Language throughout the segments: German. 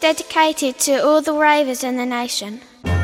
Dedicated to all the ravers in the nation.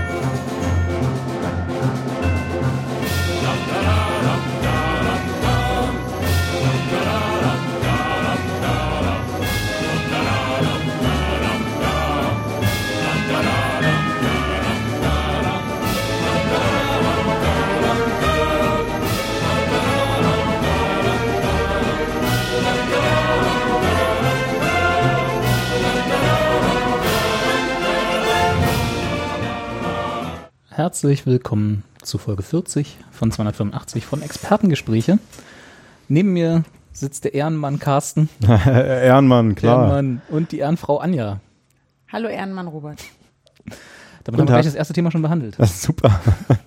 Herzlich willkommen zu Folge 40 von 285 von Expertengespräche. Neben mir sitzt der Ehrenmann Carsten. Ehrenmann, klar. Ehrenmann und die Ehrenfrau Anja. Hallo Ehrenmann Robert. Damit haben wir gleich das erste Thema schon behandelt. Das ist super.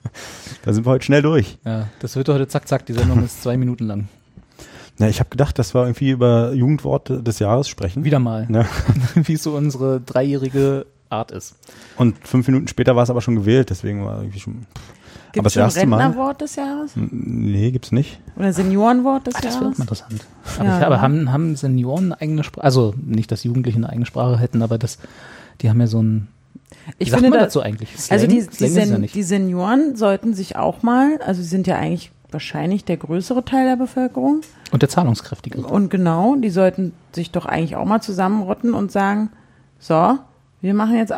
Da sind wir heute schnell durch. Ja, das wird heute zack, zack. Die Sendung ist 2 Minuten lang. Na, ich habe gedacht, dass wir irgendwie über Jugendwort des Jahres sprechen. Wieder mal. Ja. Wie es so unsere 3-jährige Art ist. Und 5 Minuten später war es aber schon gewählt, deswegen war irgendwie schon. Gibt es schon Rentnerwort des Jahres? Nee, gibt's nicht. Oder Seniorenwort des Das wäre Jahres? auch interessant. Ja, Aber haben Senioren eine eigene Sprache? Also nicht, dass Jugendliche eine eigene Sprache hätten, aber die haben ja so ein. Ich sagt finde man da, dazu eigentlich? also Slang ist ja nicht. die Senioren sollten sich auch mal, also sie sind ja eigentlich wahrscheinlich der größere Teil der Bevölkerung. Und der zahlungskräftige. Und genau, die sollten sich doch eigentlich auch mal zusammenrotten und sagen, so, wir machen jetzt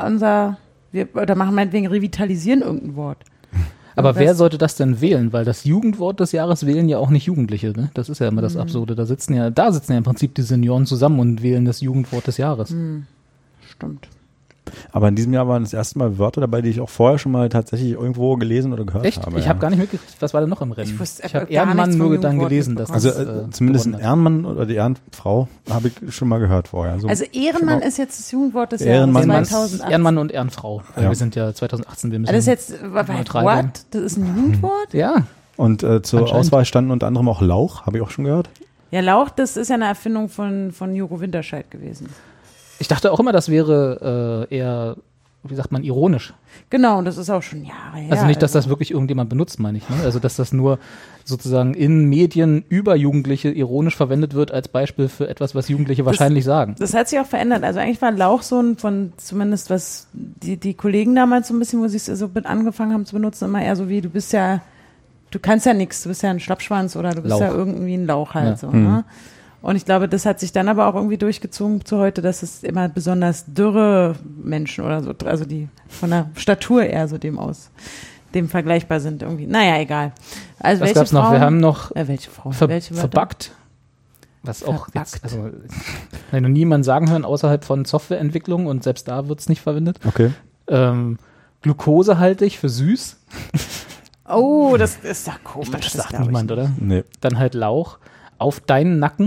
oder machen meinetwegen revitalisieren irgendein Wort. Aber wer sollte das denn wählen? Weil das Jugendwort des Jahres wählen ja auch nicht Jugendliche, ne? Das ist ja immer das Absurde. Da sitzen ja im Prinzip die Senioren zusammen und wählen das Jugendwort des Jahres. Stimmt. Aber in diesem Jahr waren das erste Mal Wörter dabei, die ich auch vorher schon mal tatsächlich irgendwo gelesen oder gehört habe. Ich habe gar nicht mitgekriegt, was war denn noch im Rennen? Ich habe Ehrenmann nur dann gelesen. Dass also das, zumindest ein Ehrenmann oder die Ehrenfrau habe ich schon mal gehört vorher. So, also Ehrenmann ist jetzt das Jugendwort des Ehrenmann, Jahres 2018. Ehrenmann und Ehrenfrau. Ja. Wir sind ja 2018. Wir müssen Das ist jetzt, neutral bleiben. what? Das ist ein Jugendwort? Ja. Und zur Anscheinend. Auswahl standen unter anderem auch Lauch, habe ich auch schon gehört. Ja, Lauch, das ist ja eine Erfindung von Juro Winterscheid gewesen. Ich dachte auch immer, das wäre eher, wie sagt man, ironisch. Genau, und das ist auch schon Jahre her. Also nicht, dass das wirklich irgendjemand benutzt, meine ich. Ne? Also dass das nur sozusagen in Medien über Jugendliche ironisch verwendet wird als Beispiel für etwas, was Jugendliche wahrscheinlich sagen. Das hat sich auch verändert. Also eigentlich war Lauch so ein von, zumindest was die Kollegen damals so ein bisschen, wo sie es so angefangen haben zu benutzen, immer eher so wie, du kannst ja nichts, du bist ja ein Schlappschwanz oder du bist Lauch. ja irgendwie ein Lauch halt Ja. so. Ne? Und ich glaube, das hat sich dann aber auch irgendwie durchgezogen zu heute, dass es immer besonders dürre Menschen oder so, also die von der Statur eher so dem vergleichbar sind irgendwie. Naja, egal. Also Was welche gab's noch? Frauen, Wir haben noch welche Frauen? Ver- Welche Wörter? verbuggt. Was auch Verbuggt. jetzt, also habe ich noch niemanden sagen hören, außerhalb von Softwareentwicklung und selbst da wird es nicht verwendet. Okay. Glukosehaltig für süß. Oh, das ist doch komisch. Ich glaube, das sagt glaub ich niemand, nicht. oder? Nee. Dann halt Lauch. Auf deinen Nacken.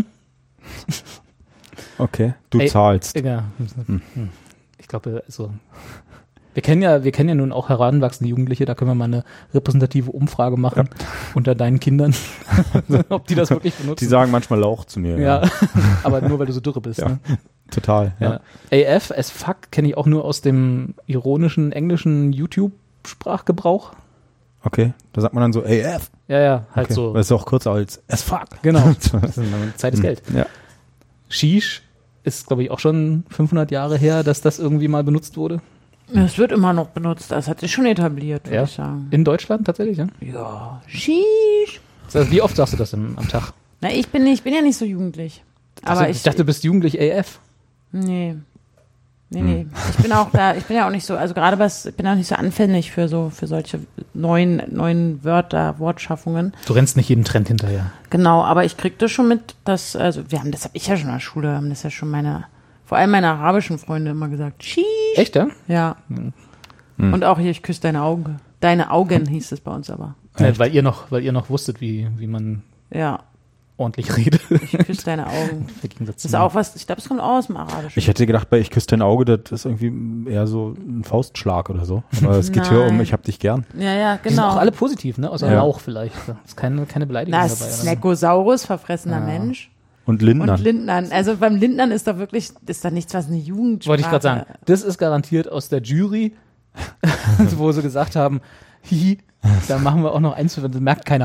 Okay. Du Ey, zahlst. Ja. Ich glaube, also wir kennen ja nun auch heranwachsende Jugendliche, da können wir mal eine repräsentative Umfrage machen unter deinen Kindern, ob die das wirklich benutzen. Die sagen manchmal Lauch zu mir. ja, aber nur weil du so dürre bist. Ja. Ne? Total. Ja. Ja. AF, as fuck, kenne ich auch nur aus dem ironischen englischen YouTube-Sprachgebrauch. Okay. Da sagt man dann so AF. Ja, halt Okay. so. Das ist auch kürzer als as fuck. Genau. Das ist Zeit ist Geld. Ja. Shish ist, glaube ich, auch schon 500 Jahre her, dass das irgendwie mal benutzt wurde. Es wird immer noch benutzt, das hat sich schon etabliert, würde ich sagen. In Deutschland tatsächlich, ja? Ja, Sheesh. Also, wie oft sagst du das am Tag? Na, ich bin ja nicht so jugendlich. Aber Ich dachte, du bist jugendlich AF. Nee. Ich bin ja auch nicht so, also gerade ich bin auch nicht so anfällig für solche neuen Wörter, Wortschaffungen. Du rennst nicht jeden Trend hinterher. Genau, aber ich krieg das schon mit, das habe ich ja schon in der Schule, haben das ja schon vor allem meine arabischen Freunde immer gesagt. Sheesh. Echt, ja? Ja. Und auch hier, ich küsse deine Augen. Deine Augen hieß es bei uns aber. Weil ihr noch wusstet, wie man Ja. ordentlich redet. Ich küsse deine Augen. Das ist auch was, ich glaube, es kommt auch aus dem Arabischen. Ich hätte gedacht, bei Ich küsse dein Auge, das ist irgendwie eher so ein Faustschlag oder so. Aber es geht hier um, ich hab dich gern. Ja, Die sind genau. auch alle positiv, ne? Außer Ja. Lauch vielleicht. Das ist keine Beleidigung Na, dabei. Oder so. Snackosaurus, verfressener Mensch. Und Lindner. Und Lindnern. Also beim Lindnern ist da nichts, was eine Jugendsprache. Wollte ich gerade sagen. Das ist garantiert aus der Jury, wo sie gesagt haben, hihi, da machen wir auch noch eins, das merkt keiner.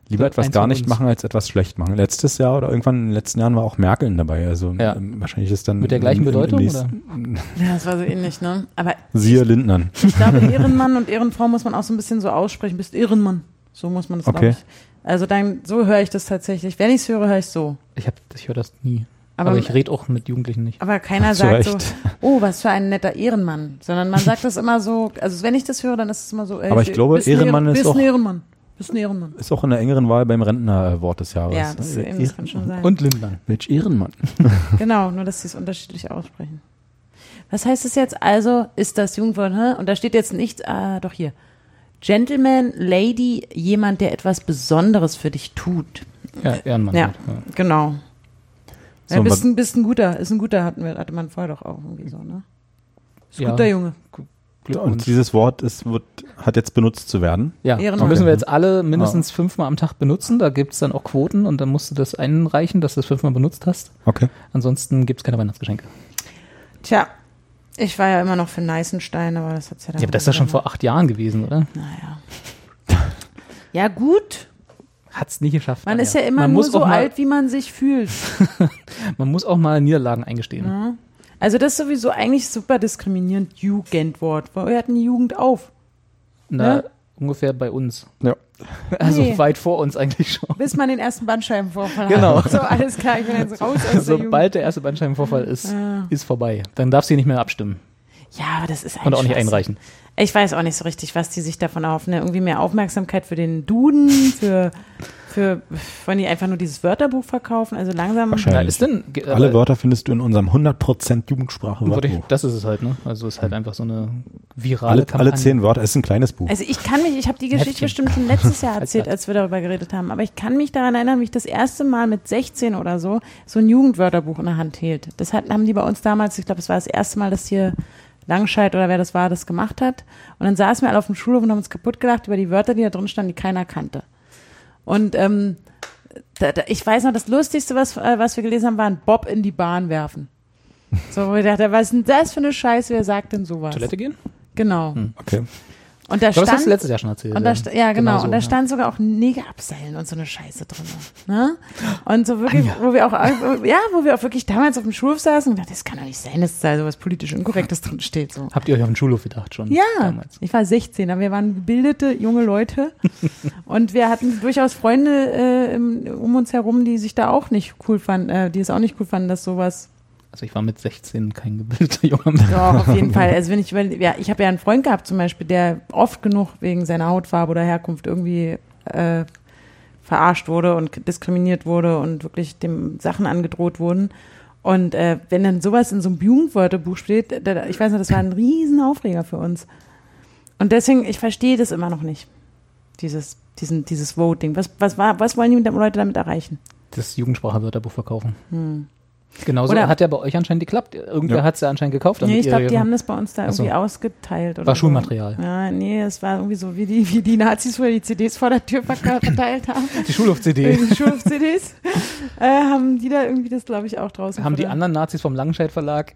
Lieber etwas eins gar von nicht uns. machen, als etwas schlecht machen. Letztes Jahr oder irgendwann in den letzten Jahren war auch Merkel dabei. Also Ja. wahrscheinlich ist dann Mit der gleichen Bedeutung, oder? Ja, das war so ähnlich, ne? Aber Siehe Lindnern. ich glaube, Ehrenmann und Ehrenfrau muss man auch so ein bisschen so aussprechen. Bist Ehrenmann. So muss man das, Okay. glaube ich. Also so höre ich das tatsächlich. Wenn ich es höre, höre ich es so. Ich höre das nie. Aber- Aber ich rede auch mit Jugendlichen nicht. Aber keiner Zu sagt so, Recht. oh, was für ein netter Ehrenmann. Sondern man sagt das immer so, also wenn ich das höre, dann ist es immer so, Aber ich glaube, bist ein Ehrenmann ist bist auch- ein Ehrenmann. Bist ein Ehrenmann. Ist auch in der engeren Wahl beim Rentnerwort des Jahres. Ja, das kann schon sein. Und Lindner. Welch Ehrenmann. Genau, nur dass sie es unterschiedlich aussprechen. Was heißt es jetzt? Also ist das Jugendwort, und da steht jetzt nicht, doch hier. Gentleman, Lady, jemand, der etwas Besonderes für dich tut. Ja, Ehrenmann. Ja, halt, genau. So, Ja, ist ein guter, hatte man vorher doch auch irgendwie so, ne? Ist ein Ja. guter Junge. Glückwunsch. Und dieses Wort hat jetzt benutzt zu werden. Ja, Ehrenmann. das müssen wir jetzt alle mindestens 5-mal am Tag benutzen. Da gibt es dann auch Quoten und dann musst du das einreichen, dass du das 5-mal benutzt hast. Okay. Ansonsten gibt es keine Weihnachtsgeschenke. Tja, ich war ja immer noch für Neißenstein, aber das hat's ja dann. Ja, aber das ist ja schon vor 8 Jahren gewesen, oder? Naja. Ja, gut. Hat's nicht geschafft. Man Anja. ist ja immer Man nur muss so auch mal, alt, wie man sich fühlt. Man muss auch mal Niederlagen eingestehen. Also das ist sowieso eigentlich super diskriminierend, Jugendwort. Wir hatten die Jugend auf. Na, Ja? ungefähr bei uns. Ja. Also Nee. weit vor uns eigentlich schon. Bis man den ersten Bandscheibenvorfall Genau. hat. So, alles klar, ich bin jetzt raus aus der Jugend. Sobald der erste Bandscheibenvorfall ist vorbei. Dann darfst du nicht mehr abstimmen Ja, aber das ist und auch nicht Schwachsinn. einreichen. Ich weiß auch nicht so richtig, was die sich davon erhoffen. Ne? Irgendwie mehr Aufmerksamkeit für den Duden, wollen die einfach nur dieses Wörterbuch verkaufen? Also langsam. Wahrscheinlich. Ja, ist denn, Alle Wörter findest du in unserem 100% Jugendsprache-Wörterbuch. das ist es halt, ne? Also es ist halt einfach so eine virale Alle 10 Wörter. Es ist ein kleines Buch. Also ich habe die Geschichte Heftchen. bestimmt schon letztes Jahr erzählt, Blatt. als wir darüber geredet haben. Aber ich kann mich daran erinnern, wie ich das erste Mal mit 16 oder so ein Jugendwörterbuch in der Hand hielt. Das haben die bei uns damals, ich glaube, es war das erste Mal, dass hier Langscheid oder wer das war, das gemacht hat. Und dann saßen wir alle auf dem Schulhof und haben uns kaputt gelacht über die Wörter, die da drin standen, die keiner kannte. Und ich weiß noch, das Lustigste, was wir gelesen haben, war ein Bob in die Bahn werfen. So, wo ich dachte, was ist denn das für eine Scheiße, wer sagt denn sowas? Toilette gehen? Genau. Okay. Und da Ich glaube, das hast du stand, letztes Jahr schon erzählt. und da, ja, genau. so, Und da ja. stand sogar auch Neger abseilen und so eine Scheiße drin. Ne? Und so wirklich, wo wir auch wirklich damals auf dem Schulhof saßen und dachten, das kann doch nicht sein, dass da sowas politisch Inkorrektes drin steht. So. Habt ihr euch auf den Schulhof gedacht schon? Ja, Damals? ich war 16, aber wir waren gebildete junge Leute und wir hatten durchaus Freunde um uns herum, die sich da auch nicht cool fanden, die es auch nicht cool fanden, dass sowas. Also ich war mit 16 kein gebildeter junger Mann. Doch, auf jeden Fall. Also wenn ich ich habe ja einen Freund gehabt zum Beispiel, der oft genug wegen seiner Hautfarbe oder Herkunft irgendwie verarscht wurde und diskriminiert wurde und wirklich dem Sachen angedroht wurden. Und wenn dann sowas in so einem Jugendwörterbuch steht, ich weiß nicht, das war ein riesen Aufreger für uns. Und deswegen, ich verstehe das immer noch nicht. Dieses Voting. Was wollen die Leute damit erreichen? Das Jugendsprache-Wörterbuch verkaufen. Genauso Oder- hat ja bei euch anscheinend geklappt. Irgendwer Ja. hat es ja anscheinend gekauft. damit Nee, ich glaube, ihr- die haben das bei uns da Ach so. irgendwie ausgeteilt. Oder War so. Schulmaterial. Ja, nee, es war irgendwie so, wie die Nazis früher die CDs vor der Tür verteilt haben. Die Schulhof-CD. Die Schulhof-CDs. Haben die da irgendwie das, glaube ich, auch draußen. Haben die vor der- anderen Nazis vom Langenscheidt Verlag.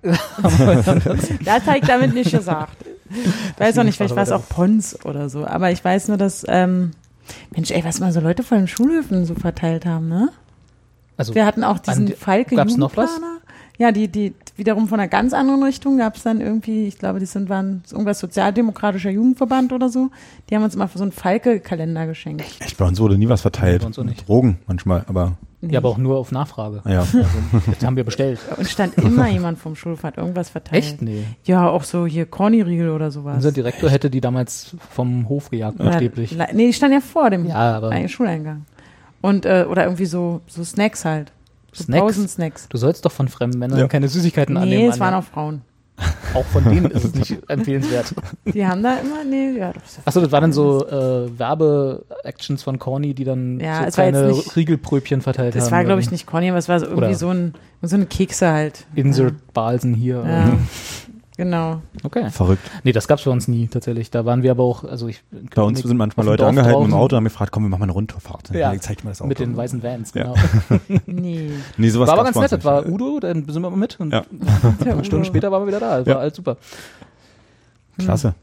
Das habe ich damit nicht gesagt. Ich weiß auch nicht, vielleicht war es auch Pons oder so. Aber ich weiß nur, dass, Mensch, ey, was mal so Leute von den Schulhöfen so verteilt haben, ne? Also, Wir hatten auch diesen an die- Falke gab's noch was? Jugendplaner. Ja, die wiederum von einer ganz anderen Richtung gab es dann irgendwie, ich glaube, waren irgendwas sozialdemokratischer Jugendverband oder so. Die haben uns immer für so einen Falke-Kalender geschenkt. Echt, bei uns wurde nie was verteilt. Bei uns auch nicht. Drogen manchmal, aber ja, aber auch nur auf Nachfrage. ja. Also, das haben wir bestellt. Und stand immer jemand vom Schulhof, hat irgendwas verteilt. Echt? Nee. Ja, auch so hier Corny-Riegel oder sowas. Unser Direktor hätte die damals vom Hof gejagt, buchstäblich. Nee, die stand ja vor dem Ja, aber Schuleingang. Und, oder irgendwie so Snacks halt. So Snacks? Pausensnacks. Du sollst doch von fremden Männern Ja. keine Süßigkeiten Nee, annehmen. es waren Anja. auch Frauen. Auch von denen ist es nicht empfehlenswert. Die haben da immer, ja, das ist ja Achso, das waren dann so Werbe-Actions von Corny, die dann Ja, so es war jetzt kleine nicht- Riegelpröbchen verteilt haben. Das war, glaube ich, nicht Conny, aber es war so irgendwie Oder- so eine Kekse halt. Insert Balsen hier. Ja, genau. Okay. Verrückt. Nee, das gab's bei uns nie tatsächlich. Da waren wir aber auch, also ich Bei uns sind manchmal auf dem Leute Dorf angehalten im draußen. Auto und haben gefragt, komm, wir machen mal eine Rundtourfahrt. Ja. Ich zeig dir mal das Auto. Mit den weißen Vans, Ja. genau. Nee. Nee, sowas War aber gab's ganz bei nett, uns das war nicht. Udo, dann sind wir mal mit und Ja. eine Stunde später waren wir wieder da. Das war Ja. alles super. Klasse.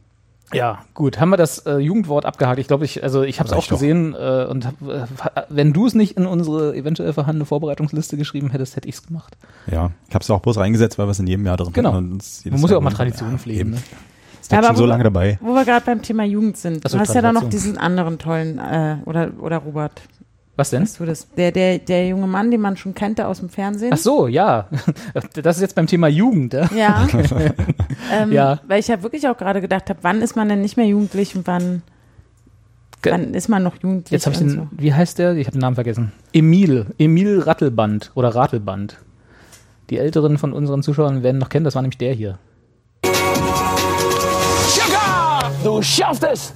Ja, gut. Haben wir das Jugendwort abgehakt? Ich glaube, ich habe es auch gesehen und wenn du es nicht in unsere eventuell vorhandene Vorbereitungsliste geschrieben hättest, hätte ich es gemacht. Ja, ich habe es auch bloß reingesetzt, weil wir es in jedem Jahr drin Genau. hatten. Man muss ja auch mal Traditionen pflegen. Ne? Ist ja, schon so lange dabei. Wo wir gerade beim Thema Jugend sind. Ach so, Du hast ja da noch Tradition. diesen anderen tollen, oder Robert. Was denn? Weißt du das? Der junge Mann, den man schon kannte aus dem Fernsehen. Ach so, ja. Das ist jetzt beim Thema Jugend. Ja? Ja. Ja. Weil ich ja wirklich auch gerade gedacht habe, wann ist man denn nicht mehr jugendlich und wann ist man noch jugendlich? Jetzt habe ich und den, wie heißt der? Ich habe den Namen vergessen. Emil Rattelband oder Ratelband. Die Älteren von unseren Zuschauern werden noch kennen, das war nämlich der hier. Du schaffst es!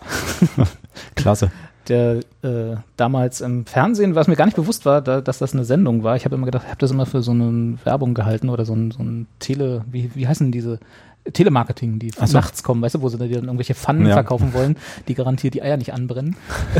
Klasse. Der damals im Fernsehen, was mir gar nicht bewusst war, dass das eine Sendung war. Ich habe immer gedacht, ich habe das immer für so eine Werbung gehalten oder so ein wie heißen diese Telemarketing, die nachts kommen, weißt du, wo sie dann irgendwelche Pfannen verkaufen wollen, die garantiert die Eier nicht anbrennen.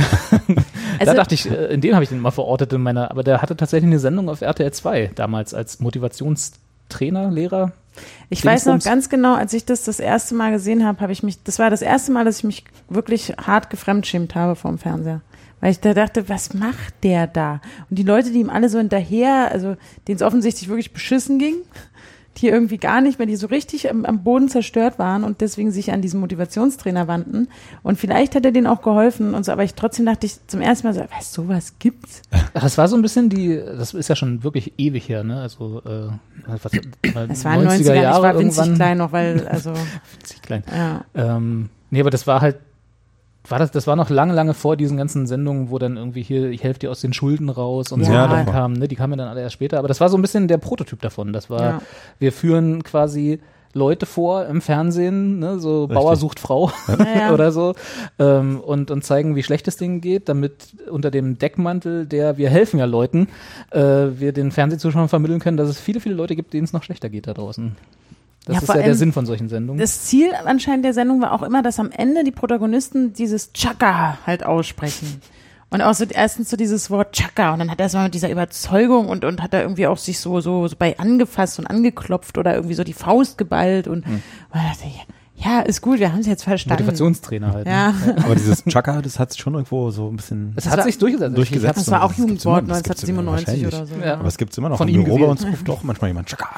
Da dachte ich, in den habe ich den mal verortet in meiner, aber der hatte tatsächlich eine Sendung auf RTL 2 damals als Motivationstrainer, Lehrer. Ich weiß noch ganz genau, als ich das erste Mal gesehen habe, das war das erste Mal, dass ich mich wirklich hart gefremdschämt habe vorm Fernseher. Weil ich da dachte, was macht der da? Und die Leute, die ihm alle so hinterher, also denen es offensichtlich wirklich beschissen ging, die irgendwie gar nicht mehr, die so richtig am Boden zerstört waren und deswegen sich an diesen Motivationstrainer wandten. Und vielleicht hat er denen auch geholfen und so, aber trotzdem dachte ich zum ersten Mal so, was, sowas gibt's? Das war so ein bisschen das ist ja schon wirklich ewig her, ne? Also, es waren 90er Jahre, ich war winzig irgendwann klein noch, weil, also. winzig klein. Ja. Nee, aber das war halt, das war noch lange vor diesen ganzen Sendungen, wo dann irgendwie hier, ich helfe dir aus den Schulden raus und so Ja, kamen, ne? Die kamen ja dann alle erst später, aber das war so ein bisschen der Prototyp davon. Das war, wir führen quasi Leute vor im Fernsehen, ne? So Richtig. Bauer sucht Frau Ja. oder so, und zeigen, wie schlecht es denen geht, damit unter dem Deckmantel wir helfen ja Leuten, wir den Fernsehzuschauern vermitteln können, dass es viele, viele Leute gibt, denen es noch schlechter geht da draußen. Das Ja, ist vor ja der allem Sinn von solchen Sendungen. Das Ziel anscheinend der Sendung war auch immer, dass am Ende die Protagonisten dieses Chaka halt aussprechen. Und auch so erstens so dieses Wort Chaka und dann hat er erstmal mit dieser Überzeugung und hat er irgendwie auch sich so bei angefasst und angeklopft oder irgendwie so die Faust geballt und man dachte, ja, ist gut, wir haben es jetzt verstanden. Motivationstrainer halt. Ja. Ne? Aber dieses Chaka, das hat sich schon irgendwo so ein bisschen Es hat sich durchgesetzt. Das war auch Das gibt's immer- Jugendwort das gibt's 1997 immer oder so. Ja. Aber es gibt es immer noch. Von Im ihm Büro bei gewählt. uns ruft doch manchmal jemand Chaka.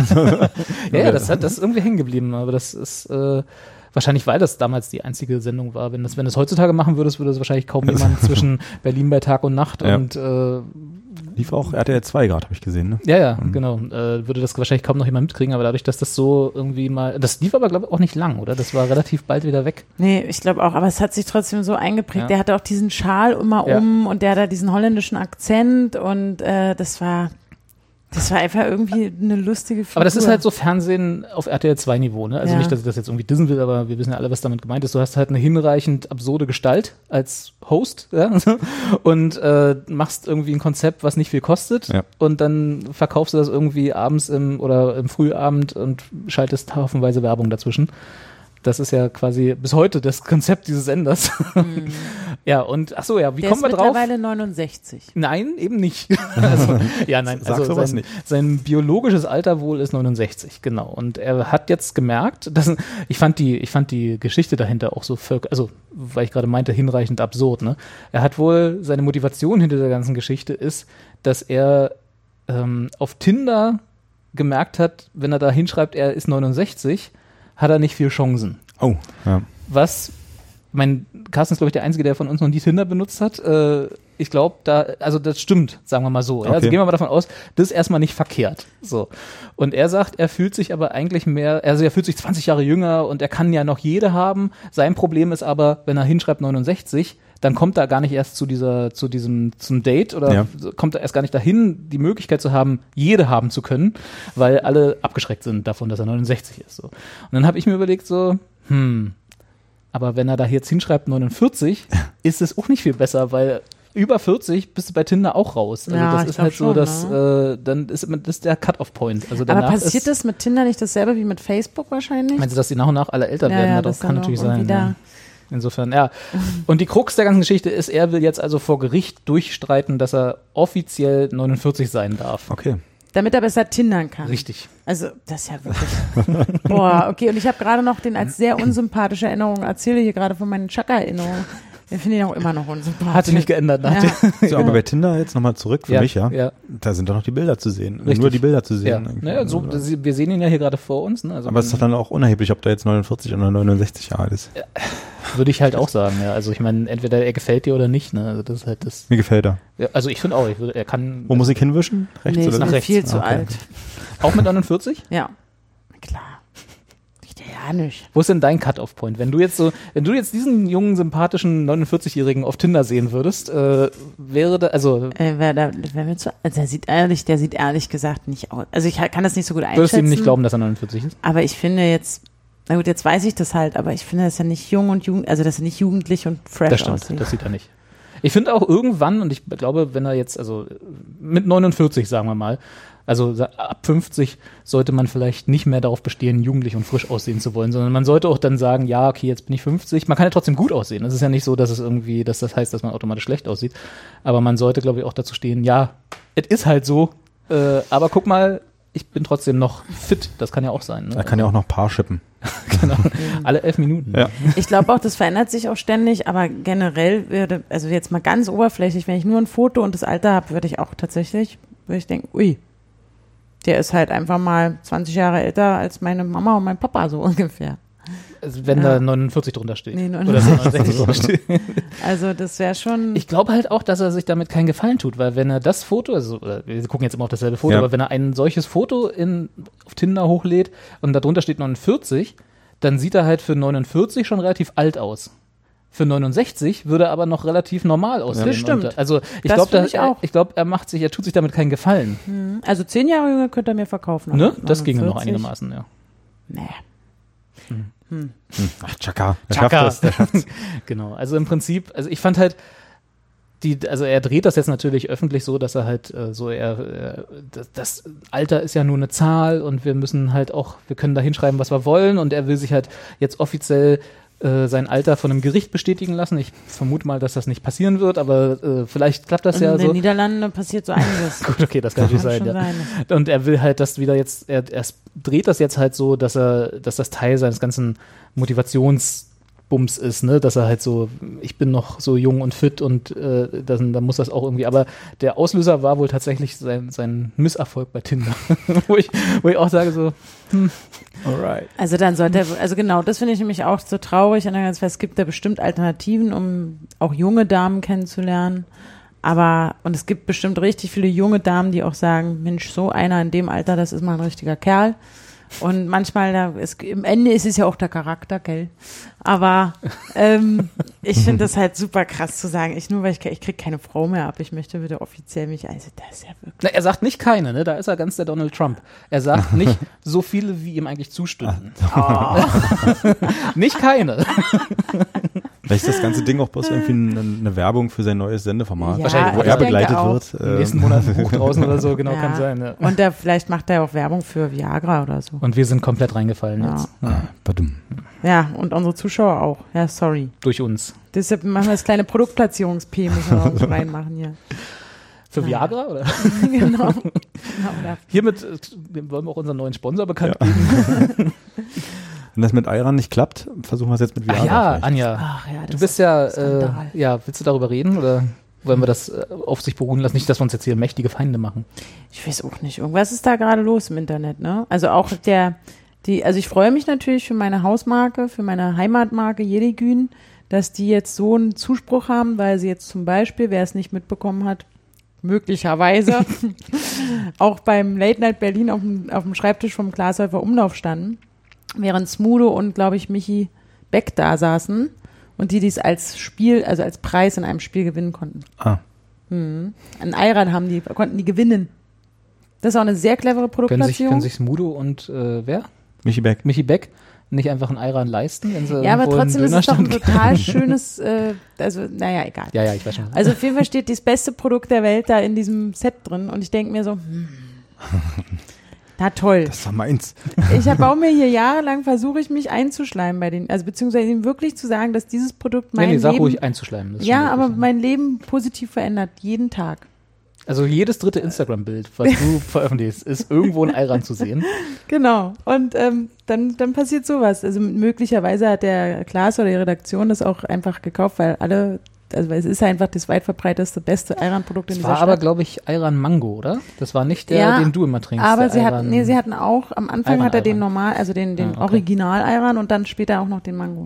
Ja, das ist irgendwie hängen geblieben, aber das ist wahrscheinlich, weil das damals die einzige Sendung war. Wenn das heutzutage machen würdest, würde es wahrscheinlich kaum jemand zwischen Berlin bei Tag und Nacht und Lief auch RTL 2 gerade, habe ich gesehen. Ne? ja, genau. Würde das wahrscheinlich kaum noch jemand mitkriegen, aber dadurch, dass das so irgendwie mal, das lief aber, glaube ich, auch nicht lang, oder? Das war relativ bald wieder weg. Nee, ich glaube auch, aber es hat sich trotzdem so eingeprägt. Ja. Der hatte auch diesen Schal immer und der hat da diesen holländischen Akzent und das war einfach irgendwie eine lustige Figur. Aber das ist halt so Fernsehen auf RTL 2 Niveau, ne? Also Ja. nicht, dass ich das jetzt irgendwie dissen will, aber wir wissen ja alle, was damit gemeint ist. Du hast halt eine hinreichend absurde Gestalt als Host, ja? Und machst irgendwie ein Konzept, was nicht viel kostet und dann verkaufst du das irgendwie abends im Frühabend und schaltest haufenweise Werbung dazwischen. Das ist ja quasi bis heute das Konzept dieses Senders. Ja, und ach so, ja, wie der kommen wir ist drauf? mittlerweile 69. Nein, eben nicht. Also, ja, nein, Sag also sowas nicht. sein biologisches Alter wohl ist 69, genau. Und er hat jetzt gemerkt, ich fand die Geschichte dahinter auch so, weil ich gerade meinte, hinreichend absurd, ne? Er hat wohl, seine Motivation hinter der ganzen Geschichte ist, dass er auf Tinder gemerkt hat, wenn er da hinschreibt, er ist 69, hat er nicht viel Chancen. Oh, ja. Carsten ist, glaube ich, der Einzige, der von uns noch nie Tinder benutzt hat. Ich glaube, das stimmt, sagen wir mal so. Ja? Okay. Also gehen wir mal davon aus, das ist erstmal nicht verkehrt. So. Und er sagt, er fühlt sich aber eigentlich er fühlt sich 20 Jahre jünger und er kann ja noch jede haben. Sein Problem ist aber, wenn er hinschreibt 69, dann kommt er gar nicht erst zum Date oder kommt er erst gar nicht dahin, die Möglichkeit zu haben, jede haben zu können, weil alle abgeschreckt sind davon, dass er 69 ist. So. Und dann habe ich mir überlegt so, aber wenn er da jetzt hinschreibt 49, ist es auch nicht viel besser, weil über 40 bist du bei Tinder auch raus. Also Ja, das ich ist glaub halt so, schon, dass dann ist das der Cut-off-Point. Also danach Aber passiert das mit Tinder nicht dasselbe wie mit Facebook wahrscheinlich? Meinst du, dass die nach und nach alle älter werden? Ja, das kann natürlich sein. Ja. Insofern, ja. Und die Krux der ganzen Geschichte ist, er will jetzt also vor Gericht durchstreiten, dass er offiziell 49 sein darf. Okay. Damit er besser tindern kann. Richtig. Also, das ist ja wirklich. Boah, okay. Und ich habe gerade noch den als sehr unsympathische Erinnerung, erzähle hier gerade von meinen Chaka-Erinnerungen. Den finde ich auch immer noch unsympathisch. Hat sich nicht geändert. So, aber bei Tinder jetzt nochmal zurück für mich, ja. Da sind doch noch die Bilder zu sehen. Richtig. Nur die Bilder zu Ja. sehen. Naja, so, wir sehen ihn ja hier gerade vor uns. Ne? Also Aber es ist doch dann auch unerheblich, ob der jetzt 49 oder 69 Jahre alt ist. würde ich halt auch sagen, ja. Also ich meine, entweder er gefällt dir oder nicht. Ne? Also das ist halt das. Mir gefällt er. Ja, also ich finde auch, er kann. Wo muss ich hinwischen? Rechts Nee, oder ist nach mir rechts? viel zu Okay. alt. Auch mit 49? Ja. Klar. Ich ja nicht. Wo ist denn dein Cut-Off-Point? Wenn du jetzt diesen jungen, sympathischen 49-Jährigen auf Tinder sehen würdest, wäre da, also. Der sieht ehrlich gesagt nicht aus. Also ich kann das nicht so gut einschätzen. Würdest du ihm nicht glauben, dass er 49 ist? Aber ich finde jetzt, na gut, jetzt weiß ich das halt, aber ich finde, dass er nicht jung und also dass er nicht jugendlich und fresh Das stimmt, aussieht. das sieht er nicht. Ich finde auch irgendwann, und ich glaube, wenn er jetzt, also mit 49, sagen wir mal, also ab 50 sollte man vielleicht nicht mehr darauf bestehen, jugendlich und frisch aussehen zu wollen, sondern man sollte auch dann sagen, ja, okay, jetzt bin ich 50. Man kann ja trotzdem gut aussehen. Es ist ja nicht so, dass es irgendwie, dass das heißt, dass man automatisch schlecht aussieht. Aber man sollte, glaube ich, auch dazu stehen, ja, es ist halt so, aber guck mal, ich bin trotzdem noch fit. Das kann ja auch sein. Ne? Er kann ja auch noch Paar schippen. Genau. Alle 11 Minuten. Ja. Ich glaube auch, das verändert sich auch ständig, aber generell also jetzt mal ganz oberflächlich, wenn ich nur ein Foto und das Alter habe, würde ich denken, ui, der ist halt einfach mal 20 Jahre älter als meine Mama und mein Papa, so ungefähr. Also wenn da 49 drunter steht. Nee, Oder 69 drunter steht. Also das wäre schon. Ich glaube halt auch, dass er sich damit keinen Gefallen tut, weil wenn er das Foto, also wir gucken jetzt immer auf dasselbe Foto, Ja. aber wenn er ein solches Foto auf Tinder hochlädt und darunter steht 49, dann sieht er halt für 49 schon relativ alt aus. Für 69 würde er aber noch relativ normal aussehen. Das stimmt. Und, also ich Das glaube, finde ich auch. er tut sich damit keinen Gefallen. Also 10 Jahre jünger könnte er mir verkaufen. Ne? aber Das ginge noch 49? einigermaßen, ja. Nee. Ach, Chaka. Chaka. Der schafft's. Genau, also im Prinzip, also ich fand halt, also er dreht das jetzt natürlich öffentlich so, dass er halt das Alter ist ja nur eine Zahl und wir können da hinschreiben, was wir wollen, und er will sich halt jetzt offiziell sein Alter von einem Gericht bestätigen lassen. Ich vermute mal, dass das nicht passieren wird, aber vielleicht klappt das ja In den so. Niederlanden passiert so einiges. Gut, okay, das kann natürlich sein, schon ja. sein. Und er will halt das wieder jetzt, er dreht das jetzt halt so, dass das Teil seines ganzen Motivationsbums ist, ne, dass er halt so, ich bin noch so jung und fit und dann muss das auch irgendwie, aber der Auslöser war wohl tatsächlich sein Misserfolg bei Tinder, wo ich auch sage so, alright. Also dann also genau, das finde ich nämlich auch so traurig. Es gibt da bestimmt Alternativen, um auch junge Damen kennenzulernen. Und es gibt bestimmt richtig viele junge Damen, die auch sagen, Mensch, so einer in dem Alter, das ist mal ein richtiger Kerl. Und manchmal, im Ende ist es ja auch der Charakter, gell? Aber ich finde das halt super krass zu sagen, weil ich kriege keine Frau mehr ab, ich möchte bitte offiziell also das ist ja wirklich. Na, er sagt nicht keine, ne? Da ist er ganz der Donald Trump. Er sagt nicht so viele, wie ihm eigentlich zustünden. Nicht keine. Vielleicht ist das ganze Ding auch bloß irgendwie eine Werbung für sein neues Sendeformat, Ja, Wahrscheinlich, wo ich er denke begleitet auch. wird. Im nächsten Monat ein Buch draußen oder so, genau, Ja. kann sein. Ja. Und vielleicht macht er auch Werbung für Viagra oder so. Und wir sind komplett reingefallen Ja. jetzt. Ja. Badum. Ja, und unsere Zuschauer auch. Ja, sorry. Durch uns. Deshalb machen wir das kleine Produktplatzierungs-P, müssen wir auch so reinmachen hier. Für Viagra, oder? Genau. Hiermit wollen wir auch unseren neuen Sponsor bekannt geben. Wenn das mit Ayran nicht klappt, versuchen wir es jetzt mit Ach Viagra. ja, vielleicht. Anja, Ach ja, du bist ja, Skandal. willst du darüber reden oder wollen wir das auf sich beruhen lassen? Nicht, dass wir uns jetzt hier mächtige Feinde machen. Ich weiß auch nicht. Irgendwas ist da gerade los im Internet, ne? Also auch also ich freue mich natürlich für meine Hausmarke, für meine Heimatmarke Jedegün, dass die jetzt so einen Zuspruch haben, weil sie jetzt zum Beispiel, wer es nicht mitbekommen hat, möglicherweise auch beim Late Night Berlin auf dem Schreibtisch vom Glashäufer Umlauf standen, während Smudo und, glaube ich, Michi Beck da saßen und die dies als Spiel, also als Preis in einem Spiel gewinnen konnten. Ah. Ein Ayran konnten die gewinnen. Das ist auch eine sehr clevere Können Produktplatzierung. sich Smudo und wer? Michi Beck. Michi Beck nicht einfach einen Ayran leisten, wenn sie Ja, aber irgendwo einen trotzdem ist es doch ein Dönerstand total schönes, naja, egal. Ja, ich weiß schon. Also auf jeden Fall steht das beste Produkt der Welt da in diesem Set drin und ich denke mir so, na toll. Das ist doch meins. Ich baue mir hier jahrelang, versuche ich mich einzuschleimen bei denen, also beziehungsweise ihnen wirklich zu sagen, dass dieses Produkt mein Nee, sag Leben, ruhig einzuschleimen. Das ist ja, schon aber möglich, mein Leben positiv verändert, jeden Tag. Also jedes dritte Instagram-Bild, was du veröffentlichst, ist irgendwo ein Ayran zu sehen. Genau. Und dann passiert sowas. Also möglicherweise hat der Klaas oder die Redaktion das auch einfach gekauft, weil es ist einfach das weit verbreiteste, beste Ayran-Produkt in Das dieser war Stadt. aber, glaube ich, Ayran Mango, oder? Das war nicht der, den du immer trinkst. Aber der sie hatten auch, am Anfang hat er den Ayran. normal, also den okay. Original-Ayran und dann später auch noch den Mango.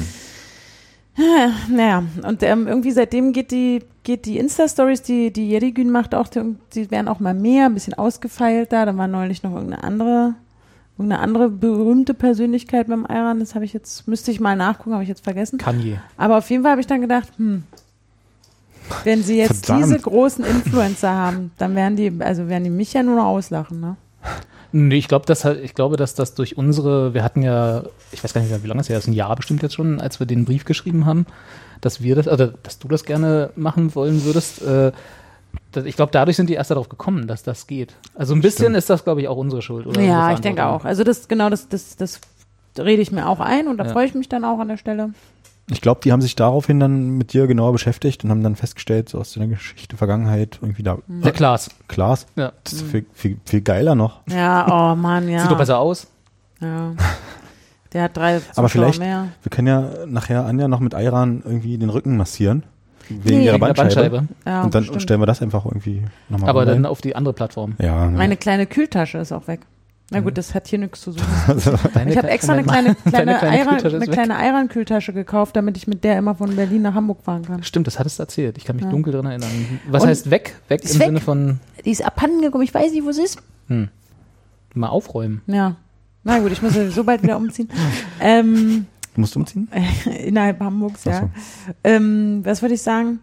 Naja, und irgendwie seitdem geht die Insta-Stories, die Yerigün macht auch, die werden auch mal mehr, ein bisschen ausgefeilter. Da war neulich noch irgendeine andere berühmte Persönlichkeit beim Ayran. Das müsste ich mal nachgucken, habe ich jetzt vergessen. Kanye. Aber auf jeden Fall habe ich dann gedacht, wenn sie jetzt Verdammt. diese großen Influencer haben, dann werden die mich ja nur auslachen, ne? Nee, ich glaube, dass das durch wir hatten ja, ich weiß gar nicht mehr, wie lange es her ist, ein Jahr bestimmt jetzt schon, als wir den Brief geschrieben haben, dass du das gerne machen wollen würdest. Ich glaube, dadurch sind die erst darauf gekommen, dass das geht. Also ein bisschen ist das, glaube ich, auch unsere Schuld. Oder Ja, unsere ich denke auch. Verantwortung. Also das rede ich mir auch ein und da freue ich mich dann auch an der Stelle. Ich glaube, die haben sich daraufhin dann mit dir genauer beschäftigt und haben dann festgestellt, so aus der Geschichte Vergangenheit, irgendwie da. Der Klaas. Klaas? Ja. Das ist viel geiler noch. Ja, oh Mann, ja. Sieht doch besser aus. Ja. Der hat 3 Zuschauer Aber vielleicht, mehr. wir können ja nachher Anja noch mit Ayran irgendwie den Rücken massieren. Wegen ihrer Wegen der Bandscheibe. Ja, Und dann bestimmt. stellen wir das einfach irgendwie nochmal Aber online. dann auf die andere Plattform. Ja, ne. Meine kleine Kühltasche ist auch weg. Na gut, das hat hier nichts zu suchen. Deine Ich habe extra eine Moment mal. kleine Deine Kühltasche ist weg. Ayran-Kühltasche gekauft, damit ich mit der immer von Berlin nach Hamburg fahren kann. Stimmt, das hattest du erzählt. Ich kann mich Ja. dunkel daran erinnern. Was Und heißt weg? Weg im ist weg. Sinne von Die ist abhanden gekommen, ich weiß nicht, wo sie ist. mal aufräumen. Ja. Na gut, ich muss so bald wieder umziehen. Du musst umziehen? Innerhalb Hamburgs, ja. Ach Was wollte ich sagen?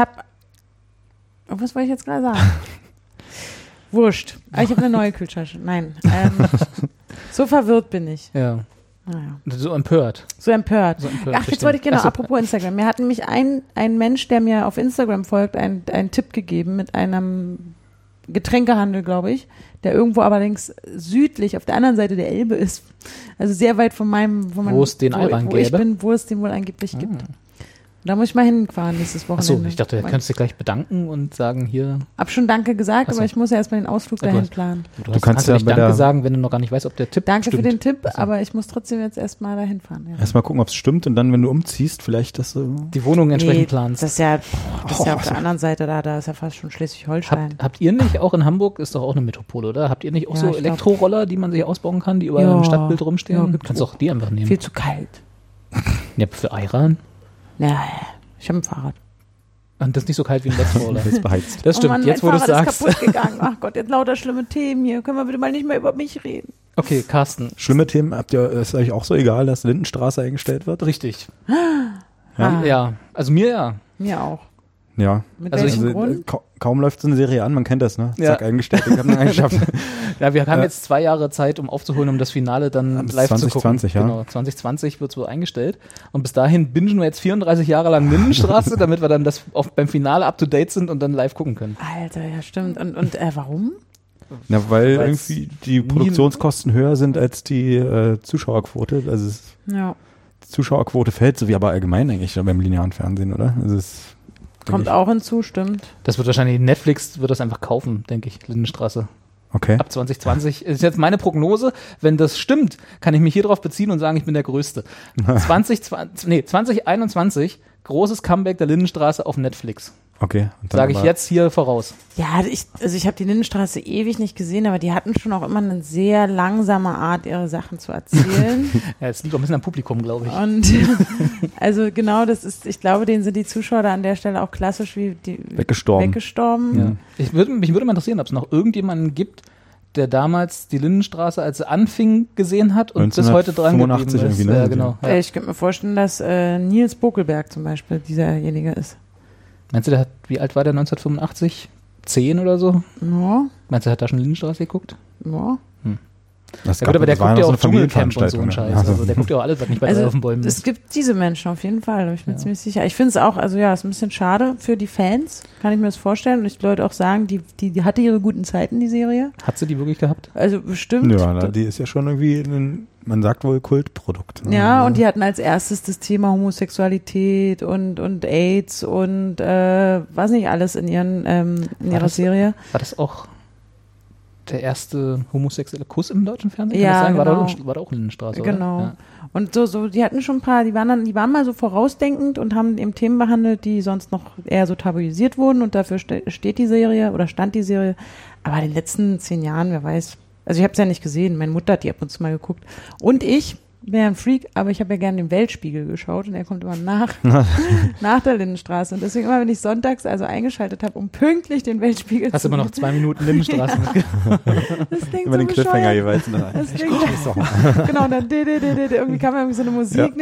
Was wollte ich jetzt gerade sagen? Wurscht. Aber ich habe eine neue Kühltasche. Nein. So verwirrt bin ich. Ja. Naja. So empört. So empört. So empört, Ach, jetzt bestimmt. wollte ich genau, Ach so. apropos Instagram. Mir hat nämlich ein Mensch, der mir auf Instagram folgt, einen Tipp gegeben mit einem Getränkehandel, glaube ich, der irgendwo allerdings südlich auf der anderen Seite der Elbe ist. Also sehr weit von Wo es den Ayran wo ich gäbe? bin, wo es den wohl angeblich gibt. Da muss ich mal hinfahren nächstes Wochenende. Achso, ich dachte, du könntest dich gleich bedanken und sagen, hier. Hab schon Danke gesagt, Ach so. aber ich muss ja erstmal den Ausflug Ja, du dahin hast- planen. Du kannst ja nicht bei Danke der- sagen, wenn du noch gar nicht weißt, ob der Tipp Danke stimmt. für den Tipp, Ach so. aber ich muss trotzdem jetzt erstmal dahin fahren. Ja. Erstmal gucken, ob es stimmt und dann, wenn du umziehst, vielleicht das so. Die Wohnung entsprechend planst. Das ist ja auf der anderen Seite da ist ja fast schon Schleswig-Holstein. Habt ihr nicht auch in Hamburg, ist doch auch eine Metropole, oder? Habt ihr nicht auch Ja, so ich glaub- Elektroroller, die man sich ausbauen kann, die überall Ja. im Stadtbild rumstehen? Ja, Du gibt's kannst doch die einfach nehmen. Viel zu kalt. Ja, für Ayran. Ja, ich habe ein Fahrrad. Und das ist nicht so kalt wie ein Elektroroller. Das ist beheizt. Das stimmt, Oh Mann, jetzt wo mein du es Fahrrad sagst. ist kaputt gegangen. Ach Gott, jetzt lauter schlimme Themen hier. Können wir bitte mal nicht mehr über mich reden? Okay, Carsten. Schlimme Themen, ist euch auch so egal, dass Lindenstraße eingestellt wird? Richtig. Ah. Ja, also mir ja. Mir auch. Ja. Mit Also welchem Grund? Kaum läuft so eine Serie an, man kennt das, ne? Ja. Zack, eingestellt, ich hab ihn eingeschafft. Ja, wir haben Ja. jetzt 2 Jahre Zeit, um aufzuholen, um das Finale dann Bis live 2020, zu gucken. ja. Genau, 2020 wird es wohl eingestellt. Und bis dahin bingen wir jetzt 34 Jahre lang Lindenstraße, damit wir dann beim Finale up to date sind und dann live gucken können. Alter, ja stimmt. Und warum? Ja, weil Weil's irgendwie die Produktionskosten höher sind als die Zuschauerquote. Also die Zuschauerquote fällt, so wie aber allgemein eigentlich beim linearen Fernsehen, oder? Also Kommt auch hinzu, stimmt. Das wird wahrscheinlich, Netflix wird das einfach kaufen, denke ich, Lindenstraße. Okay. Ab 2020 ist jetzt meine Prognose. Wenn das stimmt, kann ich mich hier drauf beziehen und sagen, ich bin der Größte. 2021, großes Comeback der Lindenstraße auf Netflix. Okay. Und dann Sage ich aber- jetzt hier voraus. Ja, ich habe die Lindenstraße ewig nicht gesehen, aber die hatten schon auch immer eine sehr langsame Art, ihre Sachen zu erzählen. Ja, es liegt auch ein bisschen am Publikum, glaube ich. Und also genau, das ist, ich glaube, denen sind die Zuschauer da an der Stelle auch klassisch wie die Weggestorben. weggestorben. Ja. Mich würde mal interessieren, ob es noch irgendjemanden gibt, der damals die Lindenstraße, als sie anfing, gesehen hat und bis heute dran geblieben 1985 ist. irgendwie, ne? Ja, genau. Ja. Ich könnte mir vorstellen, dass Nils Bokelberg zum Beispiel dieserjenige ist. Meinst du, wie alt war der 1985? 10 oder so? Ja, Meinst du, der hat da schon Lindenstraße geguckt? ja. Das Ja gut, aber der das war guckt ja noch auch so eine Dschungelcamp und so einen Familienveranstaltung, Scheiß. ne? Also der guckt ja auch alles, was nicht bei drei auf den Bäumen es ist. gibt diese Menschen auf jeden Fall, da bin ich mir ziemlich sicher. Ich finde es auch, also ja, ist ein bisschen schade für die Fans, kann ich mir das vorstellen. Und ich wollte auch sagen, die hatte ihre guten Zeiten, die Serie. Hat sie die wirklich gehabt? Also bestimmt. Ja, na, die ist ja schon irgendwie man sagt wohl Kultprodukt. Ne? Ja, und die hatten als erstes das Thema Homosexualität und AIDS und was nicht alles in ihrer Serie. War das auch der erste homosexuelle Kuss im deutschen Fernsehen? Ja, Kann das sein? genau. War da auch Lindenstraße, Genau. oder? Ja. Und so, die hatten schon ein paar, die waren mal so vorausdenkend und haben eben Themen behandelt, die sonst noch eher so tabuisiert wurden und dafür steht die Serie oder stand die Serie. Aber in den letzten 10 Jahren, wer weiß, also ich habe es ja nicht gesehen, meine Mutter hat die ab und zu mal geguckt. Und ich bin ja ein Freak, aber ich habe ja gerne den Weltspiegel geschaut und er kommt immer nach der Lindenstraße. Und deswegen immer, wenn ich sonntags also eingeschaltet habe, um pünktlich den Weltspiegel Hast zu immer noch 2 Minuten Lindenstraße. Das klingt Über so den Cliffhanger bescheuert. jeweils. Ne? Das klingt genau, und dann irgendwie kam irgendwie so eine Musik,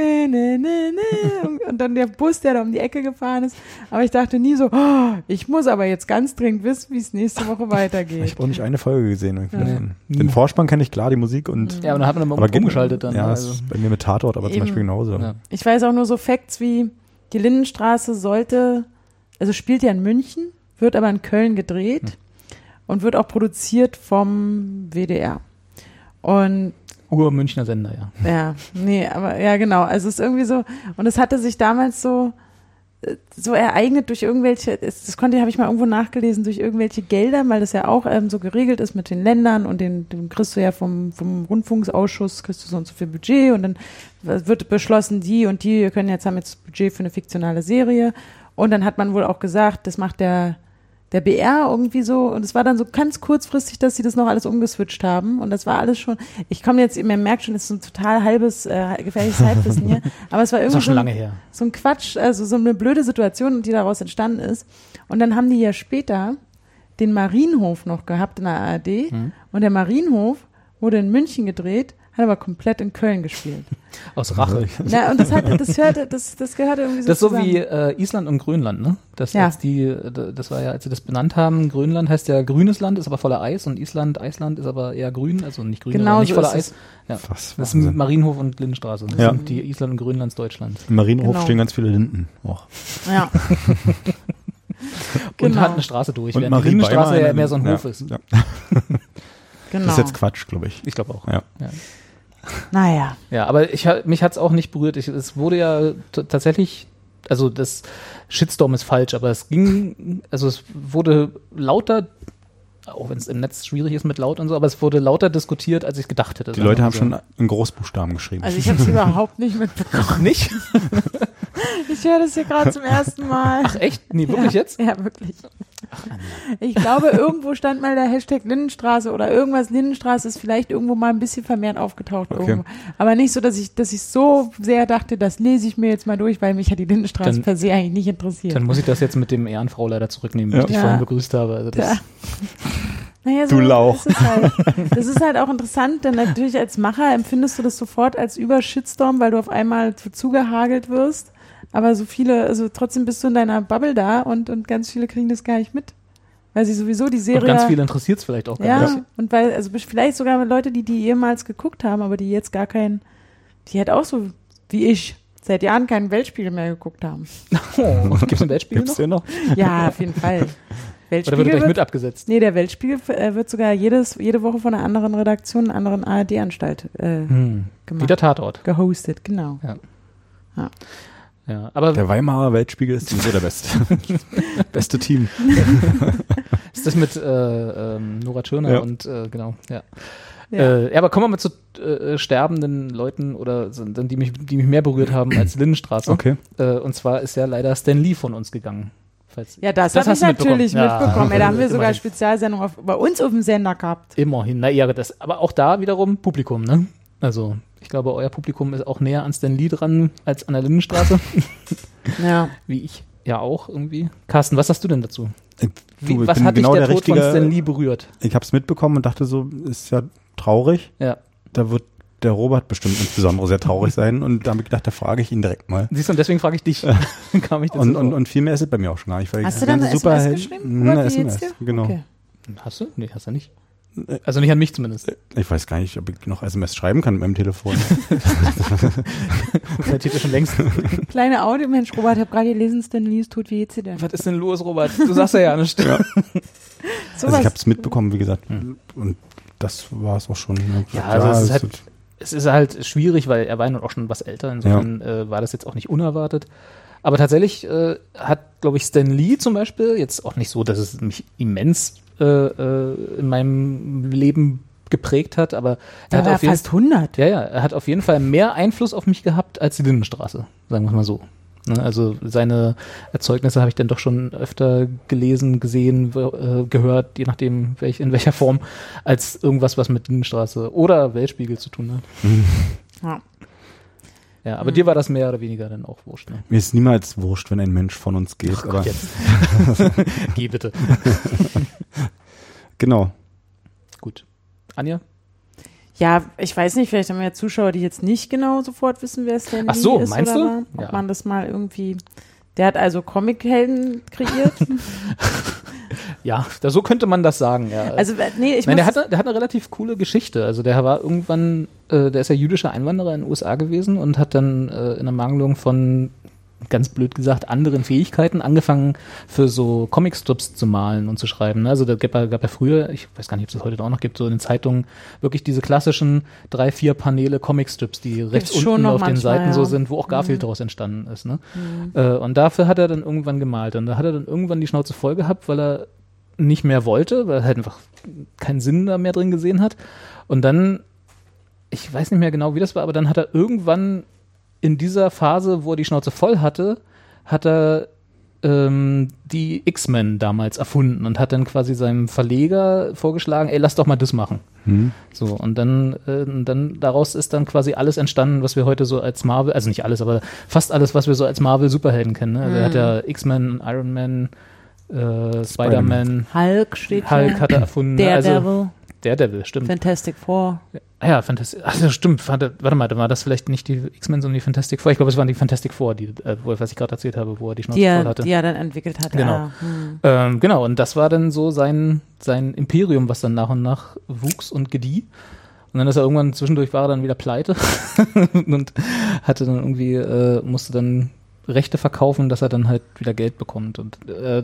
und dann der Bus, der da um die Ecke gefahren ist. Aber ich dachte nie so, ich muss aber jetzt ganz dringend wissen, wie es nächste Woche weitergeht. Ich habe auch nicht eine Folge gesehen. Den Vorspann kenne ich klar, die Musik und Ja, und dann hat man immer umgeschaltet dann. ja, Also. ist bei mir mit Tatort, aber zum Eben. Beispiel genauso. Ja. Ich weiß auch nur so Facts wie, die Lindenstraße spielt ja in München, wird aber in Köln gedreht und wird auch produziert vom WDR. Und Ur-Münchner Sender, ja. ja, genau. Also es ist irgendwie so, und es hatte sich damals so ereignet durch irgendwelche, habe ich mal irgendwo nachgelesen, durch irgendwelche Gelder, weil das ja auch so geregelt ist mit den Ländern und den kriegst du ja vom Rundfunksausschuss, kriegst du so und so viel Budget und dann wird beschlossen, die und die haben jetzt Budget für eine fiktionale Serie und dann hat man wohl auch gesagt, das macht der BR irgendwie so und es war dann so ganz kurzfristig, dass sie das noch alles umgeswitcht haben und das war alles schon, man merkt schon, es ist ein total gefährliches Halbwissen hier, aber es war irgendwie Das ist schon lange her. so ein Quatsch, also so eine blöde Situation, die daraus entstanden ist und dann haben die ja später den Marienhof noch gehabt in der ARD und der Marienhof wurde in München gedreht, hat aber komplett in Köln gespielt. Aus Rache. Na, und das gehörte irgendwie so Das ist so zusammen. wie Island und Grönland, ne? Das war ja, als sie das benannt haben, Grönland heißt ja grünes Land, ist aber voller Eis und Island ist aber eher grün, also nicht grün, Genau aber nicht so voller ist Eis. Ja. Was, Das ist Marienhof und Lindenstraße. Das Ja. sind die Island und Grönlands Deutschland. Im Marienhof Genau. stehen ganz viele Linden auch. Ja. Und Genau. hat eine Straße durch, Und während die Marie Lindenstraße Beimer ja mehr so ein Hof ist. Ja. Genau. Das ist jetzt Quatsch, glaube ich. Ich glaube auch. Ja. Naja. Ja, aber mich hat's auch nicht berührt. Es wurde ja tatsächlich, also das Shitstorm ist falsch, aber es wurde lauter, auch wenn es im Netz schwierig ist mit laut und so, aber es wurde lauter diskutiert, als ich gedacht hätte. Die Leute haben schon in Großbuchstaben geschrieben. Also ich habe es überhaupt nicht mitbekommen. Nicht? Ich höre das hier gerade zum ersten Mal. Ach echt? Nee, wirklich jetzt? Ja, wirklich. Ich glaube, irgendwo stand mal der Hashtag Lindenstraße oder irgendwas. Lindenstraße ist vielleicht irgendwo mal ein bisschen vermehrt aufgetaucht. Okay. Irgendwo. Aber nicht so, dass ich so sehr dachte, das lese ich mir jetzt mal durch, weil mich hat die Lindenstraße Dann- per se eigentlich nicht interessiert. Dann muss ich das jetzt mit dem Ehrenfrau leider zurücknehmen, wie Ja. ich dich Ja. vorhin begrüßt habe. Also das, Ja. Naja, so Du Lauch. Das ist halt auch interessant, denn natürlich als Macher empfindest du das sofort als Übershitstorm, weil du auf einmal zugehagelt wirst. Aber so viele, also trotzdem bist du in deiner Bubble da und ganz viele kriegen das gar nicht mit. Weil sie sowieso die Serie. Und ganz viele interessiert es vielleicht auch gar Ja, nicht. und weil, also vielleicht sogar Leute, die ehemals geguckt haben, aber die jetzt gar keinen, die halt auch so wie ich seit Jahren keinen Weltspiegel mehr geguckt haben. Oh, gibt es einen Weltspiegel Gibt's noch? den noch? Ja, auf jeden Fall. Oder wird er gleich mit abgesetzt? Nee, der Weltspiegel wird sogar jede Woche von einer anderen Redaktion, einer anderen ARD-Anstalt gemacht. Wie der Tatort. Gehostet, genau. Ja, aber Der Weimarer Weltspiegel ist sowieso der Beste. Beste Team. ist das mit Nora Tschirner Ja. und genau, ja. Ja. Aber kommen wir mal zu sterbenden Leuten oder die mich mehr berührt haben als Lindenstraße. Okay. Und zwar ist ja leider Stan Lee von uns gegangen. Ja, das habe ich hast du natürlich mitbekommen. Ja, da haben wir sogar immerhin. Spezialsendung bei uns auf dem Sender gehabt. Immerhin, aber auch da wiederum Publikum, ne? Also, ich glaube, euer Publikum ist auch näher an Stan Lee dran als an der Lindenstraße. Ja. Wie ich ja auch irgendwie. Carsten, was hast du denn dazu? Ich Was bin hat dich genau der der Tod von richtige- Stan Lee berührt? Ich habe es mitbekommen und dachte so, ist ja traurig. Ja. Da wird der Robert bestimmt insbesondere sehr traurig sein und da habe ich gedacht, da frage ich ihn direkt mal. Siehst du, und deswegen frage ich dich. Kam ich dazu Und viel mehr ist es bei mir auch schon gar nicht. Weil Hast ich du dann ganze eine SMS Superheld- geschrieben? Na, Robert, wie geht's SMS, dir? genau. Okay. Hast du? Nee, hast du nicht. Also nicht an mich zumindest. Ich weiß gar nicht, ob ich noch SMS schreiben kann mit meinem Telefon. Vielleicht steht ja schon längst. Kleine Audio, Mensch, Robert, ich habe gerade gelesen, Stan Lee ist tot, wie geht's dir denn? Was ist denn los, Robert? Du sagst ja nicht. Also Sowas. ich habe es mitbekommen, wie gesagt. Und das war es auch schon. Ne? Ja, also es ist halt, es ist halt schwierig, weil er war nun auch schon was älter, insofern war das jetzt auch nicht unerwartet. Aber tatsächlich hat, glaube ich, Stan Lee zum Beispiel, jetzt auch nicht so, dass es mich immens in meinem Leben geprägt hat, aber er hat auf fast 100. Er hat auf jeden Fall mehr Einfluss auf mich gehabt als die Lindenstraße, sagen wir es mal so. Ne, also seine Erzeugnisse habe ich dann doch schon öfter gelesen, gesehen, gehört, je nachdem in welcher Form, als irgendwas, was mit Lindenstraße oder Weltspiegel zu tun hat. Ja. Ja, aber dir war das mehr oder weniger dann auch wurscht. Ne? Mir ist niemals wurscht, wenn ein Mensch von uns geht. Ach, aber jetzt. Geh bitte. Genau. Gut. Anja? Ja, ich weiß nicht, vielleicht haben wir ja Zuschauer, die jetzt nicht genau sofort wissen, wer Stan Lee Ach so, ist. meinst oder du? war. Ob Ja. man das mal irgendwie... Der hat also Comichelden kreiert. Ja, so könnte man das sagen, ja. Also, nee, der hat eine relativ coole Geschichte. Also der war irgendwann, der ist ja jüdischer Einwanderer in den USA gewesen und hat dann in Ermangelung von, ganz blöd gesagt, anderen Fähigkeiten angefangen, für so Comicstrips zu malen und zu schreiben. Also da gab ja früher, ich weiß gar nicht, ob es das heute auch noch gibt, so in den Zeitungen wirklich diese klassischen 3-4 Paneele Comicstrips, die rechts unten auf den Seiten so sind, wo auch Garfield daraus entstanden ist. Ne? Und dafür hat er dann irgendwann gemalt. Und da hat er dann irgendwann die Schnauze voll gehabt, weil er nicht mehr wollte, weil er halt einfach keinen Sinn da mehr drin gesehen hat. Und dann, ich weiß nicht mehr genau, wie das war, aber dann hat er irgendwann in dieser Phase, wo er die Schnauze voll hatte, hat er die X-Men damals erfunden und hat dann quasi seinem Verleger vorgeschlagen, ey, lass doch mal das machen. So, und dann daraus ist dann quasi alles entstanden, was wir heute so als Marvel, also nicht alles, aber fast alles, was wir so als Marvel-Superhelden kennen. Ne? Also er hat ja X-Men, Iron Man, Spider-Man, Hulk steht hier. Hulk hat er erfunden. Daredevil, stimmt. Fantastic Four. Ja, Fantastic. Ach, das stimmt. Warte mal, war das vielleicht nicht die X-Men, sondern die Fantastic Four? Ich glaube, es waren die Fantastic Four, was ich gerade erzählt habe, wo er die Schnauze voll hatte. Die er dann entwickelt hat. Genau. Genau, und das war dann so sein Imperium, was dann nach und nach wuchs und gedieh. Und dann ist er irgendwann, zwischendurch war er dann wieder pleite und hatte dann irgendwie, musste dann Rechte verkaufen, dass er dann halt wieder Geld bekommt. Und hat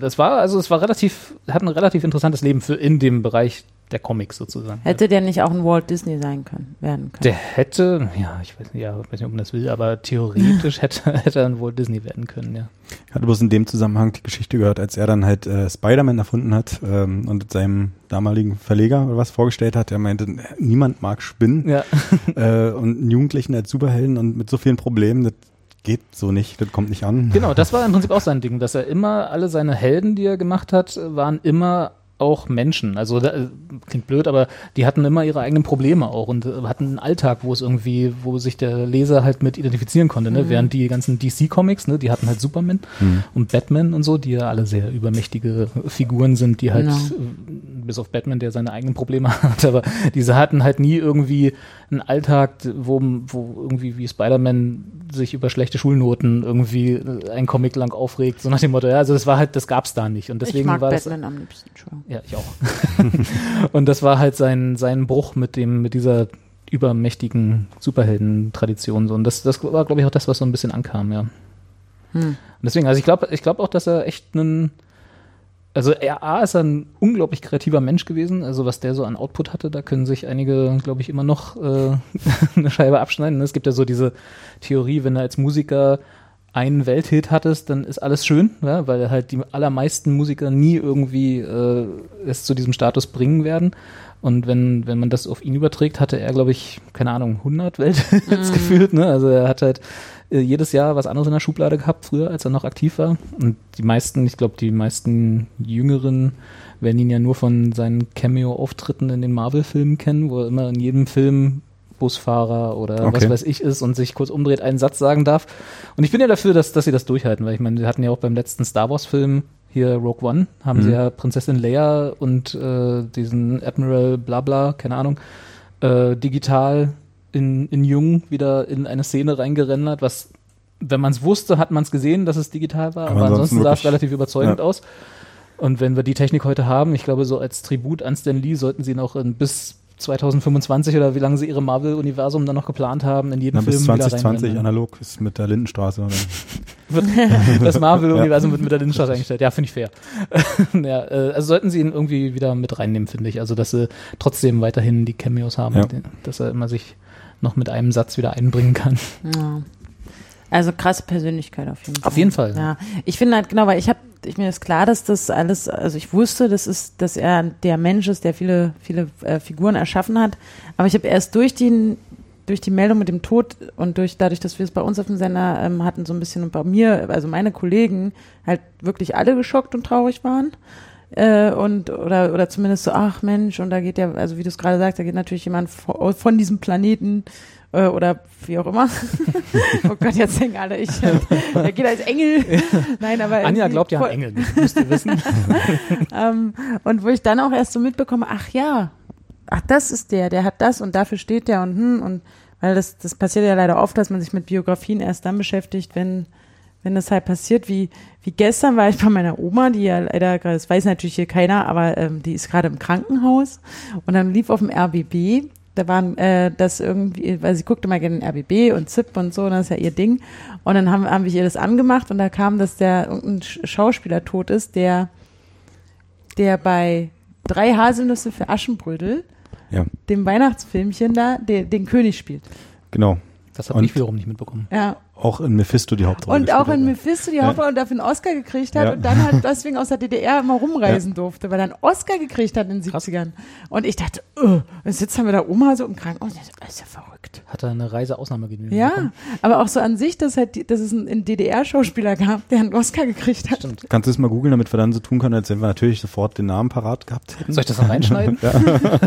ein relativ interessantes Leben in dem Bereich der Comics sozusagen. Hätte der nicht auch ein Walt Disney werden können? Der hätte, ich weiß nicht, ob man das will, aber theoretisch hätte er ein Walt Disney werden können, ja. Ich hatte bloß in dem Zusammenhang die Geschichte gehört, als er dann halt Spider-Man erfunden hat und seinem damaligen Verleger oder was vorgestellt hat. Er meinte, niemand mag Spinnen und einen Jugendlichen als Superhelden und mit so vielen Problemen, das geht so nicht, das kommt nicht an. Genau, das war im Prinzip auch sein Ding, dass er immer, alle seine Helden, die er gemacht hat, waren immer auch Menschen. Also klingt blöd, aber die hatten immer ihre eigenen Probleme auch und hatten einen Alltag, wo sich der Leser halt mit identifizieren konnte, ne? Während die ganzen DC-Comics, ne, die hatten halt Superman und Batman und so, die ja alle sehr übermächtige Figuren sind, die halt, bis auf Batman, der seine eigenen Probleme hat, aber diese hatten halt nie irgendwie einen Alltag, wo irgendwie wie Spider-Man sich über schlechte Schulnoten irgendwie ein Comic lang aufregt, so nach dem Motto, ja, also das gab's da nicht und deswegen ich mag war Batman am liebsten schon. Ja, ich auch. Und das war halt sein Bruch mit dieser übermächtigen Superhelden-Tradition. So. Und das war, glaube ich, auch das, was so ein bisschen ankam, ja. Und deswegen, also ich glaube auch, dass er echt ist er ein unglaublich kreativer Mensch gewesen. Also was der so an Output hatte, da können sich einige, glaube ich, immer noch eine Scheibe abschneiden. Es gibt ja so diese Theorie, wenn er als Musiker einen Welthit hattest, dann ist alles schön, ja, weil halt die allermeisten Musiker nie irgendwie es zu diesem Status bringen werden. Und wenn man das auf ihn überträgt, hatte er, glaube ich, keine Ahnung, 100 Welthits gefühlt. Ne? Also er hat halt jedes Jahr was anderes in der Schublade gehabt, früher, als er noch aktiv war. Und die meisten Jüngeren werden ihn ja nur von seinen Cameo-Auftritten in den Marvel-Filmen kennen, wo er immer in jedem Film Busfahrer oder was weiß ich ist und sich kurz umdreht, einen Satz sagen darf. Und ich bin ja dafür, dass sie das durchhalten, weil ich meine, wir hatten ja auch beim letzten Star Wars-Film hier Rogue One, haben sie ja Prinzessin Leia und diesen Admiral Blabla, keine Ahnung, digital in Jung wieder in eine Szene reingerendert, was, wenn man es wusste, hat man es gesehen, dass es digital war, aber ansonsten sah es relativ überzeugend aus. Und wenn wir die Technik heute haben, ich glaube, so als Tribut an Stan Lee sollten sie noch bis 2025 oder wie lange sie ihre Marvel-Universum dann noch geplant haben, in jedem Film bis wieder 2020 analog ist mit der Lindenstraße. Das Marvel-Universum wird mit der Lindenstraße eingestellt. Ja, finde ich fair. Also sollten sie ihn irgendwie wieder mit reinnehmen, finde ich. Also, dass sie trotzdem weiterhin die Cameos haben, dass er immer sich noch mit einem Satz wieder einbringen kann. Ja. Also krasse Persönlichkeit auf jeden Fall. Auf jeden Fall. Ja. Ich finde halt, genau, weil mir ist klar, dass das alles, also ich wusste, dass er der Mensch ist, der viele Figuren erschaffen hat. Aber ich habe erst durch die Meldung mit dem Tod und dadurch, dass wir es bei uns auf dem Sender hatten, so ein bisschen und bei mir, also meine Kollegen, halt wirklich alle geschockt und traurig waren. Oder zumindest so, ach Mensch, und da geht ja, also wie du es gerade sagst, da geht natürlich jemand von diesem Planeten oder wie auch immer. Oh Gott, jetzt denken alle, er geht als Engel. Nein, aber Anja glaubt ja an Engel, müsst ihr wissen. Und wo ich dann auch erst so mitbekomme, ach, das ist der hat das und dafür steht der und weil das passiert ja leider oft, dass man sich mit Biografien erst dann beschäftigt, wenn das halt passiert, wie gestern war ich bei meiner Oma, die ja leider, das weiß natürlich hier keiner, aber die ist gerade im Krankenhaus und dann lief auf dem RBB, da waren das irgendwie, weil sie guckte mal gerne den RBB und ZIP und so, und das ist ja ihr Ding, und dann haben wir ihr das angemacht und da kam, dass irgendein Schauspieler tot ist, der bei 3 Haselnüsse für Aschenbrödel, dem Weihnachtsfilmchen da, den König spielt. Genau. Das habe ich wiederum nicht mitbekommen. Ja. Auch in Mephisto die Hauptrolle. Und auch in Mephisto die Hauptrolle und dafür einen Oscar gekriegt hat und dann halt deswegen aus der DDR immer rumreisen durfte, weil er einen Oscar gekriegt hat in den 70ern. Und ich dachte, jetzt sitzen wir da Oma so im Krankenhaus. Das ist ja verrückt. Hat er eine Reiseausnahmegenehmigung bekommen? Aber auch so an sich, dass es einen DDR-Schauspieler gab, der einen Oscar gekriegt hat. Stimmt. Kannst du es mal googeln, damit wir dann so tun können, als wenn wir natürlich sofort den Namen parat gehabt hätten? Soll ich das dann reinschneiden? Ja.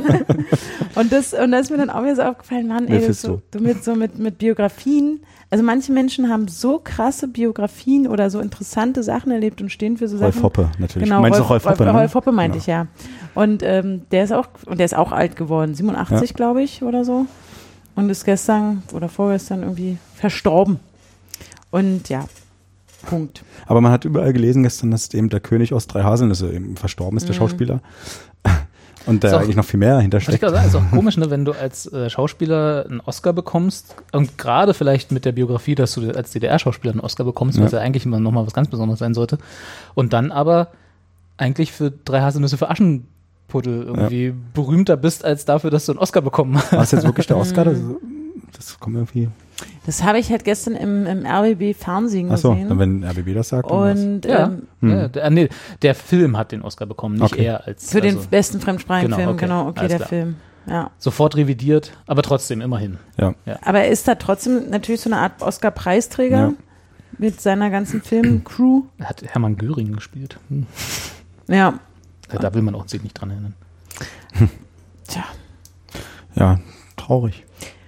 Und das ist mir dann auch wieder so aufgefallen, Mann, ey, mit Biografien. Also manche Menschen haben so krasse Biografien oder so interessante Sachen erlebt und stehen für so Sachen. Rolf Hoppe, natürlich. Genau, Meinst du Rolf Hoppe, ne? Rolf Hoppe meinte ich, ja. Und der ist auch alt geworden, 87, glaube ich, oder so. Und ist gestern oder vorgestern irgendwie verstorben. Und ja, Punkt. Aber man hat überall gelesen gestern, dass eben der König aus 3 Haselnüsse eben verstorben ist, der Schauspieler. Und da eigentlich noch viel mehr dahinter steckt. Ich ist auch komisch, ne, wenn du als Schauspieler einen Oscar bekommst und gerade vielleicht mit der Biografie, dass du als DDR-Schauspieler einen Oscar bekommst, was ja eigentlich immer nochmal was ganz Besonderes sein sollte, und dann aber eigentlich für 3 Haselnüsse für Aschenputtel irgendwie berühmter bist, als dafür, dass du einen Oscar bekommen hast. War es jetzt wirklich der Oscar? Das kommt irgendwie... Das habe ich halt gestern im RBB-Fernsehen gesehen. Achso, wenn RBB das sagt. Und der Film hat den Oscar bekommen, nicht er als... Für den besten fremdsprachigen Film, genau, der klar. Film. Ja. Sofort revidiert, aber trotzdem, immerhin. Ja. Aber er ist da trotzdem natürlich so eine Art Oscar-Preisträger mit seiner ganzen Filmcrew. Er hat Hermann Göring gespielt. Ja. Da will man auch sich nicht dran erinnern. Tja. Ja, traurig.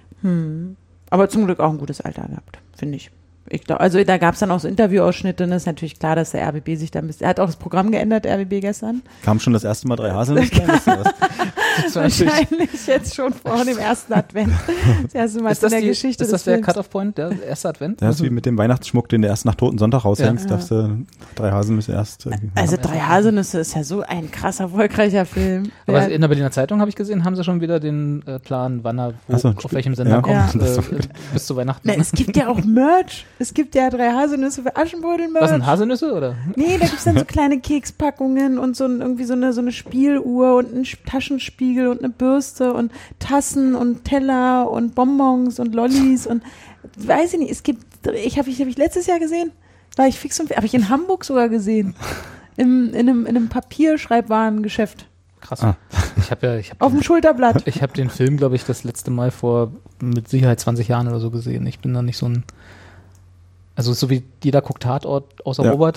Aber zum Glück auch ein gutes Alter gehabt, finde ich. Ich glaub, also da gab es dann auch so Interviewausschnitte und es ist natürlich klar, dass der RBB sich da ein bisschen... Er hat auch das Programm geändert, RBB gestern. Kam schon das erste Mal 3 Haselnüsse? Wahrscheinlich jetzt schon vor dem ersten Advent. Das erste Mal in der Geschichte ist das der Cut-Off-Point, der erste Advent? Das ist wie mit dem Weihnachtsschmuck, den du erst nach Toten Sonntag raushängst, darfst du 3 Haselnüsse erst... Also 3 Haselnüsse ist ja so ein krass erfolgreicher Film. Aber in der Berliner Zeitung habe ich gesehen, haben sie schon wieder den Plan, wann er auf welchem Sender kommt, bis zu Weihnachten. Na, es gibt ja auch Merch. Es gibt ja 3 Haselnüsse für Aschenbrödel-Merch. Was sind Haselnüsse, oder? Nee, da gibt's dann so kleine Kekspackungen und irgendwie so eine Spieluhr und einen Taschenspiegel und eine Bürste und Tassen und Teller und Bonbons und Lollis und weiß ich nicht, hab ich letztes Jahr gesehen, war ich fix und habe ich in Hamburg sogar gesehen. In einem Papierschreibwarengeschäft. Krass. Auf dem Schulterblatt. Ich habe den Film, glaube ich, das letzte Mal vor mit Sicherheit 20 Jahren oder so gesehen. Ich bin da nicht so ein... Also so wie jeder guckt Tatort außer Robert.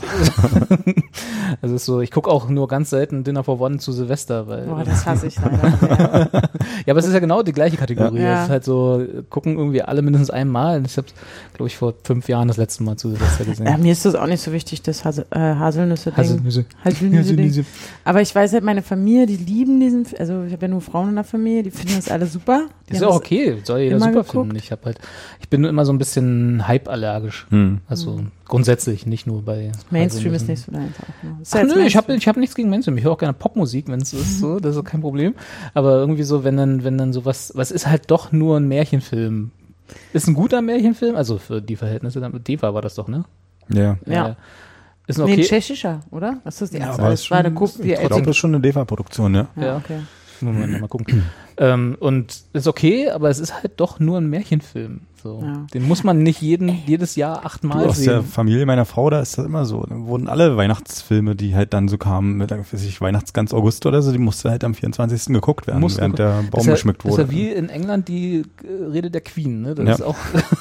Also ist so, ich gucke auch nur ganz selten Dinner for One zu Silvester. Weil das hasse ich leider. Ja, aber es ist ja genau die gleiche Kategorie. Ja. Es ist halt so, gucken irgendwie alle mindestens einmal. Ich habe glaube ich, vor 5 Jahren das letzte Mal zu Silvester gesehen. Mir ist das auch nicht so wichtig, das Haselnüsse-Ding. Haselnüsse. Aber ich weiß halt, meine Familie, die lieben diesen, also ich habe ja nur Frauen in der Familie, die finden das alle super. Ist ja auch okay, soll jeder super finden. Ich bin immer so ein bisschen hype-allergisch. Also grundsätzlich, nicht nur bei Mainstream ist nicht so deins auch. Ne? Ach nö, ich hab nichts gegen Mainstream. Ich höre auch gerne Popmusik, wenn es so ist, so, das ist kein Problem. Aber irgendwie so, wenn dann sowas, was ist halt doch nur ein Märchenfilm. Ist ein guter Märchenfilm, also für die Verhältnisse, Deva war das doch, ne? Ja. Ist okay. Nee, tschechischer, oder? Was ist das die erste? aber das war eine ich glaube, das ist schon eine Deva-Produktion, ja. Ja, okay. Moment, mal gucken. Und ist okay, aber es ist halt doch nur ein Märchenfilm. So. Ja. Den muss man nicht jedes Jahr 8-mal sehen. Aus der Familie meiner Frau, da ist das immer so. Da wurden alle Weihnachtsfilme, die halt dann so kamen, mit Weihnachtsgans August oder so, die musste halt am 24. geguckt werden, während der Baum geschmückt wurde. Das ist ja wie in England die Rede der Queen, ne? Das ist auch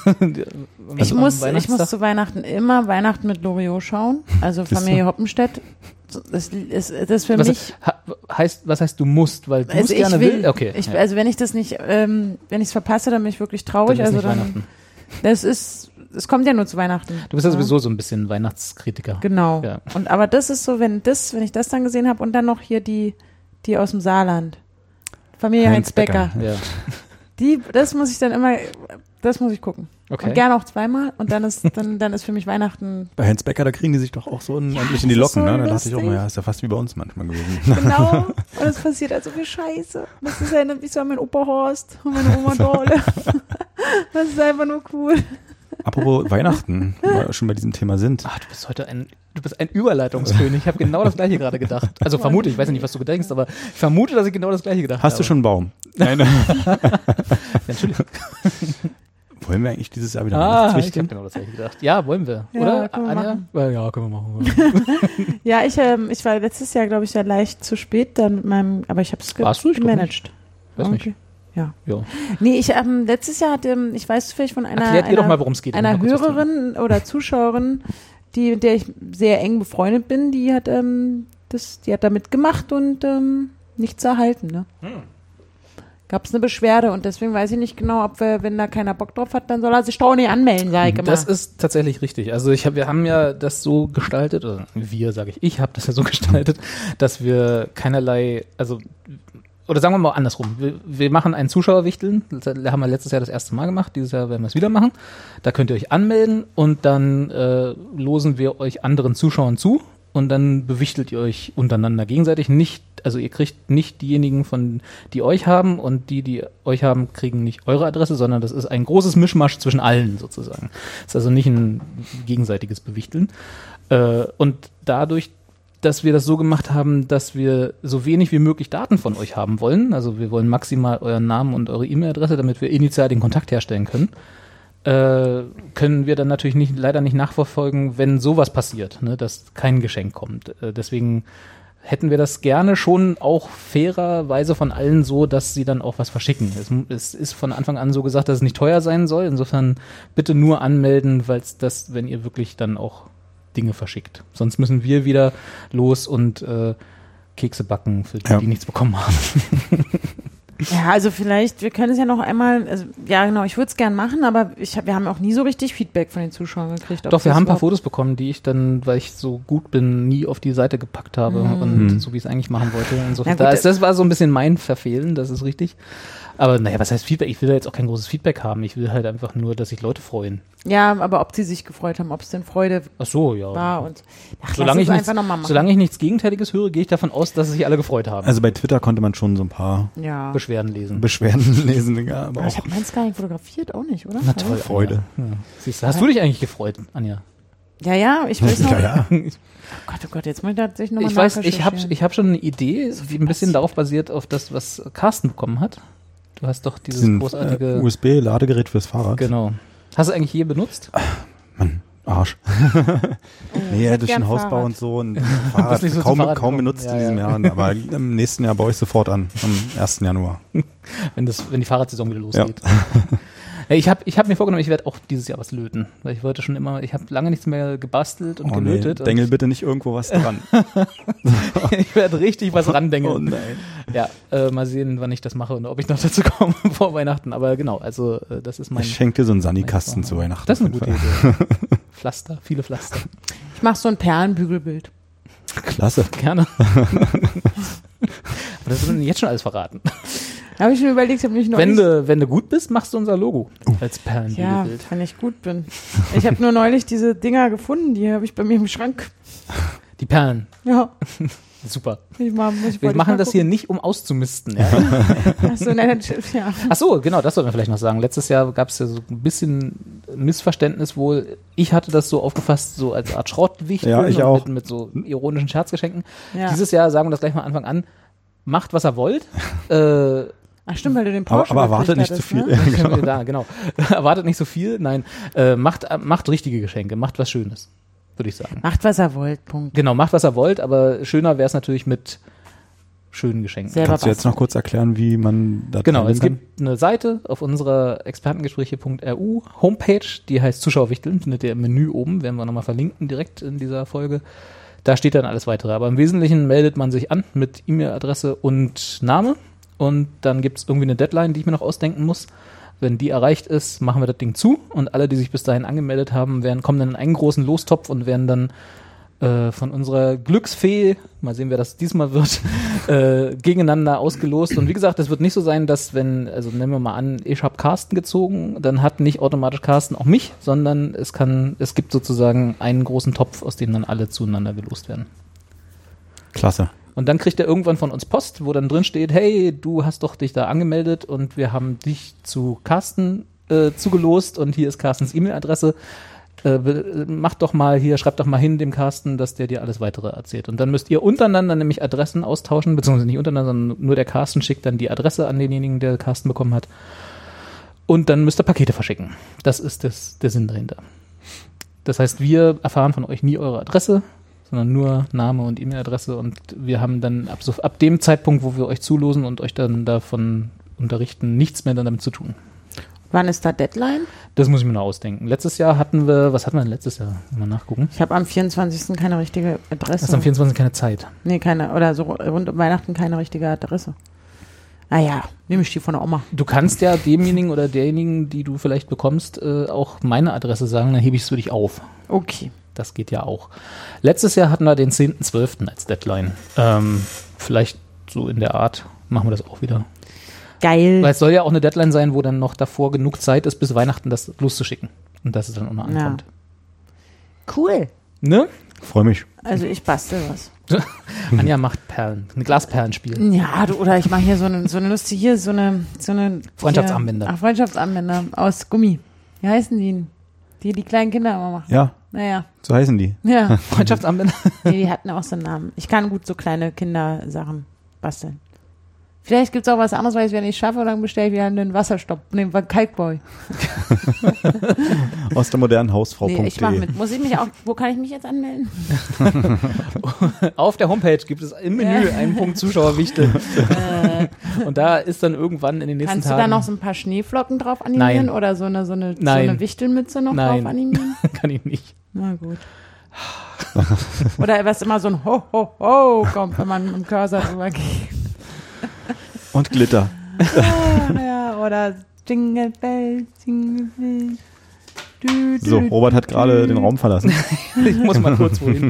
ich muss zu Weihnachten immer Weihnachten mit Loriot schauen, also Familie Hoppenstedt. Das für mich was heißt du musst, weil du es gerne willst? Okay. Also wenn ich das nicht, wenn ich es verpasse, dann bin ich wirklich traurig. Dann ist Weihnachten. Es kommt ja nur zu Weihnachten. Du bist ja sowieso so ein bisschen Weihnachtskritiker. Genau. Ja. Aber das ist so, wenn ich das dann gesehen habe und dann noch hier die aus dem Saarland. Familie Heinz Becker. Ja. Das muss ich gucken. Okay. Und gerne auch zweimal und dann ist für mich Weihnachten. Bei Heinz Becker, da kriegen die sich doch auch so endlich in die Locken, so ne? Da dachte ich auch mal, ist ja fast wie bei uns manchmal gewesen. Genau. Und es passiert also viel Scheiße. Das ist erinnert mich so an mein Opa Horst und meine Oma Dorle. Das ist einfach nur cool. Apropos Weihnachten, wo wir schon bei diesem Thema sind. Ach, du bist heute ein Überleitungskönig. Ich habe genau das Gleiche gerade gedacht. Also vermute, ich weiß nicht, was du denkst, aber ich vermute, dass ich genau das Gleiche gedacht habe. Hast du schon einen Baum? Nein. Ja, Entschuldigung. Wollen wir eigentlich dieses Jahr wieder Weihnachtswichteln? Ich habe genau das Gleiche gedacht. Ja, wollen wir. Ja, oder, können wir Anja? machen. Ja, können wir machen. Ja, ich war letztes Jahr, glaube ich, sehr leicht zu spät dann mit meinem, aber ich habe es gemanagt. Weiß nicht. Ja. Jo. Nee, letztes Jahr ich weiß zufällig von Erklärt ihr doch mal, worum es geht. Einer Hörerin oder Zuschauerin, mit der ich sehr eng befreundet bin, die hat da mitgemacht und nichts erhalten, ne? Gab es eine Beschwerde und deswegen weiß ich nicht genau, wenn da keiner Bock drauf hat, dann soll er sich doch nicht anmelden, sage ich immer. Das ist tatsächlich richtig. Also wir haben ja das so gestaltet, oder ich habe das ja so gestaltet, dass wir keinerlei, oder sagen wir mal andersrum, wir machen ein Zuschauerwichteln, das haben wir letztes Jahr das erste Mal gemacht, dieses Jahr werden wir es wieder machen. Da könnt ihr euch anmelden und dann losen wir euch anderen Zuschauern zu. Und dann bewichtelt ihr euch untereinander gegenseitig nicht, also ihr kriegt nicht diejenigen die euch haben und die euch haben, kriegen nicht eure Adresse, sondern das ist ein großes Mischmasch zwischen allen sozusagen. Das ist also nicht ein gegenseitiges Bewichteln. Und dadurch, dass wir das so gemacht haben, dass wir so wenig wie möglich Daten von euch haben wollen, also wir wollen maximal euren Namen und eure E-Mail-Adresse, damit wir initial den Kontakt herstellen können, können wir dann natürlich leider nicht nachverfolgen, wenn sowas passiert, ne, dass kein Geschenk kommt. Deswegen hätten wir das gerne schon auch fairerweise von allen so, dass sie dann auch was verschicken. Es ist von Anfang an so gesagt, dass es nicht teuer sein soll. Insofern bitte nur anmelden, wenn ihr wirklich dann auch Dinge verschickt. Sonst müssen wir wieder los und Kekse backen, für die nichts bekommen haben. Ja, also vielleicht, wir können es ja noch einmal, ja genau, ich würde es gern machen, aber wir haben auch nie so richtig Feedback von den Zuschauern gekriegt. Doch, wir haben ein paar Fotos bekommen, die ich dann, weil ich so gut bin, nie auf die Seite gepackt habe und so wie ich es eigentlich machen wollte. Insofern, das war so ein bisschen mein Verfehlen, das ist richtig. Aber naja, was heißt Feedback? Ich will da jetzt auch kein großes Feedback haben. Ich will halt einfach nur, dass sich Leute freuen. Ja, aber ob sie sich gefreut haben, ob es denn Freude war und solange ich nichts Gegenteiliges höre, gehe ich davon aus, dass sich alle gefreut haben. Also bei Twitter konnte man schon so ein paar Beschwerden lesen. Ja, aber ich habe meins gar nicht fotografiert, auch nicht, oder? Na toll, Freude. Ja. Siehst du, hast du dich eigentlich gefreut, Anja? Ja, ich weiß noch. Ja. Oh Gott, jetzt muss ich tatsächlich nochmal Ich weiß, ich hab schon eine Idee, die ein bisschen darauf basiert, auf das, was Carsten bekommen hat. Du hast doch dieses großartige USB-Ladegerät fürs Fahrrad. Genau. Hast du eigentlich je benutzt? Mann, Arsch. Nee, durch den Hausbau Fahrrad. Und so. Und Fahrrad so kaum benutzt in diesem Jahr. Aber im nächsten Jahr baue ich sofort an, am 1. Januar. Wenn die Fahrradsaison wieder losgeht. Ja. Ich hab mir vorgenommen, ich werde auch dieses Jahr was löten. Weil ich wollte schon immer, ich habe lange nichts mehr gebastelt und gelötet. Nee, dengel bitte nicht irgendwo was dran. Ich werde richtig was randengeln. Oh nein. Ja, mal sehen, wann ich das mache und ob ich noch dazu komme vor Weihnachten. Aber genau, also das ist mein... Ich schenke dir so einen Sani-Kasten zu Weihnachten. Das ist eine gute Idee. Pflaster, viele Pflaster. Ich mache so ein Perlenbügelbild. Klasse. Gerne. Aber das ist jetzt schon alles verraten. Da habe ich mir überlegt, ich habe mich noch wenn du gut bist, machst du unser Logo als Perlenbügelbild. Ja, wenn ich gut bin. Ich habe nur neulich diese Dinger gefunden, die habe ich bei mir im Schrank. Die Perlen? Ja. Super. Wir machen das hier nicht, um auszumisten. Ja. Ach so, genau, das sollten wir vielleicht noch sagen. Letztes Jahr gab es ja so ein bisschen Missverständnis wohl. Ich hatte das so aufgefasst, so als Art Schrottwichteln. Ja, ich auch. Mit so ironischen Scherzgeschenken. Ja. Dieses Jahr, sagen wir das gleich mal Anfang an, macht, was ihr wollt. Ach stimmt, weil du den Porsche Aber erwartet nicht hattest, zu viel. Ne? Ja, genau. Erwartet nicht so viel, nein. Macht richtige Geschenke, macht was Schönes, würde ich sagen. Macht, was er wollt, Punkt. Genau, macht was ihr wollt, aber schöner wäre es natürlich mit schönen Geschenken. Selber Kannst du jetzt noch kurz erklären, wie man da Genau, es teilnehmen gibt eine Seite auf unserer expertengespräche.ru Homepage, die heißt Zuschauerwichteln, findet ihr im Menü oben, werden wir nochmal verlinken direkt in dieser Folge. Da steht dann alles weitere, aber im Wesentlichen meldet man sich an mit E-Mail-Adresse und Name und dann gibt es irgendwie eine Deadline, die ich mir noch ausdenken muss. Wenn die erreicht ist, machen wir das Ding zu und alle, die sich bis dahin angemeldet haben, kommen dann in einen großen Lostopf und werden dann von unserer Glücksfee, mal sehen, wer das diesmal wird, gegeneinander ausgelost. Und wie gesagt, es wird nicht so sein, dass nehmen wir mal an, ich habe Carsten gezogen, dann hat nicht automatisch Carsten auch mich, sondern es gibt sozusagen einen großen Topf, aus dem dann alle zueinander gelost werden. Klasse. Und dann kriegt er irgendwann von uns Post, wo dann drin steht, hey, du hast doch dich da angemeldet und wir haben dich zu Carsten zugelost und hier ist Carstens E-Mail-Adresse. Schreibt doch mal hin dem Carsten, dass der dir alles weitere erzählt. Und dann müsst ihr untereinander nämlich Adressen austauschen, beziehungsweise nicht untereinander, sondern nur der Carsten schickt dann die Adresse an denjenigen, der Carsten bekommen hat. Und dann müsst ihr Pakete verschicken. Das ist der Sinn dahinter. Das heißt, wir erfahren von euch nie eure Adresse, sondern nur Name und E-Mail-Adresse und wir haben dann ab dem Zeitpunkt, wo wir euch zulosen und euch dann davon unterrichten, nichts mehr damit zu tun. Wann ist da Deadline? Das muss ich mir noch ausdenken. Letztes Jahr was hatten wir denn letztes Jahr? Mal nachgucken. Ich habe am 24. keine richtige Adresse. Hast du am 24. keine Zeit? Nee, keine. Oder so rund um Weihnachten keine richtige Adresse. Naja, nehme ich die von der Oma. Du kannst ja demjenigen oder derjenigen, die du vielleicht bekommst, auch meine Adresse sagen, dann hebe ich es für dich auf. Okay. Das geht ja auch. Letztes Jahr hatten wir den 10.12. als Deadline. Vielleicht so in der Art machen wir das auch wieder. Geil. Weil es soll ja auch eine Deadline sein, wo dann noch davor genug Zeit ist, bis Weihnachten das loszuschicken. Und das ist dann auch noch ankommt. Cool. Ne? Freue mich. Also ich bastel was. Anja macht Perlen. Ein Glasperlenspiel. Ja, oder ich mache hier so eine lustige, so eine Freundschaftsarmbänder. Ach, Freundschaftsarmbänder aus Gummi. Wie heißen die? Die kleinen Kinder immer machen. Ja. Naja. So heißen die. Ja. Freundschaftsarmbänder. Nee, die hatten auch so einen Namen. Ich kann gut so kleine Kindersachen basteln. Vielleicht gibt es auch was anderes, weil ich es nicht schaffe, dann bestelle ich wieder einen Wasserstopp, nehmen wir Kalkboy. Aus der modernen Hausfrau.de. Nee, ich mache mit. Wo kann ich mich jetzt anmelden? Auf der Homepage gibt es im Menü einen Punkt Zuschauerwichtel. Und da ist dann irgendwann in den nächsten Kannst Tagen... du da noch so ein paar Schneeflocken drauf animieren? Nein. Oder so eine Wichtelmütze noch drauf animieren? Kann ich nicht. Na gut. Oder was immer so ein Ho-Ho-Ho kommt, wenn man mit dem Cursor drüber geht. Und Glitter. Ja, oder Jingle Bell, Jingle Bell. So, Robert hat gerade den Raum verlassen. Ich muss mal kurz wohin.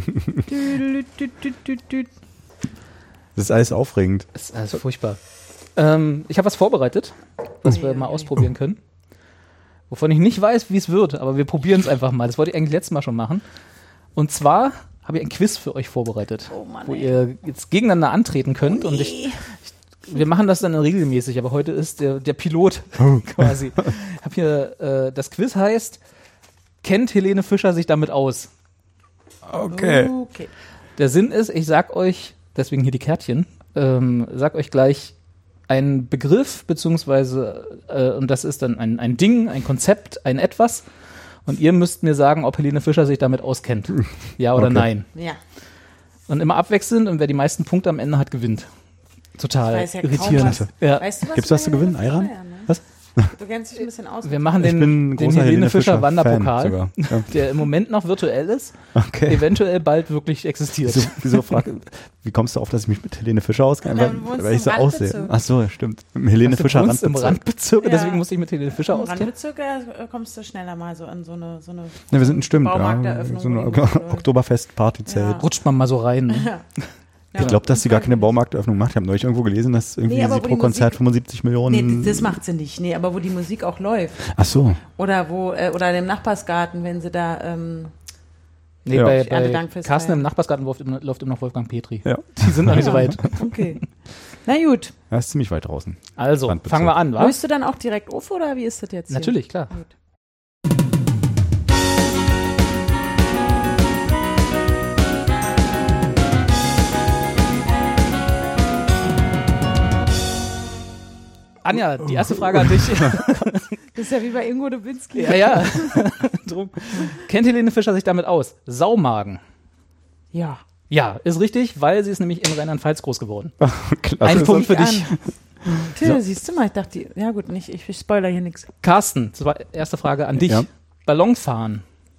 Das ist alles aufregend. Das ist alles furchtbar. Ich habe was vorbereitet, was wir mal ausprobieren können. Wovon ich nicht weiß, wie es wird, aber wir probieren es einfach mal. Das wollte ich eigentlich letztes Mal schon machen. Und zwar habe ich ein Quiz für euch vorbereitet, wo ihr jetzt gegeneinander antreten könnt. Und wir machen das dann regelmäßig, aber heute ist der Pilot quasi. Ich habe hier, das Quiz heißt, kennt Helene Fischer sich damit aus? Okay. Der Sinn ist, ich sag euch, deswegen hier die Kärtchen, sag euch gleich einen Begriff, beziehungsweise, und das ist dann ein Ding, ein Konzept, ein Etwas. Und ihr müsst mir sagen, ob Helene Fischer sich damit auskennt. Ja oder nein. Ja. Und immer abwechselnd und wer die meisten Punkte am Ende hat, gewinnt. Total irritierend. Ja. Weißt du, Gibt's was zu gewinnen? Ayran? Was? Du kennst dich ein bisschen aus. Wir machen den Helene Fischer Wanderpokal, der im Moment noch virtuell ist, eventuell bald wirklich existiert. Wie kommst du auf, dass ich mich mit Helene Fischer auskenne? Weil ich so aussehe. Ach so, stimmt. Helene Fischer Randbezirk. Im Randbezirk, deswegen muss ich mit Helene Fischer auskennen. Im Randbezirk kommst du schneller mal so an so eine wir sind stimmt, Baumarkteröffnung. So eine Oktoberfest-Partyzelt. Rutscht man mal so rein. Ne? Ja. Ich glaube, dass sie gar keine Baumarktöffnung macht. Ich habe neulich irgendwo gelesen, dass irgendwie sie pro Konzert 75 Millionen... Nee, das macht sie nicht. Nee, aber wo die Musik auch läuft. Ach so. Oder oder im Nachbarsgarten, wenn sie da... bei Carsten im Nachbarsgarten läuft immer noch Wolfgang Petri. Ja. Die sind noch nicht so weit. Okay. Na gut. Er ist ziemlich weit draußen. Also, fangen wir an, wa? Löst du dann auch direkt auf oder wie ist das jetzt hier? Natürlich, klar. Gut. Anja, die erste Frage an dich. Das ist ja wie bei Ingo Dubinski. Ja. Drum. Kennt Helene Fischer sich damit aus? Saumagen. Ja. Ja, ist richtig, weil sie ist nämlich in Rheinland-Pfalz groß geworden. Klasse. Ein Punkt für dich. Till, siehst du mal, ich dachte, ja gut, nicht, ich spoiler hier nichts. Carsten, erste Frage an dich. Ja. Ballonfahren.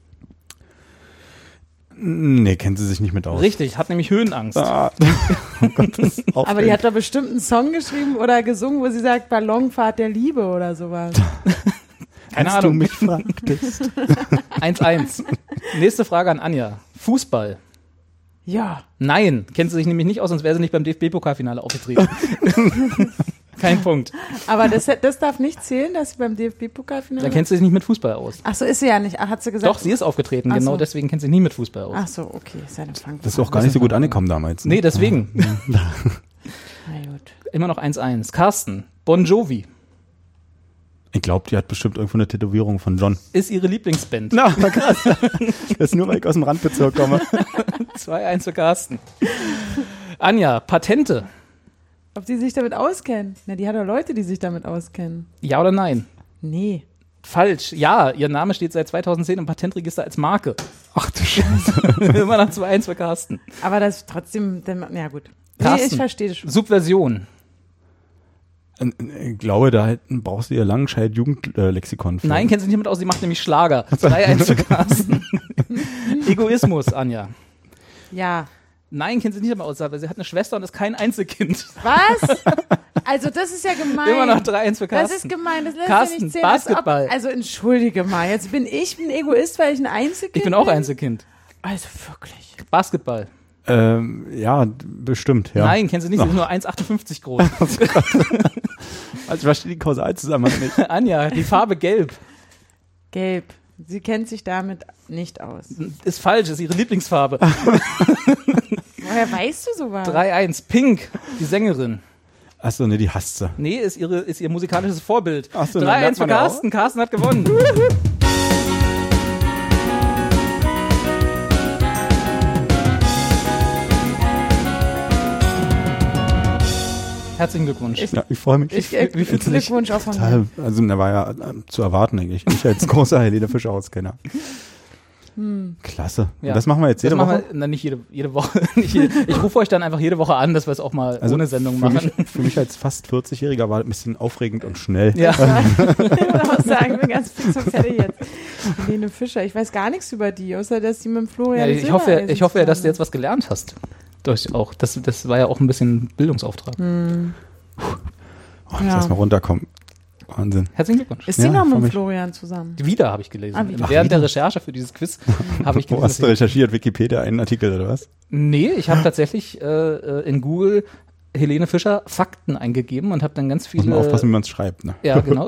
Nee, kennt sie sich nicht mit aus. Richtig, hat nämlich Höhenangst. Oh Gott, das ist aber die hat doch bestimmt einen Song geschrieben oder gesungen, wo sie sagt, Ballonfahrt der Liebe oder sowas. Keine Ahnung. Du mich fragtest. 1-1. Nächste Frage an Anja. Fußball. Ja. Nein, kennt sie sich nämlich nicht aus, sonst wäre sie nicht beim DFB-Pokalfinale aufgetreten. Kein Punkt. Aber das darf nicht zählen, dass sie beim DFB-Pokalfinale... Da kennt sie sich nicht mit Fußball aus. Ach so, ist sie ja nicht. Hat sie gesagt? Doch, sie ist aufgetreten, genau deswegen kennt sie nie mit Fußball aus. Ach so, okay. Das ist auch gar nicht so gut angekommen damals. Ne? Nee, deswegen. Na gut. Immer noch 1-1. Carsten, Bon Jovi. Ich glaube, die hat bestimmt irgendwo eine Tätowierung von John. Ist ihre Lieblingsband. Na, krass. Das ist nur, weil ich aus dem Randbezirk komme. 2-1 für Carsten. Anja, Patente. Ob die sich damit auskennen? Na, die hat doch Leute, die sich damit auskennen. Ja oder nein? Nee. Falsch. Ja, ihr Name steht seit 2010 im Patentregister als Marke. Ach du Scheiße. Immer noch 2-1 für Carsten. Aber das ist trotzdem, ja gut. Carsten, nee, ich verstehe das schon. Subversion. Ich glaube, da brauchst du ihr Langenscheid-Jugendlexikon für. Nein, kennt sie nicht mit aus, sie macht nämlich Schlager. 3-1 für Carsten. Egoismus, Anja. Ja. Nein, kennt sie nicht damit aus, weil sie hat eine Schwester und ist kein Einzelkind. Was? Also das ist ja gemein. Immer noch 3-1 für Carsten. Das ist gemein, das lässt Carsten, ja nicht zählen. Basketball. Also entschuldige mal, jetzt bin ich ein Egoist, weil ich ein Einzelkind bin? Ich bin auch Einzelkind. Also wirklich. Basketball. Ja, bestimmt, ja. Nein, kennen Sie nicht, Sie sind nur 1,58 groß. Also ich verstehe die Kausalzusammenhang nicht. Anja, die Farbe Gelb. Gelb. Sie kennt sich damit nicht aus. Ist falsch, ist ihre Lieblingsfarbe. Woher weißt du sowas? 3-1. Pink, die Sängerin. Achso, ne, die hasst sie. Nee, ist ihr musikalisches Vorbild. Achso, 3-1 für Carsten. Carsten hat gewonnen. Herzlichen Glückwunsch. Ich freue mich. Wie viel Glückwunsch auch von mir. Also, da war ja zu erwarten eigentlich. Ich als großer Helene Fischer Auskenner. Klasse. Ja. Und das machen wir jetzt jede Woche? Nicht jede Woche. Ich rufe euch dann einfach jede Woche an, dass wir es auch mal ohne Sendung machen. Für mich als fast 40-Jähriger war das ein bisschen aufregend und schnell. Ja. Ich würde auch sagen, ich bin ganz fix und fertig jetzt. Helene Fischer, ich weiß gar nichts über die, außer dass die mit dem Florian ich hoffe ja, dass du jetzt was gelernt hast. Das war ja auch ein bisschen Bildungsauftrag. Lass mal runterkommen. Wahnsinn. Herzlichen Glückwunsch. Ist sie noch mit Florian zusammen? Wieder habe ich gelesen. Während der Recherche für dieses Quiz habe ich gelesen. Wo hast du recherchiert? Wikipedia, einen Artikel oder was? Nee, ich habe tatsächlich in Google Helene Fischer Fakten eingegeben und habe dann ganz viele... Muss man aufpassen, wie man es schreibt. Ne? Ja, genau.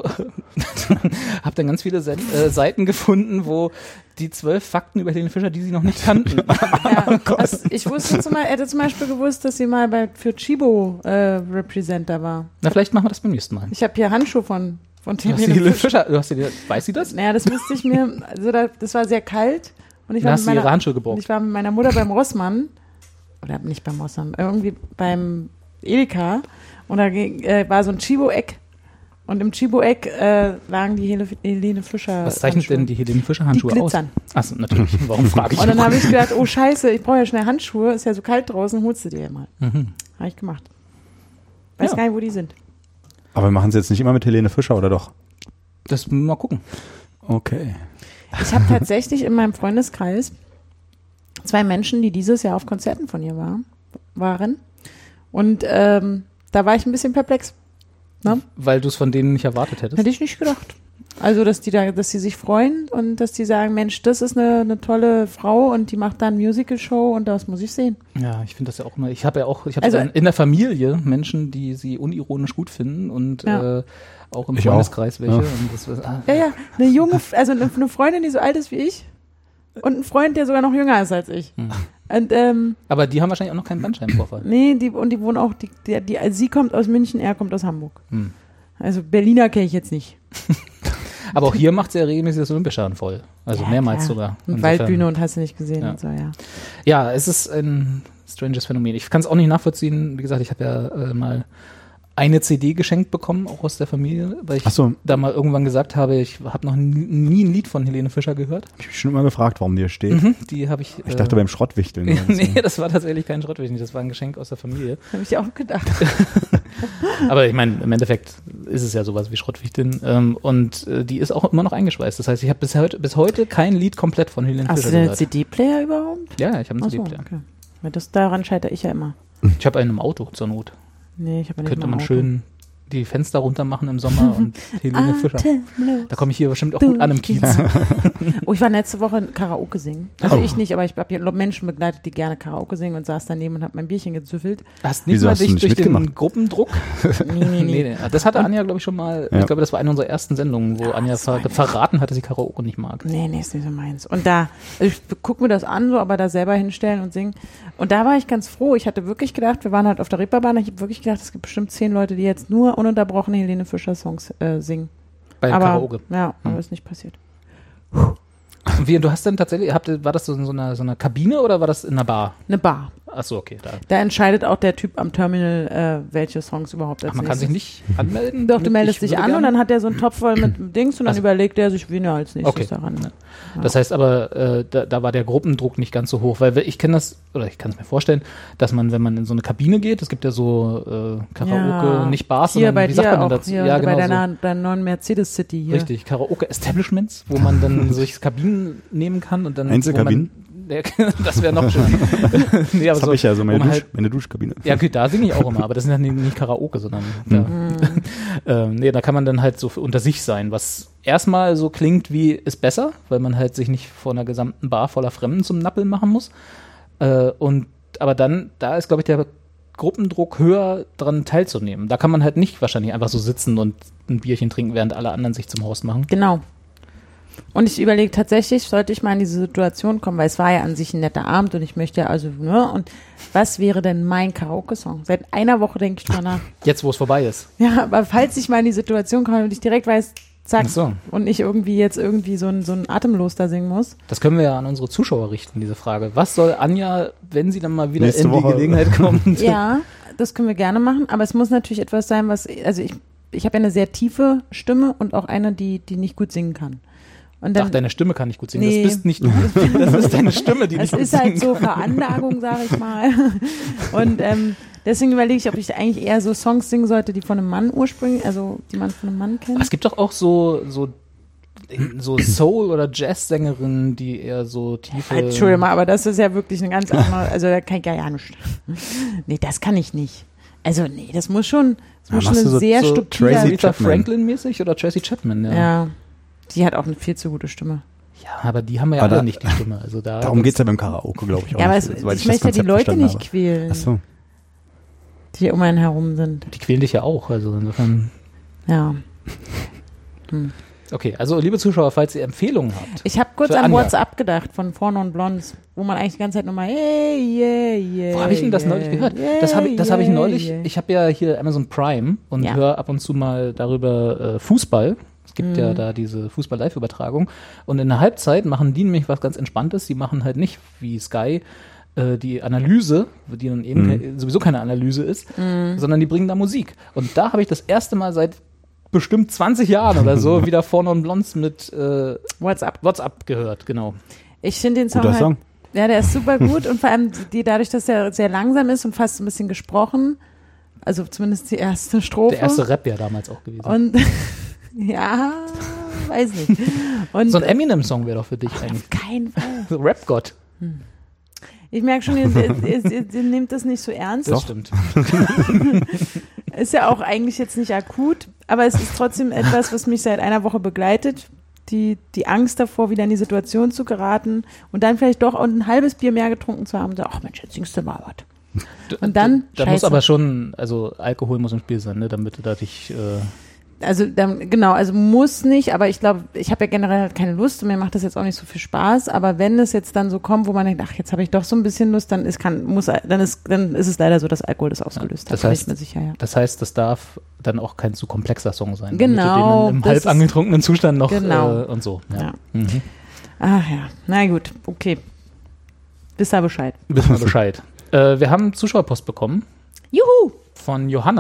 Habe dann ganz viele Seiten gefunden, wo die 12 Fakten über Helene Fischer, die sie noch nicht kannten. Ja, ich hätte zum Beispiel gewusst, dass sie mal für Chibo Representer war. Na, vielleicht machen wir das beim nächsten Mal. Ich habe hier Handschuhe von Helene Fischer. Weiß sie das? Naja, das musste ich mir, also das war sehr kalt. Und ich war hast du ihre Handschuhe gebraucht? Und ich war mit meiner Mutter beim Rossmann, oder nicht beim Rossmann, irgendwie beim Edeka, und da war so ein Chibo-Eck, und im Chibo-Eck lagen die Helene Fischer. Was zeichnet Handschuhe. denn die Helene Fischer Handschuhe aus? Glitzern. Achso, natürlich. Warum frage ich? Und dann habe ich gedacht, oh Scheiße, ich brauche ja schnell Handschuhe, ist ja so kalt draußen, holst du dir mal. Habe ich gemacht. Weiß gar nicht, wo die sind. Aber wir machen es jetzt nicht immer mit Helene Fischer, oder doch? Das mal gucken. Okay. Ich habe tatsächlich in meinem Freundeskreis 2 Menschen, die dieses Jahr auf Konzerten von ihr waren. Und da war ich ein bisschen perplex. Ne? Weil du es von denen nicht erwartet hättest? Hätte ich nicht gedacht. Also, dass sie sich freuen und dass die sagen, Mensch, das ist eine tolle Frau und die macht da eine Musical-Show und das muss ich sehen. Ja, ich finde das ja auch immer, ich habe in der Familie Menschen, die sie unironisch gut finden und auch im Freundeskreis welche. Ja. Eine Freundin, die so alt ist wie ich und ein Freund, der sogar noch jünger ist als ich. Und, aber die haben wahrscheinlich auch noch keinen Bandscheibenvorfall. Nee, die wohnen auch, sie kommt aus München, er kommt aus Hamburg. Also Berliner kenne ich jetzt nicht. Aber auch hier macht sie ja regelmäßig das Olympiastadion voll. Also mehrmals sogar. Und Waldbühne und hast du nicht gesehen und so, ja. Ja, es ist ein stranges Phänomen. Ich kann es auch nicht nachvollziehen. Wie gesagt, ich habe ja mal eine CD geschenkt bekommen, auch aus der Familie, weil ich da mal irgendwann gesagt habe, ich habe noch nie ein Lied von Helene Fischer gehört. Ich habe schon immer gefragt, warum die hier steht. Die habe ich. Ich dachte beim Schrottwichteln. Nee, das war tatsächlich kein Schrottwichteln, das war ein Geschenk aus der Familie. Habe ich auch gedacht. Aber ich meine, im Endeffekt ist es ja sowas wie Schrottwichteln. Und die ist auch immer noch eingeschweißt. Das heißt, ich habe bis heute kein Lied komplett von Helene Fischer gehört. Hast du einen CD-Player überhaupt? Ja, ich habe einen CD-Player. Okay. Weil daran scheitere ich ja immer. Ich habe einen im Auto zur Not. Nee, ich habe nicht. Könnte man schön die Fenster runter machen im Sommer und Helene Fischer. Da komme ich hier bestimmt auch gut an im Kiez. Oh, ich war letzte Woche Karaoke singen. Also ich nicht, aber ich habe hier Menschen begleitet, die gerne Karaoke singen und saß daneben und habe mein Bierchen gezüffelt. Hast nicht mal dich durch den Gruppendruck? Nee. Das hatte Anja, glaube ich, schon mal. Ja. Ich glaube, das war eine unserer ersten Sendungen, wo Anja verraten hat, dass sie Karaoke nicht mag. Nee, ist nicht so meins. Und da, also ich gucke mir das an, so, aber da selber hinstellen und singen. Und da war ich ganz froh. Ich hatte wirklich gedacht, wir waren halt auf der Reeperbahn, ich habe wirklich gedacht, es gibt bestimmt 10 Leute, die jetzt nur ununterbrochen Helene Fischer Songs singen. Bei Karaoke. Ja, aber ist nicht passiert. Und du hast dann tatsächlich, war das so in so einer Kabine oder war das in einer Bar? Eine Bar. Achso, okay. Da entscheidet auch der Typ am Terminal, welche Songs überhaupt als nächstes. Man kann sich nicht anmelden? Doch, du meldest dich an und dann hat er so einen Topf voll mit Dings und dann überlegt er sich, wen er als nächstes daran. Ja. Das heißt aber, da war der Gruppendruck nicht ganz so hoch, weil ich kenne das, oder ich kann es mir vorstellen, dass man, wenn man in so eine Kabine geht, es gibt ja so Karaoke, nicht Bars, sondern wie sagt man dazu? Ja, genau bei deiner neuen Mercedes City hier. Richtig, Karaoke-Establishments, wo man dann solche Kabinen nehmen kann und dann Einzelkabinen? Das wäre noch schön. Nee, das habe ich ja so meine Duschkabine. Ja, okay, da singe ich auch immer, aber das sind ja nicht Karaoke, sondern da kann man dann halt so unter sich sein, was erstmal so klingt wie ist besser, weil man halt sich nicht vor einer gesamten Bar voller Fremden zum Nappeln machen muss. Aber dann, da ist, glaube ich, der Gruppendruck höher dran teilzunehmen. Da kann man halt nicht wahrscheinlich einfach so sitzen und ein Bierchen trinken, während alle anderen sich zum Horst machen. Genau. Und ich überlege tatsächlich, sollte ich mal in diese Situation kommen, weil es war ja an sich ein netter Abend und ich möchte ja also, und was wäre denn mein Karaoke-Song? Seit einer Woche denke ich drüber nach. Jetzt, wo es vorbei ist. Ja, aber falls ich mal in die Situation komme und ich direkt weiß, zack, und ich irgendwie so ein Atemlos da singen muss. Das können wir ja an unsere Zuschauer richten, diese Frage. Was soll Anja, wenn sie dann mal wieder in die Gelegenheit kommt? Ja, das können wir gerne machen, aber es muss natürlich etwas sein, also ich habe ja eine sehr tiefe Stimme und auch eine, die nicht gut singen kann. Und dann, deine Stimme kann nicht gut singen. Nee. Das bist nicht du. Das ist deine Stimme, die nicht gut singen. Das ist halt so Veranlagung, sage ich mal. Und deswegen überlege ich, ob ich eigentlich eher so Songs singen sollte, die von einem Mann ursprünglich, also die man von einem Mann kennt. Aber es gibt doch auch so Soul- oder Jazz-Sängerinnen, die eher so tiefe... Entschuldigung mal, aber das ist ja wirklich eine ganz andere, also da kann ich gar nicht. Nee, das kann ich nicht. Also nee, das muss schon eine sehr stupide... Tracy Franklin-mäßig oder Tracy Chapman, ja. Die hat auch eine viel zu gute Stimme. Ja, aber die haben ja alle nicht die Stimme. Also darum geht es ja beim Karaoke, glaube ich. Auch ja, aber nicht, ich möchte ja die Leute nicht quälen, die um einen herum sind. Die quälen dich ja auch, also insofern... Ja. Okay, also liebe Zuschauer, falls ihr Empfehlungen habt. Ich habe kurz an WhatsApp gedacht von Four Non Blondes, wo man eigentlich die ganze Zeit nochmal Wo habe ich denn das neulich gehört? Das habe ich neulich, ich habe ja hier Amazon Prime und höre ab und zu mal darüber Fußball. Es gibt ja da diese Fußball-Live-Übertragung und in der Halbzeit machen die nämlich was ganz Entspanntes. Die machen halt nicht wie Sky die Analyse, die dann eben sowieso keine Analyse ist, sondern die bringen da Musik. Und da habe ich das erste Mal seit bestimmt 20 Jahren oder so wieder Four Non Blondes mit WhatsApp gehört, genau. Ich finde den Song halt, ja, der ist super gut und vor allem dadurch, dass er sehr langsam ist und fast ein bisschen gesprochen, also zumindest die erste Strophe. Der erste Rap ja damals auch gewesen. Und ja, weiß nicht. Und so ein Eminem-Song wäre doch für dich eigentlich. Auf keinen Fall. So Rap-Gott. Ich merke schon, ihr nehmt das nicht so ernst. Das stimmt. Ist ja auch eigentlich jetzt nicht akut, aber es ist trotzdem etwas, was mich seit einer Woche begleitet. Die Angst davor, wieder in die Situation zu geraten und dann vielleicht doch ein halbes Bier mehr getrunken zu haben und so, ach Mensch, jetzt singst du mal was. Und dann da muss aber schon, also Alkohol muss im Spiel sein, ne, damit du da dich... Also muss nicht, aber ich glaube, ich habe ja generell halt keine Lust und mir macht das jetzt auch nicht so viel Spaß, aber wenn es jetzt dann so kommt, wo man denkt, ach, jetzt habe ich doch so ein bisschen Lust, dann ist es leider so, dass Alkohol das ausgelöst hat. Das heißt, bin sicher, ja. Das heißt, das darf dann auch kein zu komplexer Song sein. Genau. Damit du den im halb angetrunkenen Zustand noch und so. Ja. Mhm. Ach ja, na gut, okay. Wissen wir Bescheid. Wir haben Zuschauerpost bekommen. Juhu! Von Johanna.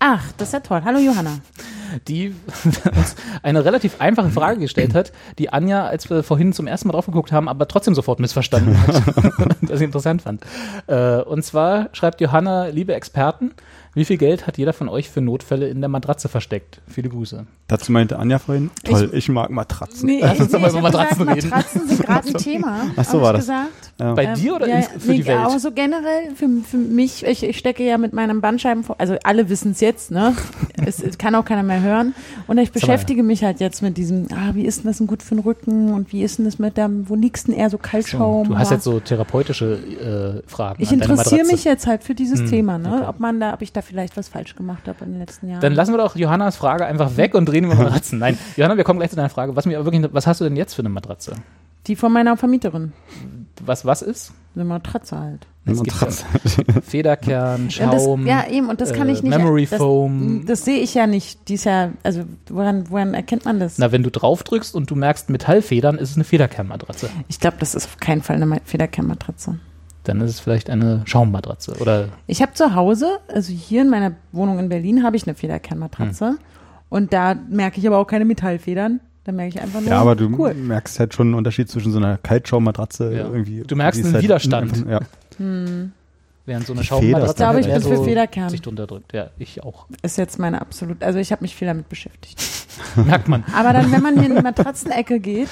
Ach, das ist ja toll. Hallo Johanna. Die uns eine relativ einfache Frage gestellt hat, die Anja, als wir vorhin zum ersten Mal drauf geguckt haben, aber trotzdem sofort missverstanden hat, das ich interessant fand. Und zwar schreibt Johanna, liebe Experten, wie viel Geld hat jeder von euch für Notfälle in der Matratze versteckt? Viele Grüße. Dazu meinte Anja vorhin, toll, ich mag Matratzen. Nee, Lass uns doch mal über ich hab Matratzen gesagt, reden. Matratzen sind gerade ein Thema. Ach so hab war ich das. Gesagt. Ja. Bei dir oder für die Welt? Aber so generell für mich, ich stecke ja mit meinem Bandscheiben vor, also alle wissen es jetzt, ne? Es kann auch keiner mehr hören. Und ich beschäftige mich halt jetzt mit diesem, wie ist denn das denn gut für den Rücken und wie ist denn das mit dem, wo liegst denn eher so Kaltschaum? Du hast jetzt so therapeutische Fragen. Ich interessiere mich jetzt halt für dieses Thema, ne? Okay. Ob ich da vielleicht was falsch gemacht habe in den letzten Jahren. Dann lassen wir doch Johannas Frage einfach weg und reden über Matratzen. Nein, Johanna, wir kommen gleich zu deiner Frage. Was hast du denn jetzt für eine Matratze? Die von meiner Vermieterin. Was ist? Eine Matratze halt. Es gibt Federkern, Schaum, ja, eben, und das kann ich nicht. Memory Foam. Das sehe ich ja nicht. Die ist ja, also woran erkennt man das? Na, wenn du drauf drückst und du merkst Metallfedern, ist es eine Federkernmatratze. Ich glaube, das ist auf keinen Fall eine Federkernmatratze. Dann ist es vielleicht eine Schaummatratze, oder? Ich habe zu Hause, also hier in meiner Wohnung in Berlin, habe ich eine Federkernmatratze. Und da merke ich aber auch keine Metallfedern. Da merke ich einfach nur, ja, aber du merkst halt schon einen Unterschied zwischen so einer Kaltschaummatratze irgendwie. Du merkst einen halt Widerstand. Ja. Während so eine Schaummatratze ich glaube, ich bin für Federkern. sich drunter drückt. Ja, ich auch. Ist jetzt meine absolut, also ich habe mich viel damit beschäftigt. Merkt man. Aber dann, wenn man hier in die Matratzenecke geht,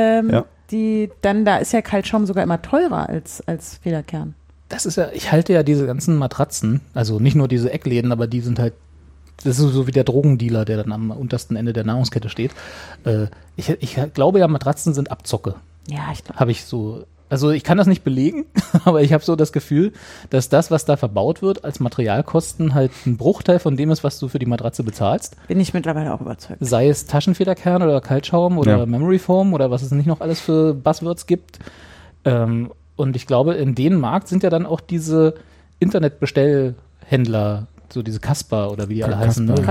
da ist ja Kaltschaum sogar immer teurer als Federkern. Das ist ja, ich halte ja diese ganzen Matratzen, also nicht nur diese Eckläden, aber die sind halt, das ist so wie der Drogendealer, der dann am untersten Ende der Nahrungskette steht. Ich glaube ja, Matratzen sind Abzocke. Ja, ich glaube. Habe ich so, also ich kann das nicht belegen, aber ich habe so das Gefühl, dass das, was da verbaut wird, als Materialkosten halt ein Bruchteil von dem ist, was du für die Matratze bezahlst. Bin ich mittlerweile auch überzeugt. Sei es Taschenfederkern oder Kaltschaum oder Memory Foam oder was es nicht noch alles für Buzzwords gibt. Und ich glaube, in den Markt sind ja dann auch diese Internetbestellhändler, so diese Casper oder wie die alle heißen. Ne?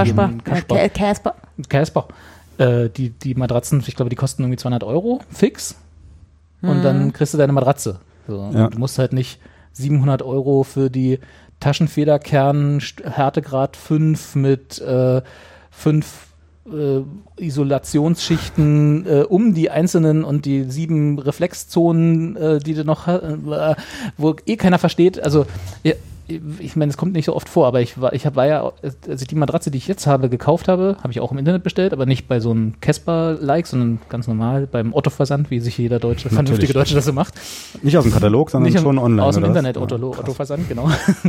Casper. Die Matratzen, ich glaube, die kosten irgendwie 200 € fix. Und dann kriegst du deine Matratze. So. Ja. Du musst halt nicht 700 € für die Taschenfederkern Härtegrad 5 mit 5 Isolationsschichten um die einzelnen und die 7 Reflexzonen, die du noch hast, wo keiner versteht. Also ich meine, es kommt nicht so oft vor, aber ich war ja, als ich die Matratze, die ich jetzt gekauft habe, habe ich auch im Internet bestellt, aber nicht bei so einem Casper-like, sondern ganz normal beim Otto-Versand, wie sich jeder vernünftige Deutsche das so macht. Nicht aus dem Katalog, sondern nicht schon online. Aus dem Internet, Ja, Otto-Versand, genau.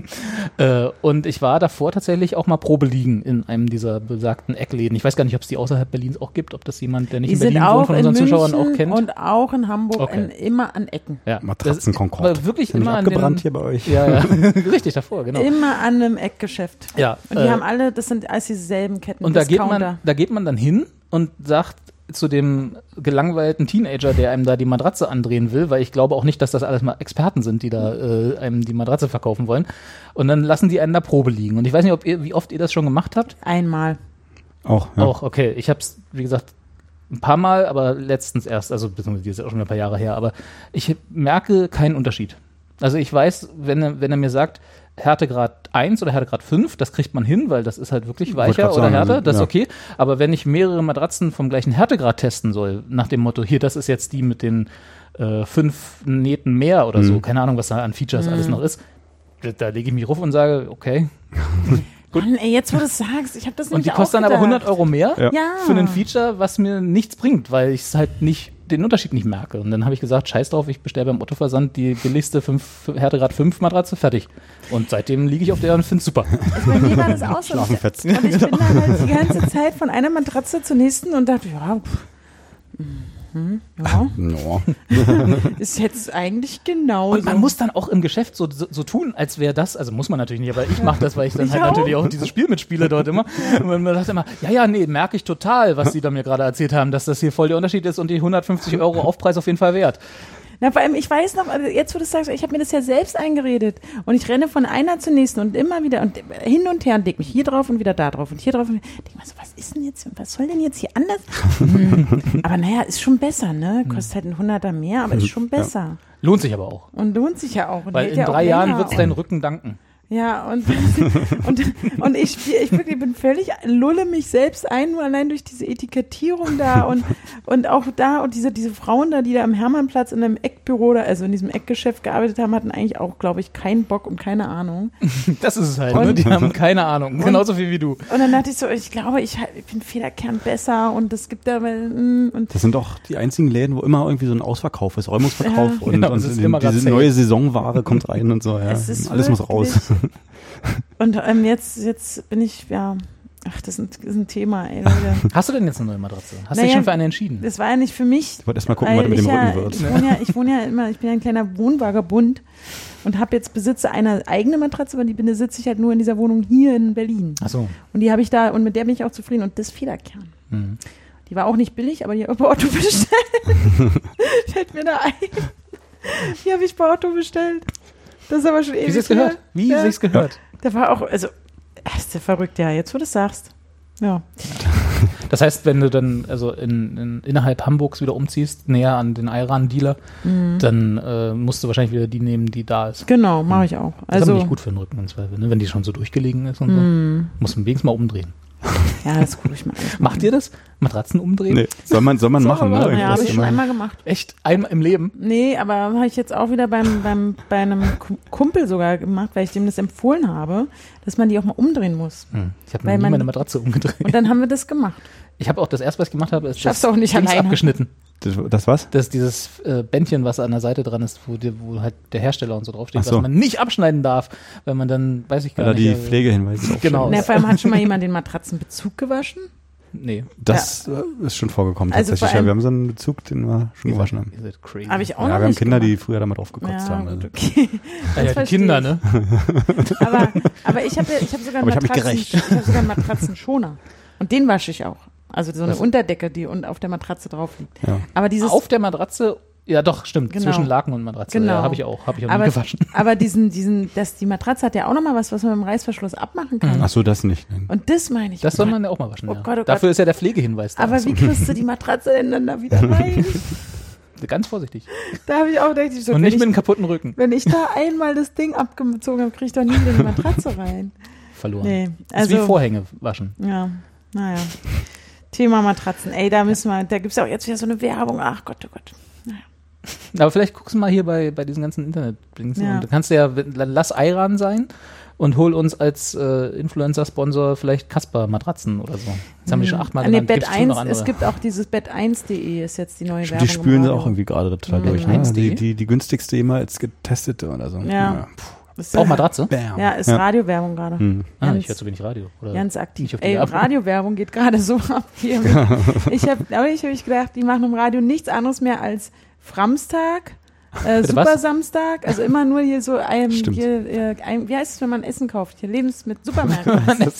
Und ich war davor tatsächlich auch mal Probe liegen in einem dieser besagten Eckläden. Ich weiß gar nicht, ob es die außerhalb Berlins auch gibt, ob das jemand, der nicht in Berlin wohnt, von unseren Zuschauern auch kennt. Und auch in Hamburg, immer an Ecken. Ja. Matratzen-Concord. Aber wirklich Sind immer abgebrannt hier bei euch. Ja. Richtig davor, genau. Immer an einem Eckgeschäft. Ja. Und die haben alle, das sind alles dieselben Ketten. Und da geht man dann hin und sagt zu dem gelangweilten Teenager, der einem da die Matratze andrehen will, weil ich glaube auch nicht, dass das alles mal Experten sind, die da einem die Matratze verkaufen wollen. Und dann lassen die einen da Probe liegen. Und ich weiß nicht, wie oft ihr das schon gemacht habt. Einmal. Auch, ja. Auch, okay. Ich habe es, wie gesagt, ein paar Mal, aber letztens erst, also beziehungsweise das ist auch schon ein paar Jahre her, aber ich merke keinen Unterschied. Also ich weiß, wenn er mir sagt, Härtegrad 1 oder Härtegrad 5, das kriegt man hin, weil das ist halt wirklich weicher oder härter, das ist okay. Aber wenn ich mehrere Matratzen vom gleichen Härtegrad testen soll, nach dem Motto, hier, das ist jetzt die mit den 5 Nähten mehr oder so, keine Ahnung, was da an Features alles noch ist, da lege ich mich ruf und sage, okay. Gut. Mann, ey, jetzt wo du es sagst, ich habe das und nämlich die kostet dann aber 100 € mehr für ein Feature, was mir nichts bringt, weil ich es halt nicht den Unterschied nicht merke. Und dann habe ich gesagt, scheiß drauf, ich bestelle beim Otto-Versand die billigste Härtegrad 5 Matratze, fertig. Und seitdem liege ich auf der und finde es super. Bei mir war das auch so. Und ich bin dann halt die ganze Zeit von einer Matratze zur nächsten und dachte, ist jetzt eigentlich genau und man muss dann auch im Geschäft so tun, als wäre das, also muss man natürlich nicht, aber ich mache das, weil ich dann halt natürlich auch dieses Spiel mitspiele dort immer. Und man sagt immer, nee, merke ich total, was sie da mir gerade erzählt haben, dass das hier voll der Unterschied ist und die 150 € Aufpreis auf jeden Fall wert. Na, vor allem, ich weiß noch, jetzt wo du sagst, ich habe mir das ja selbst eingeredet und ich renne von einer zur nächsten und immer wieder und hin und her und leg mich hier drauf und wieder da drauf und hier drauf und denke mal so, was ist denn jetzt, was soll denn jetzt hier anders? Aber naja, ist schon besser, ne? Kostet halt ein 100er mehr, aber ist schon besser. Lohnt sich aber auch. Und lohnt sich ja auch. Und weil in 3 Jahren wird es deinen Rücken danken. Ja, und ich wirklich bin völlig, lulle mich selbst ein, nur allein durch diese Etikettierung da und auch da und diese Frauen da, die da am Hermannplatz in einem Eckbüro da, also in diesem Eckgeschäft gearbeitet haben, hatten eigentlich auch, glaube ich, keinen Bock und keine Ahnung. Das ist es halt, ne? Die haben keine Ahnung, genauso viel wie du. Und dann dachte ich so, ich glaube, ich bin Federkern besser und es gibt da und das sind doch die einzigen Läden, wo immer irgendwie so ein Ausverkauf ist, Räumungsverkauf Ja. Genau, und es ist immer diese neue Saisonware kommt rein und so. Ja. Es ist Alles muss raus. Und jetzt bin ich, ja, ach, das ist ein Thema, ey, Leute. Hast du denn jetzt eine neue Matratze? Hast du dich schon für eine entschieden? Das war ja nicht für mich. Ich wollte erst mal gucken, was mit dem Rücken wird. Ich wohne ja immer, ich bin ja ein kleiner Wohnvagabund und besitze eine eigene Matratze, aber die besitze ich halt nur in dieser Wohnung hier in Berlin. Ach so. Und die habe ich da, und mit der bin ich auch zufrieden. Und das Federkern. Mhm. Die war auch nicht billig, aber die habe ich bei Otto bestellt. Fällt mir da ein. Die habe ich bei Otto bestellt. Das ist aber schon ewig. Wie sie es gehört? Wie sie es gehört? Da war auch, also, das ist ja verrückt, ja, jetzt wo du es sagst. Ja. Das heißt, wenn du dann also innerhalb Hamburgs wieder umziehst, näher an den Ayran-Dealer, dann musst du wahrscheinlich wieder die nehmen, die da ist. Genau, mache ich auch. Das ist Also, aber nicht gut für den Rücken im Zweifel, ne? Wenn die schon so durchgelegen ist und so. Muss man wenigstens mal umdrehen. ja, das gucke ich mal. Macht ihr das? Matratzen umdrehen? Nee, soll man machen, ne? Ja, Irgendwas habe ich schon immer. einmal gemacht. Echt? Einmal im Leben? Nee, aber habe ich jetzt auch wieder bei einem Kumpel sogar gemacht, weil ich dem das empfohlen habe, dass man die auch mal umdrehen muss. Ich habe Weil nie man- meine Matratze umgedreht. Und dann haben wir das gemacht. Ich habe auch das erste, was ich gemacht habe, ist Schaffst das du auch nicht Dings alleine. abgeschnitten. Das was? Das ist dieses Bändchen, was an der Seite dran ist, wo halt der Hersteller und so draufsteht, Ach so. was man nicht abschneiden darf, wenn man dann, weiß ich gar Weil da nicht. die Pflegehinweise draufstehen. Genau. Na, vor allem hat schon mal jemand den Matratzenbezug gewaschen. Nee. Das ist schon vorgekommen Also tatsächlich. vor allem- Ja, wir haben so einen Bezug, den wir schon gewaschen haben. Ihr seid crazy. Habe ich auch Ja, noch wir haben nicht Kinder, die gemacht. früher damit aufgekotzt Ja, haben. gut, Also. okay. ja, die verstehe Kinder, ich. ne? Aber ich habe sogar Aber ich hab mich gerecht. Ich habe sogar einen Matratzenschoner. Und den wasche ich auch. Also so eine Was? Unterdecke, die auf der Matratze drauf liegt. Ja. Aber dieses Auf der Matratze, ja doch, stimmt, Genau. zwischen Laken und Matratze. Genau. Ja, habe ich auch nie aber, gewaschen. aber die Matratze hat ja auch nochmal was man mit dem Reißverschluss abmachen kann. Ach so, das nicht. Nein. Und das meine ich. Das soll man ja auch mal waschen, Oh ja. Gott, oh Gott. Dafür ist ja der Pflegehinweis da. Aber wie kriegst du die Matratze denn dann da wieder rein? Ganz vorsichtig. Da habe ich auch gedacht, so, Und nicht mit einem kaputten Rücken. wenn ich da einmal das Ding abgezogen habe, kriege ich doch nie wieder die Matratze rein. Verloren. Nee, Das ist wie also, Vorhänge waschen. ja, naja. Thema Matratzen. Ey, da gibt's ja auch jetzt wieder so eine Werbung. Ach Gott, oh Gott. Aber vielleicht guckst du mal hier bei diesen ganzen Internet-Dings. Ja. Und du kannst ja, lass Ayran sein und hol uns als Influencer-Sponsor vielleicht Kasper-Matratzen oder so. Jetzt haben wir schon 8-mal Nee, genannt. Bett Gibt's bestimmt noch 1, andere. es gibt auch dieses Bett1.de ist jetzt die neue Werbung. Die spülen im sie Radio. auch irgendwie gerade total durch. Ne? 1.de? Die günstigste jemals getestete oder so. Ja. Ist, Auch Matratze? Bam. Ja, ist Ja. Radiowerbung gerade. Ah, Ganz- ich höre zu wenig Radio. Oder Ganz aktiv. nicht auf die Ey, Werbung. Radiowerbung geht gerade so ab hier. Ich habe gedacht, die machen im Radio nichts anderes mehr als Framstag, Super was? Samstag, also immer nur hier so Stimmt. wie heißt es, wenn man Essen kauft? Hier Lebensmittel, Supermärkte.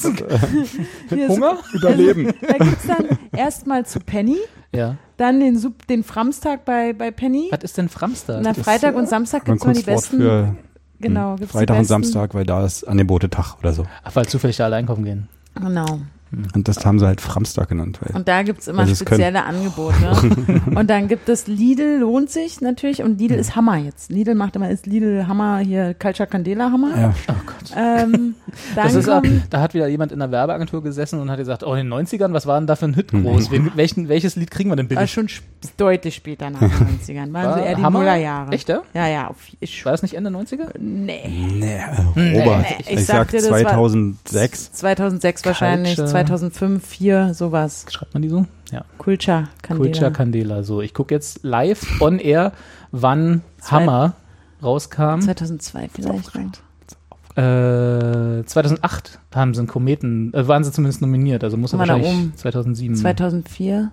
Hier Hunger? Überleben. Da gibt's dann erstmal zu Penny, Ja. dann den Framstag bei Penny. Was ist denn Framstag? Na, Freitag und Samstag Ein gibt's immer die Kunstwort besten. für Genau, gibt's Freitag die und besten. Samstag, weil da ist Angebote-Tag oder so. Ach, weil zufällig da alle einkaufen gehen. Genau. Und das haben sie halt Framstag genannt. Weil Und da gibt's immer Weil sie es spezielle Angebote. Und dann gibt es Lidl, lohnt sich natürlich. Und Lidl ist Hammer jetzt. Lidl macht immer, ist Lidl Hammer, hier Culture Candela Hammer. ja, Oh Gott. Dann Das ist, kommt, da hat wieder jemand in der Werbeagentur gesessen und hat gesagt, oh, in den 90ern, was war denn da für ein Hit groß? Welches Lied kriegen wir denn billig? schon deutlich später nach den 90ern. Waren so eher die Hammer? Nullerjahre. Echt, ja? Ja, ja. War das nicht Ende 90er? Nee. nee, Robert, Nee, ich sag sagte, das war 2006. 2006 wahrscheinlich, Culture. 2005, 2004, sowas. Schreibt man die so? Ja. Culture Candela. Culture Candela. So, ich gucke jetzt live on air, wann Hammer rauskam. 2002 vielleicht. 2008 haben sie einen Kometen, waren sie zumindest nominiert, also muss er Guck mal da wahrscheinlich oben. 2007. 2004.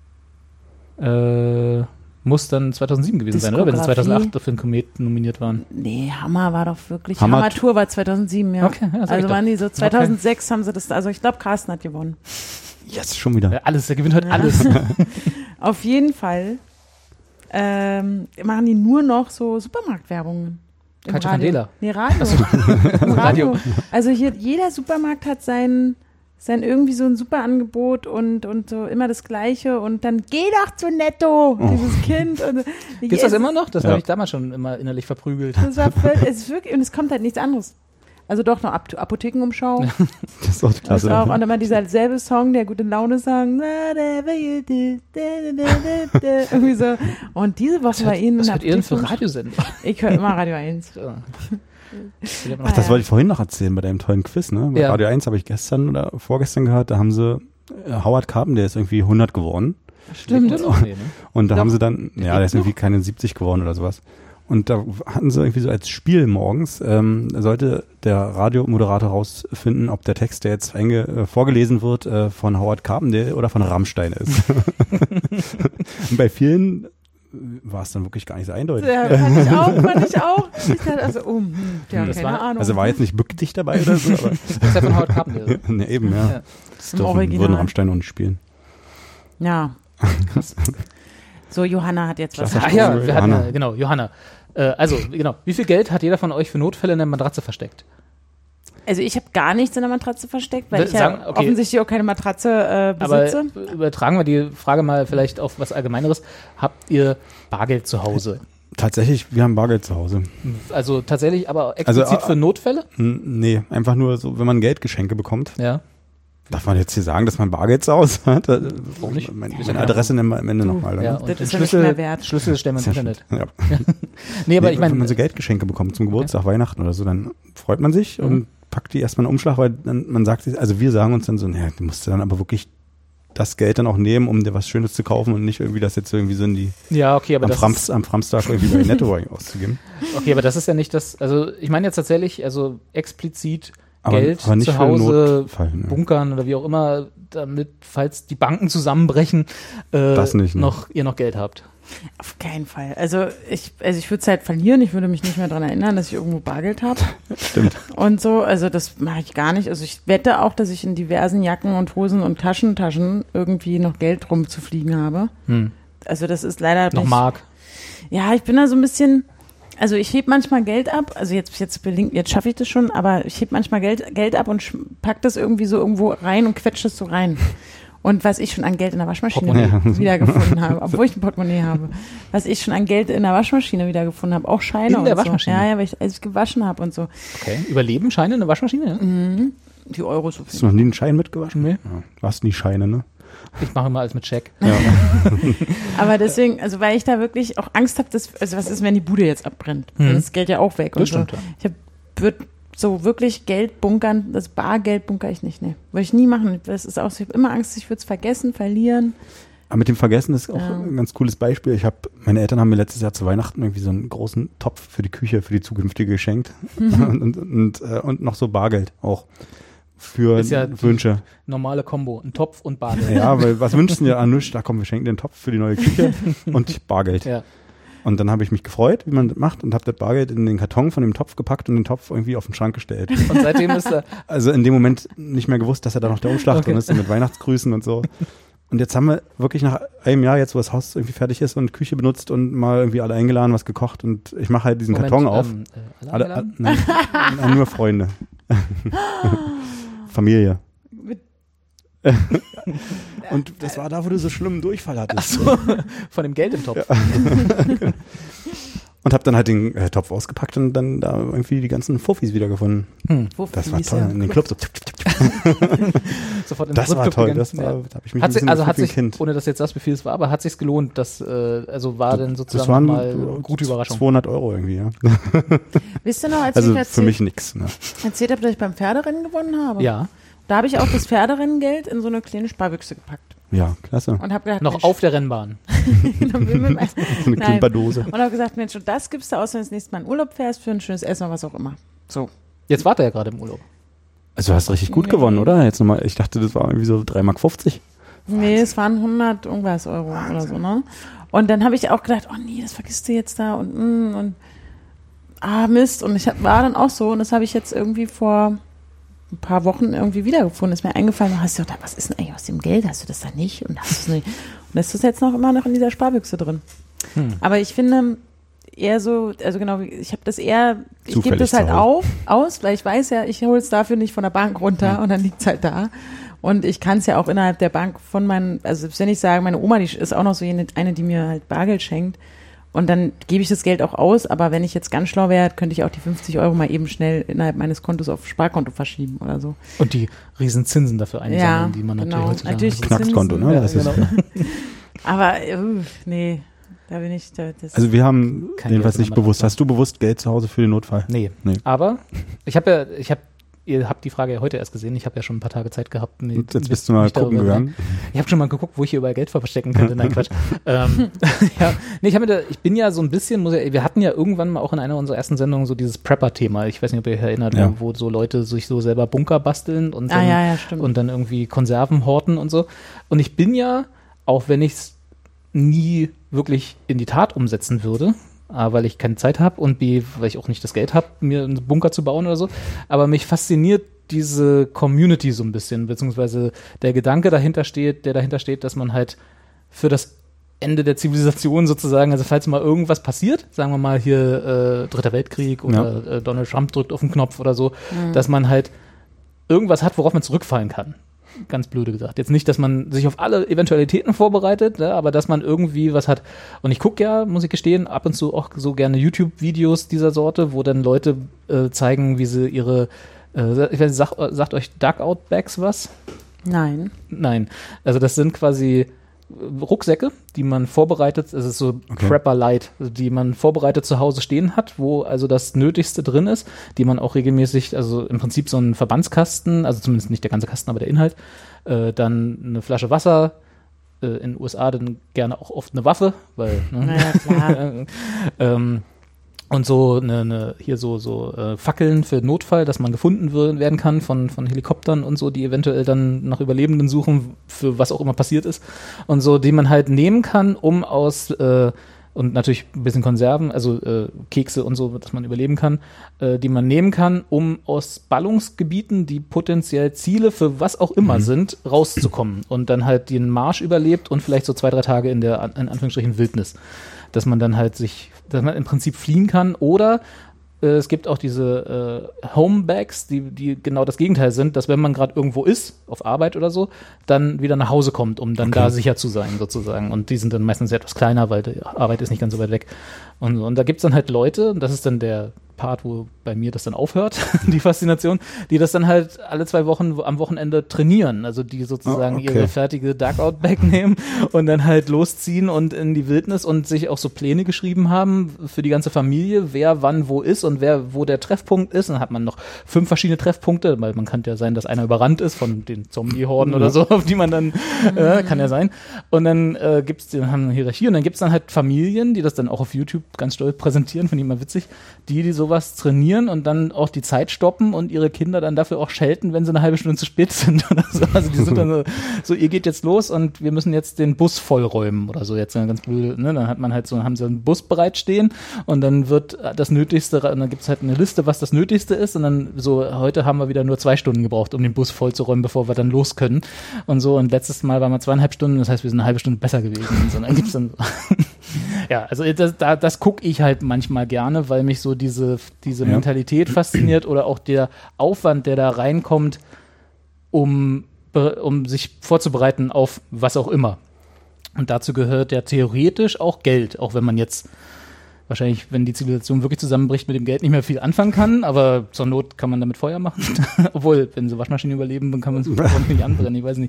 Muss dann 2007 gewesen sein, oder? Wenn sie Diskografie. 2008 für einen Kometen nominiert waren. Nee, Hammer war doch wirklich. Hammer- Hammer-Tour war 2007, ja. Okay, ja, sag ich also doch. waren die so 2006 haben sie das, also ich glaube Carsten hat gewonnen. Jetzt schon wieder. Ja, alles, der gewinnt heute alles. Auf jeden Fall machen die nur noch so Supermarktwerbungen. Im Culture Radio. Candela. Nee, Radio. Im Radio. Also hier, jeder Supermarkt hat sein irgendwie so ein super Angebot und so immer das Gleiche und dann geh doch zu Netto, dieses Kind. Und, Gibt's das immer noch? Das Ja. habe ich damals schon immer innerlich verprügelt. Das war es ist wirklich, und es kommt halt nichts anderes. Also doch noch Apothekenumschau. Das ist auch die Klasse. Auch, und immer dieser selbe Song, der gute Laune-Song. Whatever you do. Irgendwie so. Und diese Woche bei Ihnen. Was hört ihr denn für Radiosender? Ich höre immer Radio 1. Ach, das wollte ich vorhin noch erzählen bei deinem tollen Quiz, ne? Bei Ja. Radio 1 habe ich gestern oder vorgestern gehört, da haben sie Howard Carpen, der ist irgendwie 100 geworden. Stimmt. Und da Doch. haben sie dann, ja, der ist irgendwie keine 70 geworden oder sowas. Und da hatten sie irgendwie so als Spiel morgens, sollte der Radiomoderator rausfinden, ob der Text, der jetzt vorgelesen wird, von Howard Carpendale oder von Rammstein ist. Und bei vielen war es dann wirklich gar nicht so eindeutig. Ja, fand ich auch. Ich dachte also, ja, Das keine war- Ahnung. Also war jetzt nicht Bück dich dabei oder so, aber Das ist ja von Howard Carpendale. ne, eben, ja. Ja. Das Im Original. würden Rammstein noch nicht spielen. Ja. So, Johanna hat jetzt was. Klasse. Ach ja, wir hatten, Johanna. genau, Johanna. Also, genau. Wie viel Geld hat jeder von euch für Notfälle in der Matratze versteckt? Also ich habe gar nichts in der Matratze versteckt, weil ich Sagen- ja okay. offensichtlich auch keine Matratze besitze. Aber übertragen wir die Frage mal vielleicht auf was Allgemeineres. Habt ihr Bargeld zu Hause? Tatsächlich, wir haben Bargeld zu Hause. Also tatsächlich, aber explizit für Notfälle? Nee, einfach nur so, wenn man Geldgeschenke bekommt. Ja. Darf man jetzt hier sagen, dass man Bargeld zu Hause hat? Warum nicht? Meine Adresse nennen wir am Ende nochmal. Ja, Ne? und Das den ist ja nicht mehr wert. Schlüssel stellen wir ins Internet. Ja. Nee, aber Nee, ich wenn man meine, so Geldgeschenke bekommt zum Geburtstag, Weihnachten oder so, dann freut man sich und packt die erstmal in einen Umschlag, weil dann, man sagt sich, also wir sagen uns dann so, naja, du musst dann aber wirklich das Geld dann auch nehmen, um dir was Schönes zu kaufen und nicht irgendwie das jetzt irgendwie so in die ja, okay, aber am Framstag irgendwie bei Netto auszugeben. okay, aber das ist ja nicht das, also ich meine jetzt tatsächlich, also explizit Aber- Geld aber nicht zu für einen Hause Notfall, ne? bunkern oder wie auch immer, damit, falls die Banken zusammenbrechen, Das nicht, ne? ihr noch Geld habt. Auf keinen Fall. Also ich würde es halt verlieren. Ich würde mich nicht mehr daran erinnern, dass ich irgendwo Bargeld habe. Stimmt. Und so, also das mache ich gar nicht. Also ich wette auch, dass ich in diversen Jacken und Hosen und Taschen irgendwie noch Geld rumzufliegen habe. Also das ist leider Noch nicht. Mark. Ja, ich bin da so ein bisschen, also ich heb manchmal Geld ab, also jetzt schaffe ich das schon, aber ich heb manchmal Geld ab und pack das irgendwie so irgendwo rein und quetsche das so rein. Und was ich schon an Geld in der Waschmaschine wiedergefunden habe, obwohl ich ein Portemonnaie habe, was ich schon an Geld in der Waschmaschine wiedergefunden habe, auch Scheine In und der so. Waschmaschine? Ja, weil ich gewaschen habe und so. Okay. Überleben Scheine in der Waschmaschine? Ja? Die Euros. Hast du noch nie einen Schein mitgewaschen? Nee. Ja. Du hast nie Scheine, ne? Ich mache immer alles mit Scheck. Aber deswegen, also weil ich da wirklich auch Angst habe, dass, also was ist, wenn die Bude jetzt abbrennt? Dann ist das Geld ja auch weg. Das und stimmt, so. ja. Ich würde so wirklich Geld bunkern, das Bargeld bunkere ich nicht, ne. Würde ich nie machen. Das ist auch so, ich habe immer Angst, ich würde es vergessen, verlieren. Aber mit dem Vergessen ist auch ein ganz cooles Beispiel. Meine Eltern haben mir letztes Jahr zu Weihnachten irgendwie so einen großen Topf für die Küche, für die zukünftige geschenkt. Und noch so Bargeld auch für Ist ja Wünsche. Normale Kombo, ein Topf und Bargeld. Ja, weil was wünschen dir an nichts? Da komm, wir schenken dir einen Topf für die neue Küche und Bargeld. Ja. Und dann habe ich mich gefreut, wie man das macht und habe das Bargeld in den Karton von dem Topf gepackt und den Topf irgendwie auf den Schrank gestellt. Und seitdem ist er, Also in dem Moment nicht mehr gewusst, dass da noch der Umschlag drin ist und mit Weihnachtsgrüßen und so. Und jetzt haben wir wirklich nach einem Jahr, jetzt wo das Haus irgendwie fertig ist und Küche benutzt und mal irgendwie alle eingeladen, was gekocht und ich mache halt diesen Karton auf. Alle Alle, nein, nur Freunde. Familie. Und das war da, wo du so schlimmen Durchfall hattest. von dem Geld im Topf. Und hab dann halt den Topf ausgepackt und dann da irgendwie die ganzen Fuffis wiedergefunden. Das war toll. In den Club so. Sofort in Das war Rückclub toll. gegangen. Das war, Ja. da habe ich mich Hat ein sich, bisschen also hat gefühlt wie sich, ein Kind. ohne dass jetzt das Befehls war, aber hat sich's gelohnt, dass, also war denn Das sozusagen waren mal eine gute Überraschung. 200 € irgendwie, ja. Wisst ihr noch, als Also ich für mich nix. Ne? erzählt habe, dass ich beim Pferderennen gewonnen habe? Ja, Da habe ich auch das Pferderennengeld in so eine kleine Sparbüchse gepackt. Ja, klasse. Und habe gedacht, noch Mensch, auf der Rennbahn. So eine Nein. Klimperdose. Und habe gesagt, Mensch, und das gibst du aus, wenn du das nächste Mal in Urlaub fährst, für ein schönes Essen oder was auch immer. So. Jetzt wart er ja gerade im Urlaub. Also du hast richtig gut gewonnen, oder? Jetzt nochmal, ich dachte, das war irgendwie so 3,50 Mark. Nee, es waren 100 irgendwas Euro oder so, ne? Und dann habe ich auch gedacht, oh nee, das vergisst du jetzt da und Mist. Und ich war dann auch so, und das habe ich jetzt irgendwie vor ein paar Wochen irgendwie wiedergefunden. Ist mir eingefallen, hast du gedacht, was ist denn eigentlich aus dem Geld? Hast du das da nicht? Und hast du es nicht? Und das ist jetzt immer noch in dieser Sparbüchse drin. Aber ich finde eher so, also genau, ich habe das eher, ich gebe Zufällig das halt zu Hause. aus, weil ich weiß ja, ich hole es dafür nicht von der Bank runter und dann liegt es halt da. Und ich kann es ja auch innerhalb der Bank von meinen, also selbst wenn ich sage, meine Oma, die ist auch noch so eine, die mir halt Bargeld schenkt. Und dann gebe ich das Geld auch aus, aber wenn ich jetzt ganz schlau wäre, könnte ich auch die 50 Euro mal eben schnell innerhalb meines Kontos auf Sparkonto verschieben oder so. Und die riesen Zinsen dafür einsammeln, die man natürlich heutzutage natürlich Knackskonto, ne? Ja, Das genau. Aber nee, da bin ich Also wir haben jedenfalls nicht bewusst. Hast du bewusst Geld zu Hause für den Notfall? Nee. Aber ihr habt die Frage ja heute erst gesehen, ich habe ja schon ein paar Tage Zeit gehabt. Und jetzt bist du mal gucken gegangen. Ich habe schon mal geguckt, wo ich hier überall Geld verstecken könnte. Nein, Quatsch. Ich bin ja so ein bisschen, wir hatten ja irgendwann mal auch in einer unserer ersten Sendungen so dieses Prepper-Thema. Ich weiß nicht, ob ihr euch erinnert, wo so Leute sich so selber Bunker basteln und dann irgendwie Konserven horten und so. Und ich bin ja, auch wenn ich es nie wirklich in die Tat umsetzen würde, A, weil ich keine Zeit habe und B, weil ich auch nicht das Geld habe, mir einen Bunker zu bauen oder so. Aber mich fasziniert diese Community so ein bisschen, beziehungsweise der Gedanke der dahinter steht, dass man halt für das Ende der Zivilisation sozusagen, also falls mal irgendwas passiert, sagen wir mal hier Dritter Weltkrieg oder Donald Trump drückt auf den Knopf oder so, dass man halt irgendwas hat, worauf man zurückfallen kann. Ganz blöde gesagt. Jetzt nicht, dass man sich auf alle Eventualitäten vorbereitet, aber dass man irgendwie was hat. Und ich gucke ja, muss ich gestehen, ab und zu auch so gerne YouTube-Videos dieser Sorte, wo dann Leute zeigen, wie sie ihre, ich weiß nicht, sagt euch Dugout-Bags was? Nein. Also das sind quasi Rucksäcke, die man vorbereitet, es ist so Prepper Light, also die man vorbereitet zu Hause stehen hat, wo also das Nötigste drin ist, die man auch regelmäßig, also im Prinzip so ein Verbandskasten, also zumindest nicht der ganze Kasten, aber der Inhalt, dann eine Flasche Wasser, in den USA dann gerne auch oft eine Waffe, weil klar. und so Fackeln für Notfall, dass man gefunden werden kann von Helikoptern und so, die eventuell dann nach Überlebenden suchen, für was auch immer passiert ist. Und so, die man halt nehmen kann, um aus, und natürlich ein bisschen Konserven, also Kekse und so, dass man überleben kann, die man nehmen kann, um aus Ballungsgebieten, die potenziell Ziele für was auch immer sind, rauszukommen. Und dann halt den Marsch überlebt und vielleicht so 2-3 Tage in der, in Anführungsstrichen, Wildnis. Dass man dann halt dass man im Prinzip fliehen kann, oder es gibt auch diese Homebags, die genau das Gegenteil sind, dass wenn man gerade irgendwo ist, auf Arbeit oder so, dann wieder nach Hause kommt, um dann da sicher zu sein sozusagen. Und die sind dann meistens etwas kleiner, weil die Arbeit ist nicht ganz so weit weg. Und da gibt es dann halt Leute, und das ist dann der Part, wo bei mir das dann aufhört, die Faszination, die das dann halt alle 2 Wochen am Wochenende trainieren, also die sozusagen ihre fertige Dugout-Bag nehmen und dann halt losziehen und in die Wildnis und sich auch so Pläne geschrieben haben für die ganze Familie, wer wann wo ist und wo der Treffpunkt ist. Und dann hat man noch 5 verschiedene Treffpunkte, weil man kann ja sein, dass einer überrannt ist von den Zombie-Horden oder so, auf die man dann, kann ja sein. Und dann haben eine Hierarchie und dann gibt's dann halt Familien, die das dann auch auf YouTube ganz stolz präsentieren, finde ich immer witzig, die sowas trainieren und dann auch die Zeit stoppen und ihre Kinder dann dafür auch schelten, wenn sie eine halbe Stunde zu spät sind oder so. Also die sind dann so, ihr geht jetzt los und wir müssen jetzt den Bus vollräumen oder so. Jetzt ganz blöd, ne? Dann hat man halt haben sie einen Bus bereitstehen und dann wird das Nötigste, und dann gibt's halt eine Liste, was das Nötigste ist, und dann so, heute haben wir wieder nur 2 Stunden gebraucht, um den Bus vollzuräumen, bevor wir dann los können und so. Und letztes Mal waren wir 2,5 Stunden, das heißt, wir sind eine halbe Stunde besser gewesen. Und so, dann gibt's dann ja, also das gucke ich halt manchmal gerne, weil mich so diese Mentalität fasziniert oder auch der Aufwand, der da reinkommt, um sich vorzubereiten auf was auch immer. Und dazu gehört ja theoretisch auch Geld, auch wenn man jetzt wahrscheinlich, wenn die Zivilisation wirklich zusammenbricht, mit dem Geld nicht mehr viel anfangen kann, aber zur Not kann man damit Feuer machen. Obwohl, wenn sie Waschmaschinen überleben, dann kann man es nicht anbrennen, ich weiß nicht.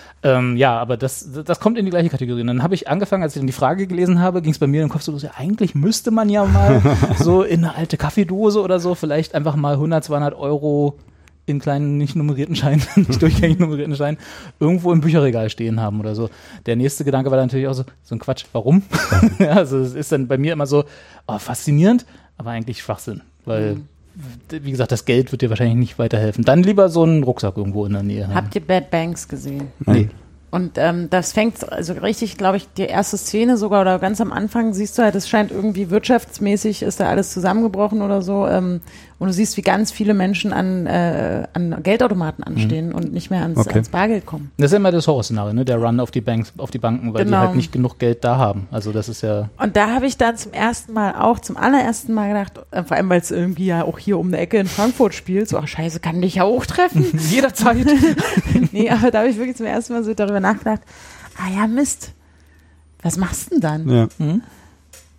Aber das kommt in die gleiche Kategorie. Und dann habe ich angefangen, als ich dann die Frage gelesen habe, ging es bei mir im Kopf so los, ja, eigentlich müsste man ja mal so in eine alte Kaffeedose oder so vielleicht einfach mal 100, 200 Euro in kleinen, nicht nummerierten Scheinen, nicht durchgängig nummerierten Scheinen, irgendwo im Bücherregal stehen haben oder so. Der nächste Gedanke war dann natürlich auch so ein Quatsch, warum? Ja, also es ist dann bei mir immer so, faszinierend, aber eigentlich Schwachsinn, weil wie gesagt, das Geld wird dir wahrscheinlich nicht weiterhelfen. Dann lieber so einen Rucksack irgendwo in der Nähe haben. Habt ihr Bad Banks gesehen? Nee. Und das fängt also richtig, glaube ich, die erste Szene sogar oder ganz am Anfang siehst du halt, es scheint irgendwie wirtschaftsmäßig, ist da alles zusammengebrochen oder so. Und du siehst, wie ganz viele Menschen an Geldautomaten anstehen und nicht mehr ans Bargeld kommen. Das ist ja immer das Horrorszenario, ne? Der Run auf die Banken, weil die halt nicht genug Geld da haben. Also das ist ja. Und da habe ich dann zum allerersten Mal gedacht, vor allem weil es irgendwie ja auch hier um die Ecke in Frankfurt spielt, so, ach scheiße, kann dich ja auch treffen. Jederzeit. Nee, aber da habe ich wirklich zum ersten Mal so darüber nachgedacht, ja Mist, was machst du denn dann? Ja.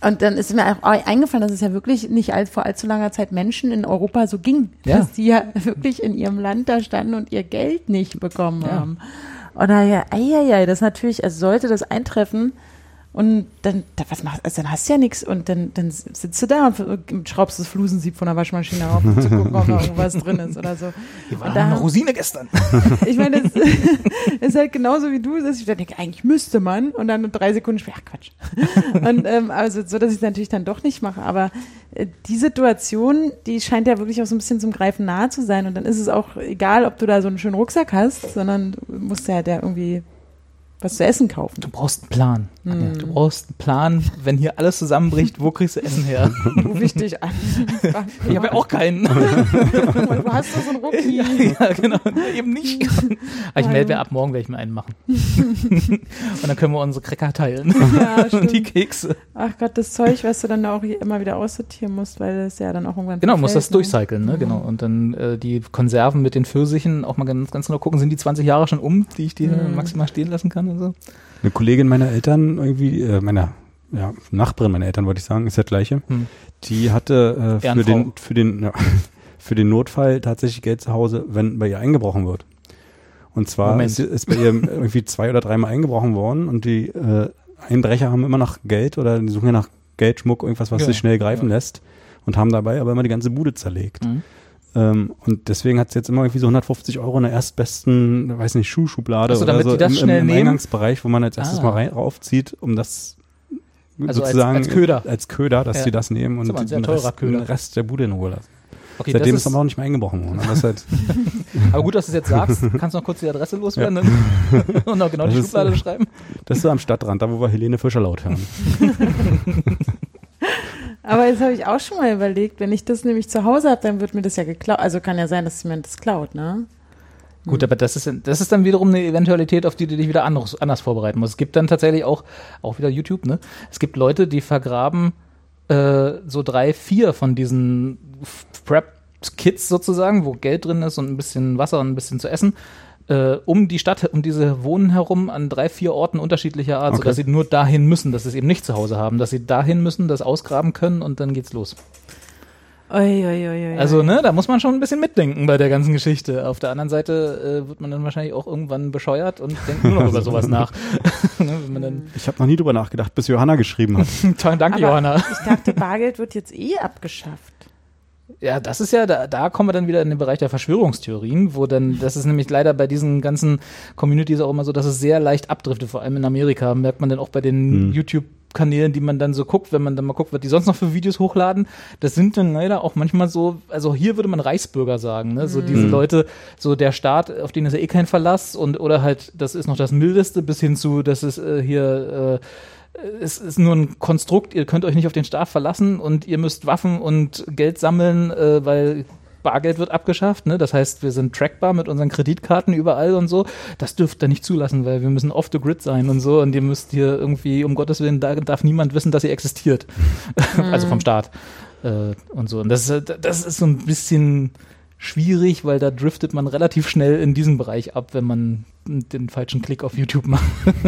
Und dann ist mir auch eingefallen, dass es ja wirklich nicht vor allzu langer Zeit Menschen in Europa so ging, dass die ja wirklich in ihrem Land da standen und ihr Geld nicht bekommen haben. Und daher, das natürlich, also sollte das eintreffen und dann, was machst du, also dann hast du ja nichts und dann sitzt du da und schraubst das Flusensieb von der Waschmaschine auf, um zu gucken, ob noch irgendwas drin ist oder so. Hier war eine Rosine gestern. Ich meine, das ist halt genauso wie du, dass ich dann denke, eigentlich müsste man und dann 3 Sekunden später, Quatsch. Und also so, dass ich es natürlich dann doch nicht mache, aber die Situation, die scheint ja wirklich auch so ein bisschen zum Greifen nahe zu sein und dann ist es auch egal, ob du da so einen schönen Rucksack hast, sondern du musst ja irgendwie was zu essen kaufen. Du brauchst einen Plan. Du brauchst einen Plan, wenn hier alles zusammenbricht, wo kriegst du Essen her? Ruf ich dich an. Ich habe ja auch keinen. Du hast doch so einen Rucki. Ja, genau. Eben nicht. Aber ich werde ab morgen werde ich mir einen machen. Und dann können wir unsere Cracker teilen. Ja, und die Kekse. Ach Gott, das Zeug, was du dann auch immer wieder aussortieren musst, weil das ja dann auch irgendwann genau, musst das durchcyclen, ne? Genau. Und dann die Konserven mit den Pfirsichen auch mal ganz genau gucken, sind die 20 Jahre schon die ich dir maximal stehen lassen kann und so. Eine Kollegin meiner Eltern irgendwie, Nachbarin meiner Eltern, wollte ich sagen, ist das gleiche. Die hatte für den Notfall tatsächlich Geld zu Hause, wenn bei ihr eingebrochen wird. Und zwar ist bei ihr irgendwie 2 oder 3 Mal eingebrochen worden und die Einbrecher haben immer nach Geld oder die suchen ja nach Geld, Schmuck, irgendwas, was sich schnell greifen lässt und haben dabei aber immer die ganze Bude zerlegt. Und deswegen hat sie jetzt immer irgendwie so 150 € in der erstbesten, weiß nicht, Schuhschublade oder damit so die das schnell im nehmen? Eingangsbereich, wo man als erstes mal raufzieht, um das also sozusagen als Köder, dass sie das nehmen und den Rest der Bude in Ruhe lassen. Okay, seitdem ist aber auch nicht mehr eingebrochen worden. Aber, aber gut, dass du es jetzt sagst. Kannst du noch kurz die Adresse loswerden und noch genau die Schublade beschreiben? Das ist so am Stadtrand, da wo wir Helene Fischer laut hören. Aber jetzt habe ich auch schon mal überlegt, wenn ich das nämlich zu Hause habe, dann wird mir das ja geklaut. Also kann ja sein, dass jemand das klaut, ne? Gut, aber das ist dann wiederum eine Eventualität, auf die du dich wieder anders vorbereiten musst. Es gibt dann tatsächlich auch wieder YouTube, ne? Es gibt Leute, die vergraben so 3, 4 von diesen Prep-Kits sozusagen, wo Geld drin ist und ein bisschen Wasser und ein bisschen zu essen, um die Stadt, um diese Wohnen herum an 3, 4 Orten unterschiedlicher Art, sodass sie nur dahin müssen, dass sie es eben nicht zu Hause haben, dass sie dahin müssen, das ausgraben können und dann geht's los. Also, ne, da muss man schon ein bisschen mitdenken bei der ganzen Geschichte. Auf der anderen Seite wird man dann wahrscheinlich auch irgendwann bescheuert und denkt nur noch über sowas nach. Ich habe noch nie drüber nachgedacht, bis Johanna geschrieben hat. Danke, Johanna. Ich dachte, Bargeld wird jetzt abgeschafft. Ja, das ist ja, da kommen wir dann wieder in den Bereich der Verschwörungstheorien, wo dann, das ist nämlich leider bei diesen ganzen Communities auch immer so, dass es sehr leicht abdriftet, vor allem in Amerika, merkt man dann auch bei den YouTube-Kanälen, die man dann so guckt, wenn man dann mal guckt, was die sonst noch für Videos hochladen, das sind dann leider auch manchmal so, also hier würde man Reichsbürger sagen, ne, so diese Leute, so der Staat, auf den ist ja eh kein Verlass oder halt, das ist noch das Mildeste, bis hin zu, das ist es ist nur ein Konstrukt, ihr könnt euch nicht auf den Staat verlassen und ihr müsst Waffen und Geld sammeln, weil Bargeld wird abgeschafft, ne? Das heißt, wir sind trackbar mit unseren Kreditkarten überall und so. Das dürft ihr nicht zulassen, weil wir müssen off the grid sein und so und ihr müsst hier irgendwie, um Gottes Willen, da darf niemand wissen, dass ihr existiert. Also vom Staat und so. Und das ist so ein bisschen schwierig, weil da driftet man relativ schnell in diesen Bereich ab, wenn man den falschen Klick auf YouTube macht.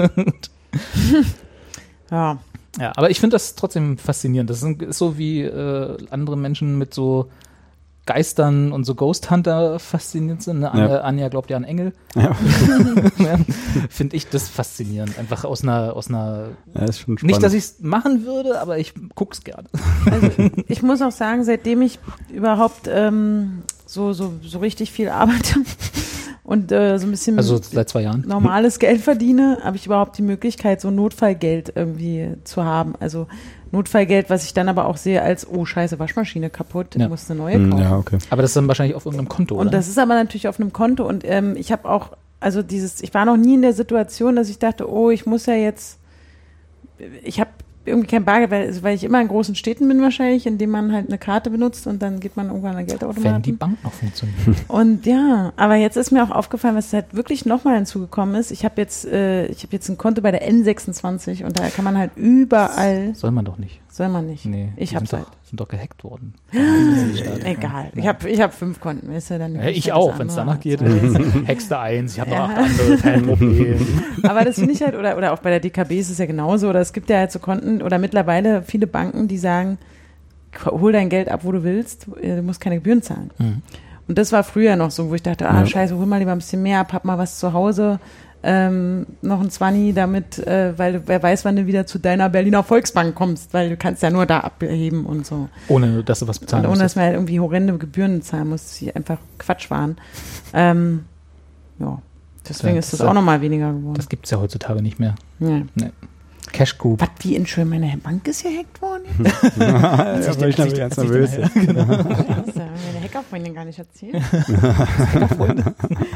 Ja, aber ich finde das trotzdem faszinierend. Das ist so wie andere Menschen mit so Geistern und so Ghost Hunter fasziniert sind. Ne? Anja glaubt ja an Engel. Ja. Finde ich das faszinierend. Einfach aus einer ist schon spannend. Nicht, dass ich es machen würde, aber ich guck's gerne. Also ich muss auch sagen, seitdem ich überhaupt so richtig viel arbeite und so ein bisschen also seit 2 Jahren normales Geld verdiene, habe ich überhaupt die Möglichkeit, so Notfallgeld irgendwie zu haben. Also Notfallgeld, was ich dann aber auch sehe als, oh scheiße, Waschmaschine kaputt, muss eine neue kaufen. Ja, okay. Aber das ist dann wahrscheinlich auf irgendeinem Konto, und oder? Das ist aber natürlich auf einem Konto und ich habe auch, also ich war noch nie in der Situation, dass ich dachte, oh, ich muss ja jetzt, ich habe irgendwie kein Bargeld, weil ich immer in großen Städten bin wahrscheinlich, indem man halt eine Karte benutzt und dann geht man irgendwann an den Geldautomaten. Wenn die Bank noch funktioniert. Und ja, aber jetzt ist mir auch aufgefallen, was halt wirklich nochmal hinzugekommen ist. Ich habe jetzt ein Konto bei der N26 und da kann man halt überall. Soll man doch nicht. Soll man nicht. Nee, ich die hab's sind halt. sind doch gehackt worden. Egal. Ich hab 5 Konten. Ist ja dann Ich auch, wenn es danach geht. Hackst du 1, ich habe noch 8 andere, kein Problem. Aber das finde ich halt, oder auch bei der DKB ist es ja genauso, oder es gibt ja halt so Konten, oder mittlerweile viele Banken, die sagen, hol dein Geld ab, wo du willst, du musst keine Gebühren zahlen. Mhm. Und das war früher noch so, wo ich dachte, scheiße, hol mal lieber ein bisschen mehr ab, hab mal was zu Hause, noch ein 20, damit, weil wer weiß, wann du wieder zu deiner Berliner Volksbank kommst, weil du kannst ja nur da abheben und so. Ohne, dass du was bezahlen musst. Ohne, dass man halt irgendwie horrende Gebühren zahlen muss, die einfach Quatsch waren. Ja, deswegen ist das auch nochmal weniger geworden. Das gibt's ja heutzutage nicht mehr. Ja. Nee. Cash Group. Was, wie, Entschuldigung, meine Bank ist gehackt worden? Ja, ich bin ganz nervös. Genau. Das haben meine Hackerfreundin gar nicht erzählt. Hackerfreunde.